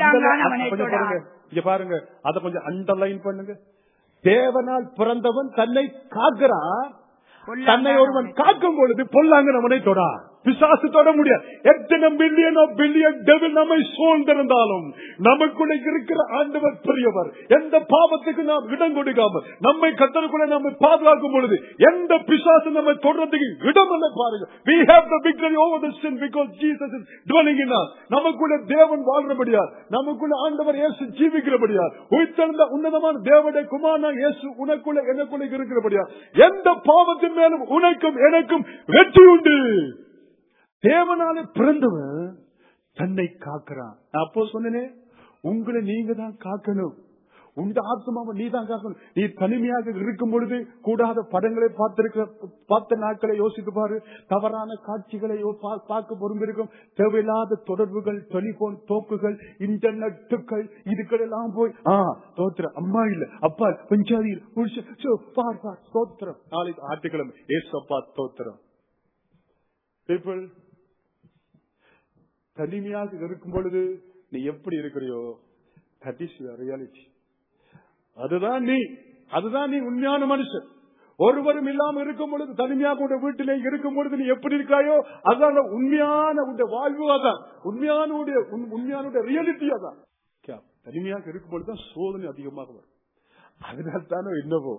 இங்க பாருங்க, அதை கொஞ்சம் அண்டர்லைன் பண்ணுங்க. தேவனால் பிறந்தவன் தன்னை காக்கிறான். தன்னை ஒருவன் காக்கும் பொழுது பொல்லாங்கன் அவனை தொடா, பிசாசு தொட முடியாது. எத்தனை பில்லியன் டெவில் நம்மை சூழ்ந்திருந்தாலும் நமக்குள்ள இருக்கிற ஆண்டவர் பெரியவர். எந்த பாவத்துக்கு நாம் இடம் கொடுக்காமல் நம்மை கர்த்தருக்குள்ள நம்மை பாதுகாக்கும் பொழுது எந்த பிசாசு நம்மை தொடர்றதுக்கு இடம் இல்லை. பாருங்க, we have the victory over the sin because Jesus is dwelling in us. நமக்குள்ள தேவன் வாழ்றபடியார், நமக்குள்ள ஆண்டவர் இயேசு ஜீவிக்கிறபடியார், உயிர்த்தெழுந்த உன்னதமான தேவனுடைய குமாரனாகிய இயேசு உனக்குள்ள எனக்குள்ள இருக்கிறபடியார் எந்த பாவத்தின் மேலும் உனக்கும் எனக்கும் வெற்றி உண்டு. தேவனாலே பிறந்தவன் தன்னை காக்கிறான். அப்போ சொன்னேனே, உங்களை நீங்க தான் காக்கணும். உங்க ஆத்மாவை நீ தான் காக்கணும். நீ தனிமையாக இருக்கும் பொழுது கூடாத படங்களை பார்த்த நாட்களை யோசித்து பாரு. தவறான காட்சிகளை பார்க்க பொறும்பிருக்கும். தேவையில்லாத தொடர்புகள், டெலிபோன் தோக்குகள், இன்டர்நெட்டுகள், இதுக்கெல்லாம் போய் தோத்திரம், அம்மா இல்ல, அப்பா பஞ்சாதி தோத்திரம். நாளைக்கு ஆட்டுக்கிழமை ஏசப்பா தோத்திரம். பீப்புள், தனிமையாக இருக்கும் பொழுது நீ எப்படி இருக்கிறியோ that is your reality. அதுதான் நீ உண்மையான மனுஷன். ஒருவரும் இல்லாம இருக்கும் பொழுது, தனிமையாக உடைய வீட்டிலே இருக்கும் பொழுது நீ எப்படி இருக்காயோ அதுதான் உண்மையான உடைய வாழ்வு, அதான் உண்மையான ரியாலிட்டி. அதான் தனிமையாக இருக்கும் பொழுதுதான் சோதனை அதிகமாக வரும். அதனால்தானோ என்னவோ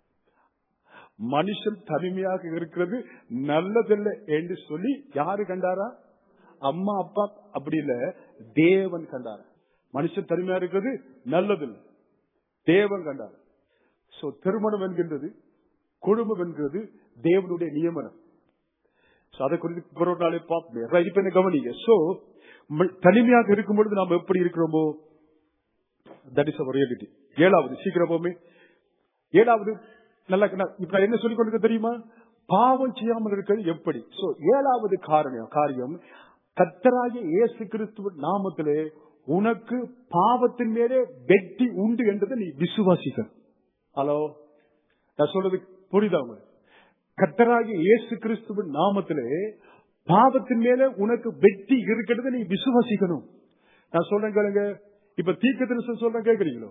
மனுஷன் தனிமையாக இருக்கிறது நல்லதில்லை என்று சொல்லி யாரு கண்டாரா? அம்மா அப்பா அப்படி இல்ல, தேவன் கண்டார். மனுஷன் தனிமையா இருக்கிறது நல்லதில்லை, தேவன் கண்டார். சோ திருமணம் என்கின்றது, குடும்பம் என்கிறது தேவனுடைய நியமனம். அதை குறித்து ஒரு நாளை பார்ப்பேன். கவனிங்க. சோ தனிமையாக இருக்கும் பொழுது நாம் எப்படி இருக்கிறோமோ தட் இஸ் அவர் ரியாலிட்டி. 7வது சீக்கிரம் போமே. 7வது நல்லா இப்ப என்ன சொல்லிக் கொண்டு தெரியுமா? பாவம் செய்யாமல் இருக்கிறது எப்படி. சோ 7வது காரியம் கர்த்தராகிய இயேசு கிறிஸ்துவின் நாமத்திலே உனக்கு பாவத்தின் மேலே வெற்றி உண்டு என்றதை நீ விசுவாசிக்க. ஹலோ, நான் சொல்றது புரியுதா? கர்த்தராகிய இயேசு கிறிஸ்துவின் நாமத்திலே பாவத்தின் மேலே உனக்கு வெற்றி இருக்கிறது நீ விசுவாசிக்கணும். நான் சொல்றேன் கேளுங்க. இப்ப தீர்க்கதரிசனம் சொல்றேன், கேட்கறீங்களோ?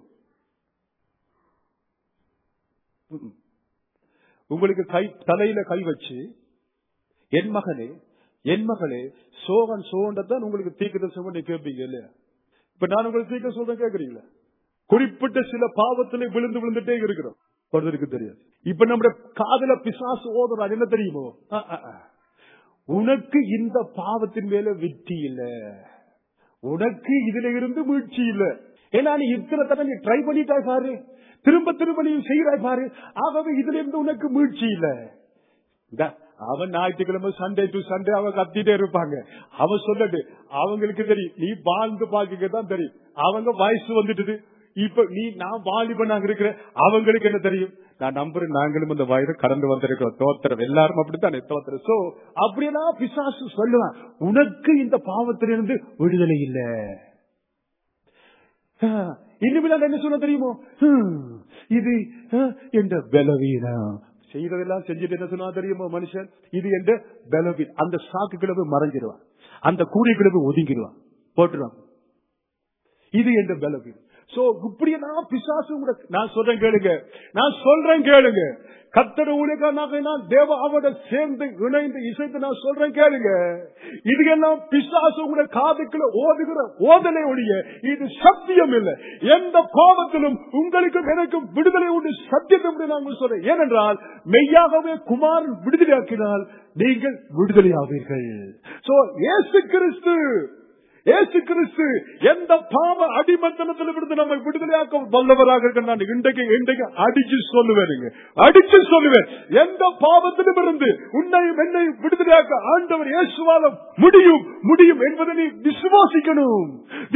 உங்களுக்கு தலையில கை வச்சு என் மகனே என் மகளே சோகன் உங்களுக்கு தீர்க்கதரிசனம் கேட்பீங்க இல்லையா? இப்ப நான் உங்களுக்கு தீர்க்க சொல்றேன், கேட்கறீங்களா? குறிப்பிட்ட சில பாவத்திலே விழுந்துட்டே இருக்கிறோம், ஒருத்தருக்கு தெரியாது. இப்ப நம்முடைய காதல பிசாசு ஓதுறாரு, என்ன தெரியுமோ? உனக்கு இந்த பாவத்தின் மேல வெற்றி இல்ல, உனக்கு இதுல இருந்து மீட்சி இல்ல. ஏன்னா நீ இத்தனை தடவை நீ ட்ரை பண்ணிட்டாய் பாரு, திரும்ப நீ செய்யறாய் பாரு, ஆகவே இதுல இருந்து உனக்கு மீட்சி இல்ல. அவன் ஞாயிற்றுக்கிழமை சண்டே டு சண்டே அவங்க கத்திட்டே இருப்பாங்க. அவன் சொல்லட்டு அவங்களுக்கு தெரியும், நீ வாழ்ந்து பாக்க தான் தெரியும். அவங்க வயசு வந்துட்டு இப்ப நான் வாலிபனாக இருக்கிறேன், அவங்களுக்கு என்ன தெரியும்? நான் நம்புறேன், நாங்களும் இந்த வயது கடந்து வந்திருக்கிறோம். தோத்திரம் எல்லாரும் அப்படித்தானே தோத்திரம். சோ அப்படியெல்லாம் பிசாசு சொல்லுவான், உனக்கு இந்த பாவத்திலிருந்து விடுதலை இல்ல. இனிமேல் என்ன சொல்ல தெரியுமோ? இது என்ற பலவீனம். செய்யறதெல்லாம் செஞ்சுட்டு என்ன சொன்னா தெரியுமோ மனுஷன்? இது என்ற பலவீனம். அந்த சாக்கு கிளவு மறைஞ்சிருவான், அந்த கூடை கிளவு ஒதுங்கிடுவான், போட்டுருவான். இது என்ற பலவீனம். சோ இப்படியெல்லாம் பிசாசு கூட. நான் சொல்றேன் கேளுங்க, கர்த்தர் ஊழியக்காரனாக நான் தேவ அவட சேர்ந்து இணைந்து இசைத்து நான் சொல்றேன் கேளுங்க, இது எல்லாம் பிசாசு கூட காதுக்குள்ள ஓதுகிற ஓதலை ஒழிய இது சத்தியம் இல்லை. எந்த பாவத்திலும் உங்களுக்கும் எனக்கும் விடுதலை உண்டு, சத்தியத்தை நான் சொல்றேன். ஏனென்றால் மெய்யாகவே குமாரன் விடுதலையாக்கினால் நீங்கள் விடுதலை ஆவீர்கள். சோ இயேசு கிறிஸ்து எந்த பாவ அடிமத்தனத்திலிருந்து நம்மை விடுதலையாக்க வல்லவராக இருக்கிறார். இன்றைக்கு அடிச்சு சொல்லுவேன், எந்த பாவத்திலும் இருந்து உன்னையும் என்னையும் விடுதலையாக்க ஆண்டவர் இயேசுவால முடியும் என்பதை நீ விசுவாசிக்கணும்.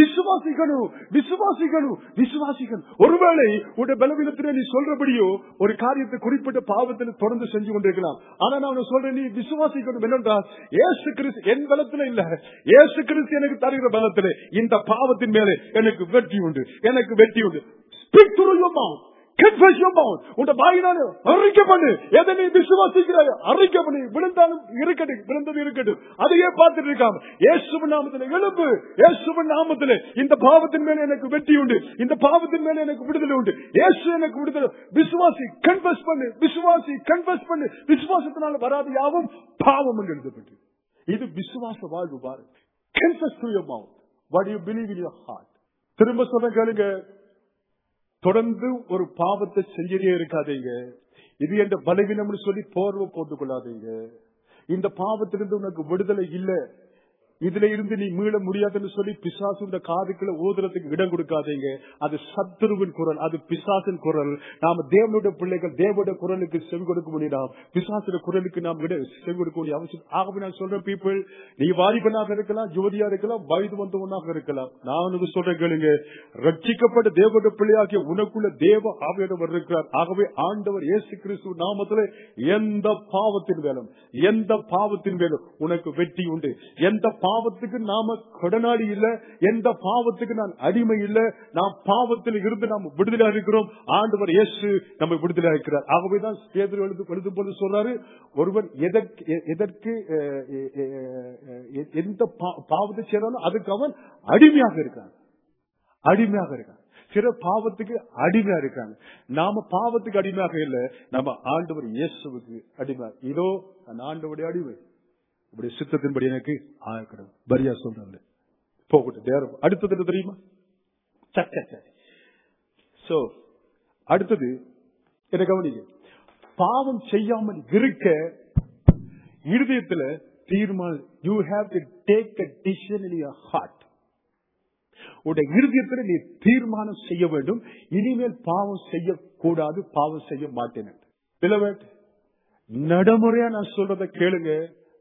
ஒருவேளை உடைய பலவீனத்திலே நீ சொல்றபடியோ ஒரு காரியத்தை குறிப்பிட்ட பாவத்தில் தொடர்ந்து செஞ்சு கொண்டிருக்கலாம். ஆனா நான் சொல்றேன், நீ விசுவாசிக்கணும். என்னென்றால் இயேசு கிறிஸ்து என் பலத்துல இல்ல, இயேசு கிறிஸ்து எனக்கு தருகிற பலத்திலே இந்த பாவத்தின் மேலே எனக்கு வெற்றி உண்டு. Speak to your mouth. Confess your mouth. உன் வாயினாலே அறிக்கை பண்ணு. எதை நீ விசுவாசிக்கிறாயோ அறிக்கை பண்ணு. விழுந்தாலும் இருக்கட்டும், அதையே பார்த்துட்டு இருக்காம இயேசுவின் நாமத்திலே எழும்பு. இயேசுவின் நாமத்திலே இந்த பாவத்தின் மேலே எனக்கு வெற்றி உண்டு, இந்த பாவத்தின் மேலே எனக்கு விடுதலை உண்டு. இயேசு எனக்கு விடுதலை. விசுவாசி, கன்ஃபஸ் பண்ணு. விசுவாசத்தினால வராது யாவும் பாவம் என்று எழுதப்பட்டு. இது விசுவாச வாழ்வு. பாரு, confess to your mouth what you believe in your heart. திரும்ப சொல்ல கேளுங்க, தொடர்ந்து ஒரு பாவத்தை செஞ்சே இருக்காதீங்க. இது என்ற பலவீனம்னு சொல்லி போர்வை போட்டுக் கொள்ளாதீங்க. இந்த பாவத்திலிருந்து உனக்கு விடுதலை இல்ல, இதுல இருந்து நீ மீள முடியாதுன்னு சொல்லி பிசாசு இந்த காதுக்குள்ள ஊதுறதுக்கு இடம் கொடுக்காதீங்க. அது சத்துருவின் குரல், அது பிசாசின் குரல். நாம தேவனுடைய பிள்ளைகள் தேவனுடைய குரலுக்கு செவி கொடுக்க முடியும். பிசாசுடைய குரலுக்கு நாம் செவி கொடுக்க வேண்டிய அவசியம். ஆகவே நான் சொல்றேன், பீப்புள், நீ வாலிபனாக இருக்கலாம், ஜோதியா இருக்கலாம், வயது வந்தவனாக இருக்கலாம். நான் உனக்கு சொல்றேன் கேளுங்க, ரட்சிக்கப்பட்ட தேவனுடைய பிள்ளையாகிய உனக்குள்ள தேவ ஆவியானவர் இருக்கிறார். ஆகவே ஆண்டவர் இயேசு கிறிஸ்து நாமத்திலே எந்த பாவத்தின் மேலும் உனக்கு வெற்றி உண்டு. எந்த பாவத்துக்கு நாம கடனாளி இல்ல, எந்த பாவத்துக்கு நான் அடிமை இல்ல. நாம் பாவத்தில் இருந்து நாம் விடுதலை இருக்கிறோம். ஆண்டவர் இயேசு நம்மை விடுதலை இருக்கிறார். ஆகவேதான் பேதுரு எழுதும் போது சொல்றாரு, ஒருவன் எதற்கு எந்த பாவத்தை செய்யறானோ அதுக்கு அவன் அடிமையாக இருக்கான். சில பாவத்துக்கு அடிமையா இருக்காங்க. நாம பாவத்துக்கு அடிமையாக இல்ல, நம்ம ஆண்டவர் இயேசுவுக்கு அடிமை. இதோ நான் ஆண்டவருடைய அடிமை, இப்படி சித்தத்தின்படி எனக்கு ஆகிறது. பரியா சொல்றாங்க. போகட்டும். அடுத்தது தெரியுமா? அடுத்தது என்ன கவனிங்க, பாவம் செய்யாமல் இருக்க இருதயத்துல தீர்மானம். You have to take a decision in your heart. உடைய இருதயத்தில் நீ தீர்மானம் செய்ய வேண்டும், இனிமேல் பாவம் செய்யக்கூடாது, பாவம் செய்ய மாட்டேன். நடைமுறையா நான் சொல்றதை கேளுங்க.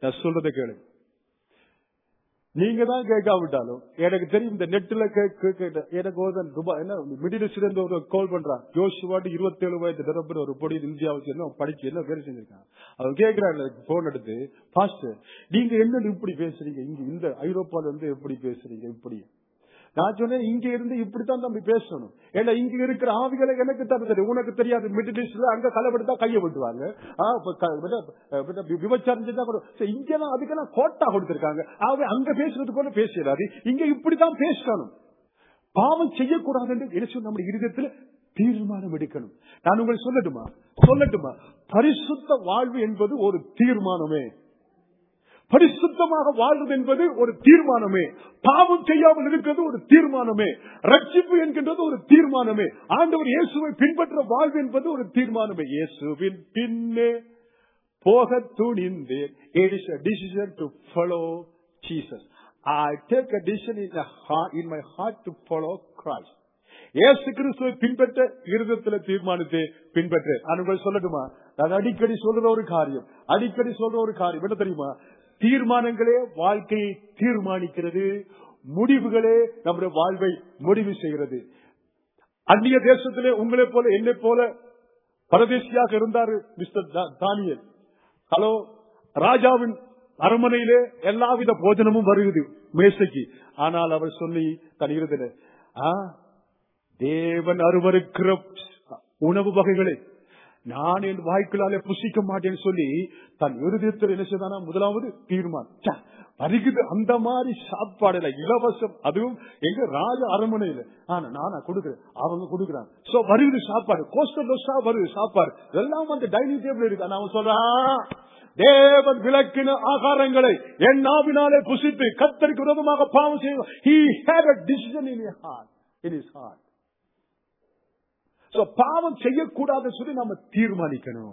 நீங்க தான் கேட்காவிட்டாலும் எனக்கு தெரியும். இந்த நெட்ல எனக்கு மிடில் ஈஸ்ட்ல ஒரு கால் பண்றான், யோசுவாட்டு 27 வயது நிரம்புற ஒரு பொடி இந்தியாவுக்கு என்ன படிச்சு என்ன வேலை செஞ்சிருக்கான். அவன் கேட்கிறான் போன் எடுத்து, பாஸ்டர் நீங்க என்ன இப்படி பேசுறீங்க, இங்க இந்த ஐரோப்பால இருந்து எப்படி பேசுறீங்க இப்படி. நான் சொன்னேன், இங்க இருந்து இப்படித்தான் தம்பி பேசணும். ஏன்னா இங்க இருக்கிற ஆவிகளை எனக்கு தெரியும், உனக்கு தெரியாது. மிடில் ஈஸ்ட்ல அங்க கலவெடுத்தா கையை விட்டுவாங்க, விபச்சாரம் செஞ்சா கூட. இங்கெல்லாம் அதுக்கெல்லாம் கோட்டா கொடுத்திருக்காங்க. அங்க பேசுறது போல பேசுறாரு, இங்க இப்படித்தான் பேசணும். பாவம் செய்யக்கூடாது என்று நம்ம இருதயத்தில் தீர்மானம் எடுக்கணும். நான் உங்களுக்கு சொல்லட்டுமா, பரிசுத்த வாழ்வு என்பது ஒரு தீர்மானமே. பரிசுத்தமாக வாழ்வது என்பது ஒரு தீர்மானமே. பாவம் செய்யாமல் இருக்கிறது ஒரு தீர்மானமே. ரட்சிப்பு என்கின்றது ஒரு தீர்மானமே. ஆண்டவர் இயேசுவை பின்பற்ற வாழ்வு என்பது ஒரு தீர்மானமே. இயேசுவின் பின்னே போக துணிந்தேன். It is a decision to follow Jesus. I take a decision in my heart to follow Christ. இயேசு கிறிஸ்துவை பின்பற்ற இருதயத்தில் தீர்மானித்து பின்பற்ற. நான் சொல்லட்டுமா, நான் அடிக்கடி சொல்ற ஒரு காரியம் என்ன தெரியுமா? தீர்மானங்களே வாழ்க்கையை தீர்மானிக்கிறது, முடிவுகளே நம்முடைய வாழ்வை முடிவு செய்கிறது. அந்நிய தேசத்திலே உங்களை போல என்னை போல பரதேசியாக இருந்தாரு மிஸ்டர் தானியேல். ஹலோ, ராஜாவின் அரண்மனையிலே எல்லாவித போஜனமும் வருகிறது மேசைக்கு. ஆனால் அவர் சொல்லி தன் இருதயத்திலே, தேவன் அருவருக்கிற உணவு வகைகளை நான் என் வாய்க்களாலே புசிக்க மாட்டேன்னு சொல்லி தன் இருதயத்தில் என்ன செய்தானா? முதலாவது தீர்மானம் வருகிறது. அந்த மாதிரி சாப்பாடுல இலவசம், அதுவும் எங்க ராஜ அரண்மனையில. நானா கொடுக்குறேன், அவங்க கொடுக்குறாங்க. சோ வருது சாப்பாடு, கோஸ்டல் வருது சாப்பாடு, எல்லாம் வந்து டைனிங் டேபிள் இருக்கு. அவன் சொல்றான், தேவன் விளக்கின ஆகாரங்களை என் நாவினாலே புசித்து கர்த்தருக்கு விரோதமாக பாவம் செய்வான். He had a decision in his heart. பாவம் செய்யக்கூடாதுன்னு சொல்லி நாம தீர்மானிக்கணும்.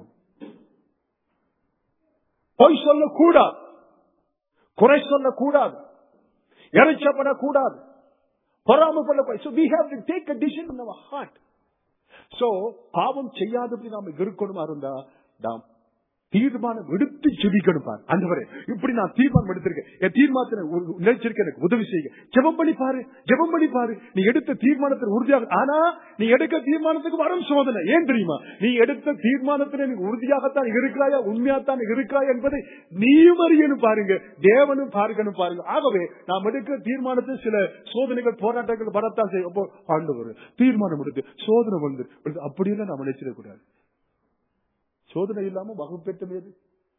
பொய் சொல்லக்கூடாது, குறை சொல்லக்கூடாது, இறைச்சப்படக்கூடாது, பொறாமைப்படக்கூடாது. So we have to take a decision in our heart. So பாவம் செய்யாதபடி நாம இருக்கணுமா இருந்தா நாம் தீர்மானம் எடுத்து ஜெபிக்கணும். ஆண்டவரே, இப்படி நான் தீர்மானம் எடுத்திருக்கேன், என் தீர்மானத்தை நினைச்சிருக்கேன், எனக்கு உதவி செய்யுங்க. ஜெபம் பண்ணி பாரு, ஜெபம் பண்ணி பாரு. நீ எடுத்த தீர்மானத்தில் உறுதியாக, ஆனா நீ எடுக்க தீர்மானத்துக்கு வரும் சோதனை. ஏன் தெரியுமா? நீ எடுத்த தீர்மானத்தில் நீ உறுதியாகத்தான் இருக்கிறாயா, உண்மையாத்தான் இருக்கிறாயா என்பதை நீயும் அறியணும் பாருங்க, தேவனும் பார்க்கணும் பாருங்க. ஆகவே நாம் எடுக்கிற தீர்மானத்தில் சில சோதனைகள் போராட்டங்கள் வரத்தான் செய்யும். அப்போ ஆண்டவர் தீர்மானம் எடுத்து சோதனை வந்து அப்படியெல்லாம் நாம் நினைச்சிடக்கூடாது. சோதனை இல்லாம வகுப்பேற்றம் ஏது?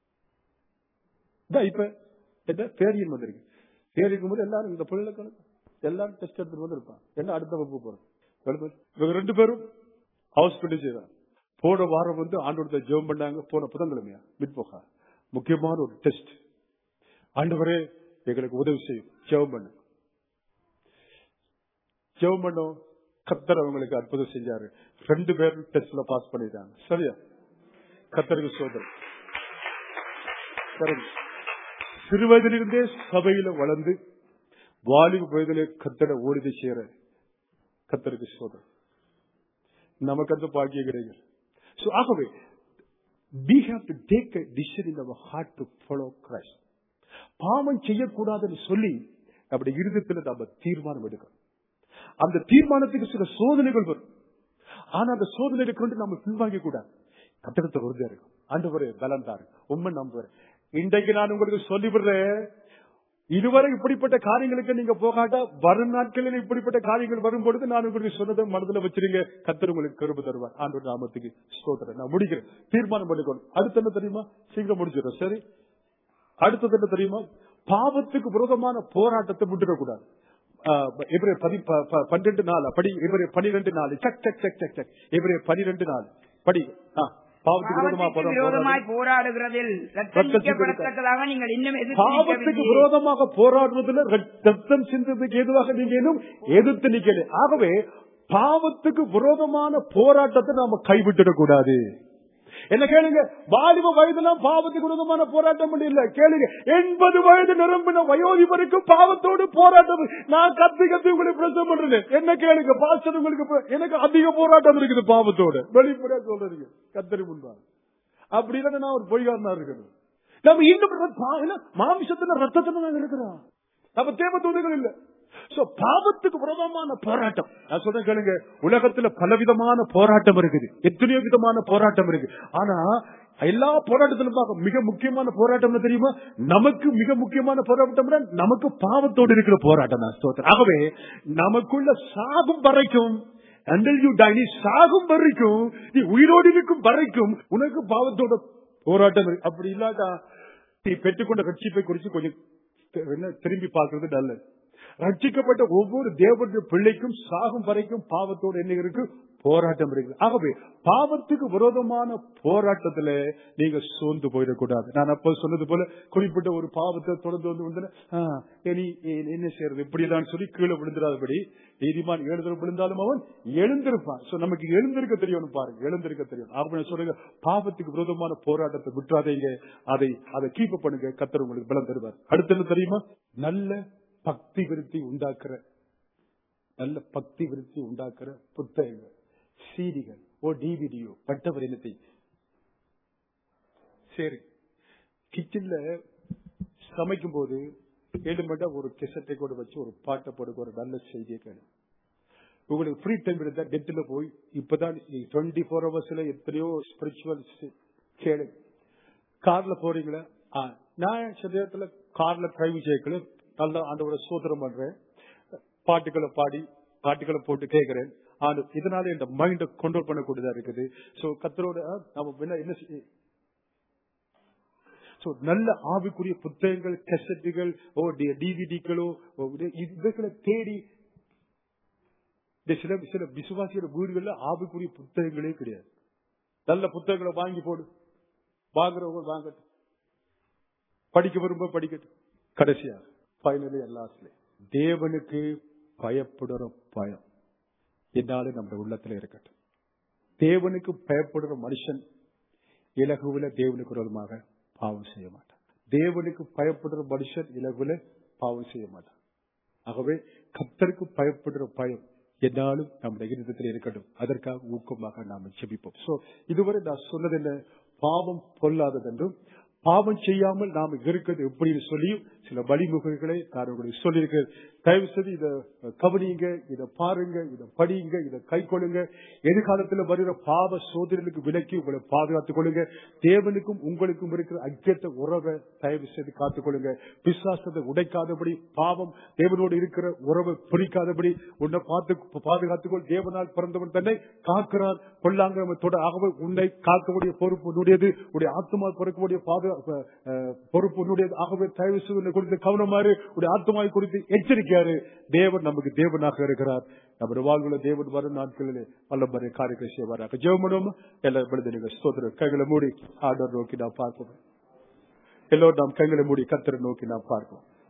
இப்ப என்ன பேரியன் வந்திருக்கு, பேரிக்கும் போது எல்லாரும் இந்த பிள்ளைகளுக்கு எல்லாரும் டெஸ்ட் எடுத்துட்டு வந்திருப்பான். என்ன அடுத்த வகுப்பு போறோம். இவங்க 2 பேரும் ஹாஸ்பிட்டல் செய்வாங்க. போன வாரம் வந்து ஆண்டோட ஜெபம் பண்ணாங்க. போன புதன்கிழமையா மிட்போகா முக்கியமான ஒரு டெஸ்ட். ஆண்டவரே எங்களுக்கு உதவி செய்யும், ஜெபம் பண்ணு. ஜெபம் பண்ணோம். கர்த்தர் அவங்களுக்கு அற்புதம் செஞ்சாரு. 2 பேரும் டெஸ்ட்ல பாஸ் பண்ணிட்டாங்க. சரியா? கர்த்தருக்கு சோதரம். சிறுவயதிலிருந்தே சபையில வளர்ந்து வாலிப வயதிலே கர்த்தரை ஓடிதை சேர கர்த்தருக்கு சோதரம். நமக்கு அந்த பாக்கியம் கிடையாது. So ஆகவே we have to take a decision in our heart to follow Christ. பாவம் செய்யக்கூடாதுன்னு சொல்லி அப்படி இருதயத்துல நம்ம தீர்மானம் எடுக்கணும். அந்த தீர்மானத்துக்கு சில சோதனைகள் வரும். ஆனா அந்த சோதனைகளை கொண்டு நம்ம பின்வாங்க கூடாது. கட்டணத்தை உறுதியா இருக்கும். ஆண்டவரே பலம் தாரு, உண்மை நம்புறேன். இன்றைக்கு நான் உங்களுக்கு சொல்லிவிடுறேன், இதுவரை இப்படிப்பட்ட காரியங்களுக்கு நீங்க போகாட்டா வரும் நாட்களில் இப்படிப்பட்ட காரியங்கள் வரும் பொழுது நான் உங்களுக்கு சொன்னதை மனதில் வச்சிருங்க. கர்த்தர் உங்களுக்கு கிருபை தருவார். ஆண்டவர் நாமத்துக்கு ஸ்தோத்திரம். நான் முடிக்கிறேன். தீர்மானம் பண்ணிக்கணும். அடுத்து என்ன தெரியுமா? சீக்கிரம் முடிச்சிடும். சரி, அடுத்தது என்ன தெரியுமா? பாவத்துக்கு விரோதமான போராட்டத்தை விட்டுடக்கூடாது. 12:4 படி. 12:4 சக் சக் சக் சக் சக் 12:4 படி. பாவத்துக்கு விரோதமாய் போராடுகிறதில் ரட்சிக்கப்படத்தக்கதாக நீங்கள் இன்னும் பாவத்துக்கு விரோதமாக போராடுவதில் ரத்தம் சிந்ததுக்கு எதுவாக நீங்க இன்னும் எதிர்த்து நிக்கல. ஆகவே பாவத்துக்கு விரோதமான போராட்டத்தை நாம கைவிட்டுடக்கூடாது. என்ன கேளுங்க, வாலிப வயதுலாம் பாவத்துக்கு விரோதமான போராட்டம் இல்ல. கேளுங்க, 80 வயது நிரம்பின வயோதிபருக்கு பாவத்தோடு போராட்டம். நான் கத்தி உங்களுக்கு பிரச்சனை பண்றேன். என்ன கேளுங்க, பாஸ்டர் உங்களுக்கு எனக்கு அதிக போராட்டம் இருக்குது பாவத்தோடு. வெளிப்படையா சொல்றீங்க கத்தரி முன்பாக. அப்படி இல்லைன்னா நான் ஒரு பொய்காரனா இருக்கணும். நம்ம இன்னும் மாமிசத்துல ரத்தத்துல நாங்க இருக்கிறோம். நம்ம தேவ தூதர்கள் இல்ல. பாவத்துக்கு விரோதமான போராட்டம் நான் சொல்றேன் கேளுங்க. உலகத்துல பலவிதமான போராட்டம் இருக்குது, எத்தனையோ விதமான போராட்டம் இருக்கு. ஆனா எல்லா போராட்டத்திலும் மிக முக்கியமான போராட்டம் தெரியுமா? நமக்கு மிக முக்கியமான போராட்டம் நமக்கு பாவத்தோடு இருக்கிற போராட்டம் தான். ஆகவே நமக்குள்ள சாகும் வரைக்கும், until you die, நீ சாகும் வரைக்கும், நீ உயிரோடு இருக்கும் வரைக்கும் உனக்கு பாவத்தோட போராட்டம் இருக்கு. அப்படி இல்லாட்டா நீ பெற்றுக்கொண்ட ரட்சிப்பை குறித்து கொஞ்சம் திரும்பி பார்க்கறது நல்லது. ரட்சிக்கப்பட்ட ஒவ்வொரு தேவனுடைய பிள்ளைக்கும் சாகும் வரைக்கும் பாவத்தோடு என்ன இருக்கு? போராட்டம் இருக்கு. ஆகவே பாவத்துக்கு விரோதமான போராட்டத்துல நீங்க சோர்ந்து போயிடக்கூடாது. நான் அப்ப சொன்னது போல குறிப்பிட்ட ஒரு பாவத்தை தொடர்ந்து வந்து என்ன செய்யறது இப்படிதான் சொல்லி கீழே விழுந்துடாதபடி நீதிமான் 7 தடவை விழுந்தாலும் அவன் எழுந்திருப்பான். நமக்கு எழுந்திருக்க தெரியணும் பாருங்க, எழுந்திருக்க தெரியும். அப்படின்னு சொல்லுங்க, பாவத்துக்கு விரோதமான போராட்டத்தை விட்டுறாதீங்க, அதை கீப் பண்ணுங்க. கர்த்தர் உங்களுக்கு பலம் தருவார். அடுத்து என்ன தெரியுமா? நல்ல பக்தி விருத்தி உண்டாக்குற புத்தகங்கள், சீடிகள், டிவிடியோ பட்டவர் என்னத்தை சரி கிச்சன்ல சமைக்கும் போது 7 மணி ஒரு கெசட்டை கூட வச்சு ஒரு பாட்டை போடுக்க ஒரு நல்ல செய்தியை கேளு. உங்களுக்கு ஃப்ரீ டைம் இருந்தா நெட்ல போய் இப்பதான் 24 ஹவர்ஸ்ல எத்தனையோ ஸ்பிரிச்சுவல் கேளு. கார்ல போறீங்களா? நான் சில நேரத்துல கார்ல டிரைவ் செய்யல, நல்லா ஆண்டவரை ஸ்தோத்திரம் பண்றேன், பாட்டுகளை பாடி பாட்டுகளை போட்டு கேட்கிறேன். இதனால இந்த மைண்ட கண்ட்ரோல் பண்ணக்கூடியதா இருக்குது. சோ கர்த்தரோட நம்ம என்ன நல்ல ஆவிக்குரிய புத்தகங்கள், கெசட்டுகள், டிவிடிகளோ இவைகளை தேடி சில விசுவாசியோட வீடுகள்ல ஆவிக்குரிய புத்தகங்களே கிடையாது. நல்ல புத்தகங்களை வாங்கி போடு, வாங்குறவங்க வாங்கட்டும், படிக்க விரும்ப படிக்கட்டும். கடைசியா ஃபைனலி லாஸ்ட்ல தேவனுக்கு பயப்படுற பயம் என்னாலும் நம்ம உள்ளத்துல இருக்கட்டும். தேவனுக்கு பயப்படுற மனுஷன் இலகுவில தேவனுக்கு விரோதமாக பாவம் செய்ய மாட்டான். தேவனுக்கு பயப்படுற மனுஷன் இலகுவில பாவம் செய்ய மாட்டான். ஆகவே கர்த்தருக்கு பயப்படுற பயம் என்னாலும் நம்முடைய இருதயத்தில் இருக்கட்டும். அதற்காக ஊக்கமாக நாம் ஜெபிப்போம். சோ இதுவரை நான் சொன்னது என்ன? பாவம் பொல்லாதது என்றும் பாவம் செய்யாமல் நாம் இருக்கிறது எப்படின்னு சொல்லியும் சில வழிமுறைகளை நான் உங்களுக்கு சொல்லியிருக்கேன். தயவு செய்து இதை கவனியுங்க, இதை பாருங்க, இதை படியுங்க, இதை கை கொள்ளுங்க. எதிர்காலத்தில் வருகிற பாவ சோதனைகளுக்கு விலக்கி உங்களை பாதுகாத்துக் கொள்ளுங்க. தேவனுக்கும் உங்களுக்கும் இருக்கிற ஐக்கியத்தை உறவை தயவு செய்து காத்துக் கொள்ளுங்க. விசுவாசத்தை உடைக்காதபடி, பாவம் தேவனோடு இருக்கிற உறவை பிரிக்காதபடி உன்னை பாதுகாத்துக்கொள். தேவனால் பிறந்தவன் தன்னை காக்கிறான், கொள்ளாங்க. ஆகவே உன்னை காக்கக்கூடிய பொறுப்பு உன்னுடையது, உடைய ஆத்மா பிறக்கக்கூடிய பொறுப்பு உன்னுடையது. ஆகவே தயவு செய்து குறித்து கவனமாறு, உடைய ஆத்மாவை குறித்து எச்சரிக்கையாரு. தேவன் நமக்கு தேவனாக இருக்கிறார். நம்முடைய வாழ்வுல தேவன் வரும் நாட்களிலே வல்லபரை காரியங்களை செய்வாராக. ஜெபம் எல்லாரும் ஸ்தோத்திரம். கைகளை மூடி ஆண்டவரை நோக்கி நாம் பார்ப்போம். எல்லோரும் நாம் கைகளை மூடி கர்த்தரை நோக்கி நாம் பார்ப்போம்.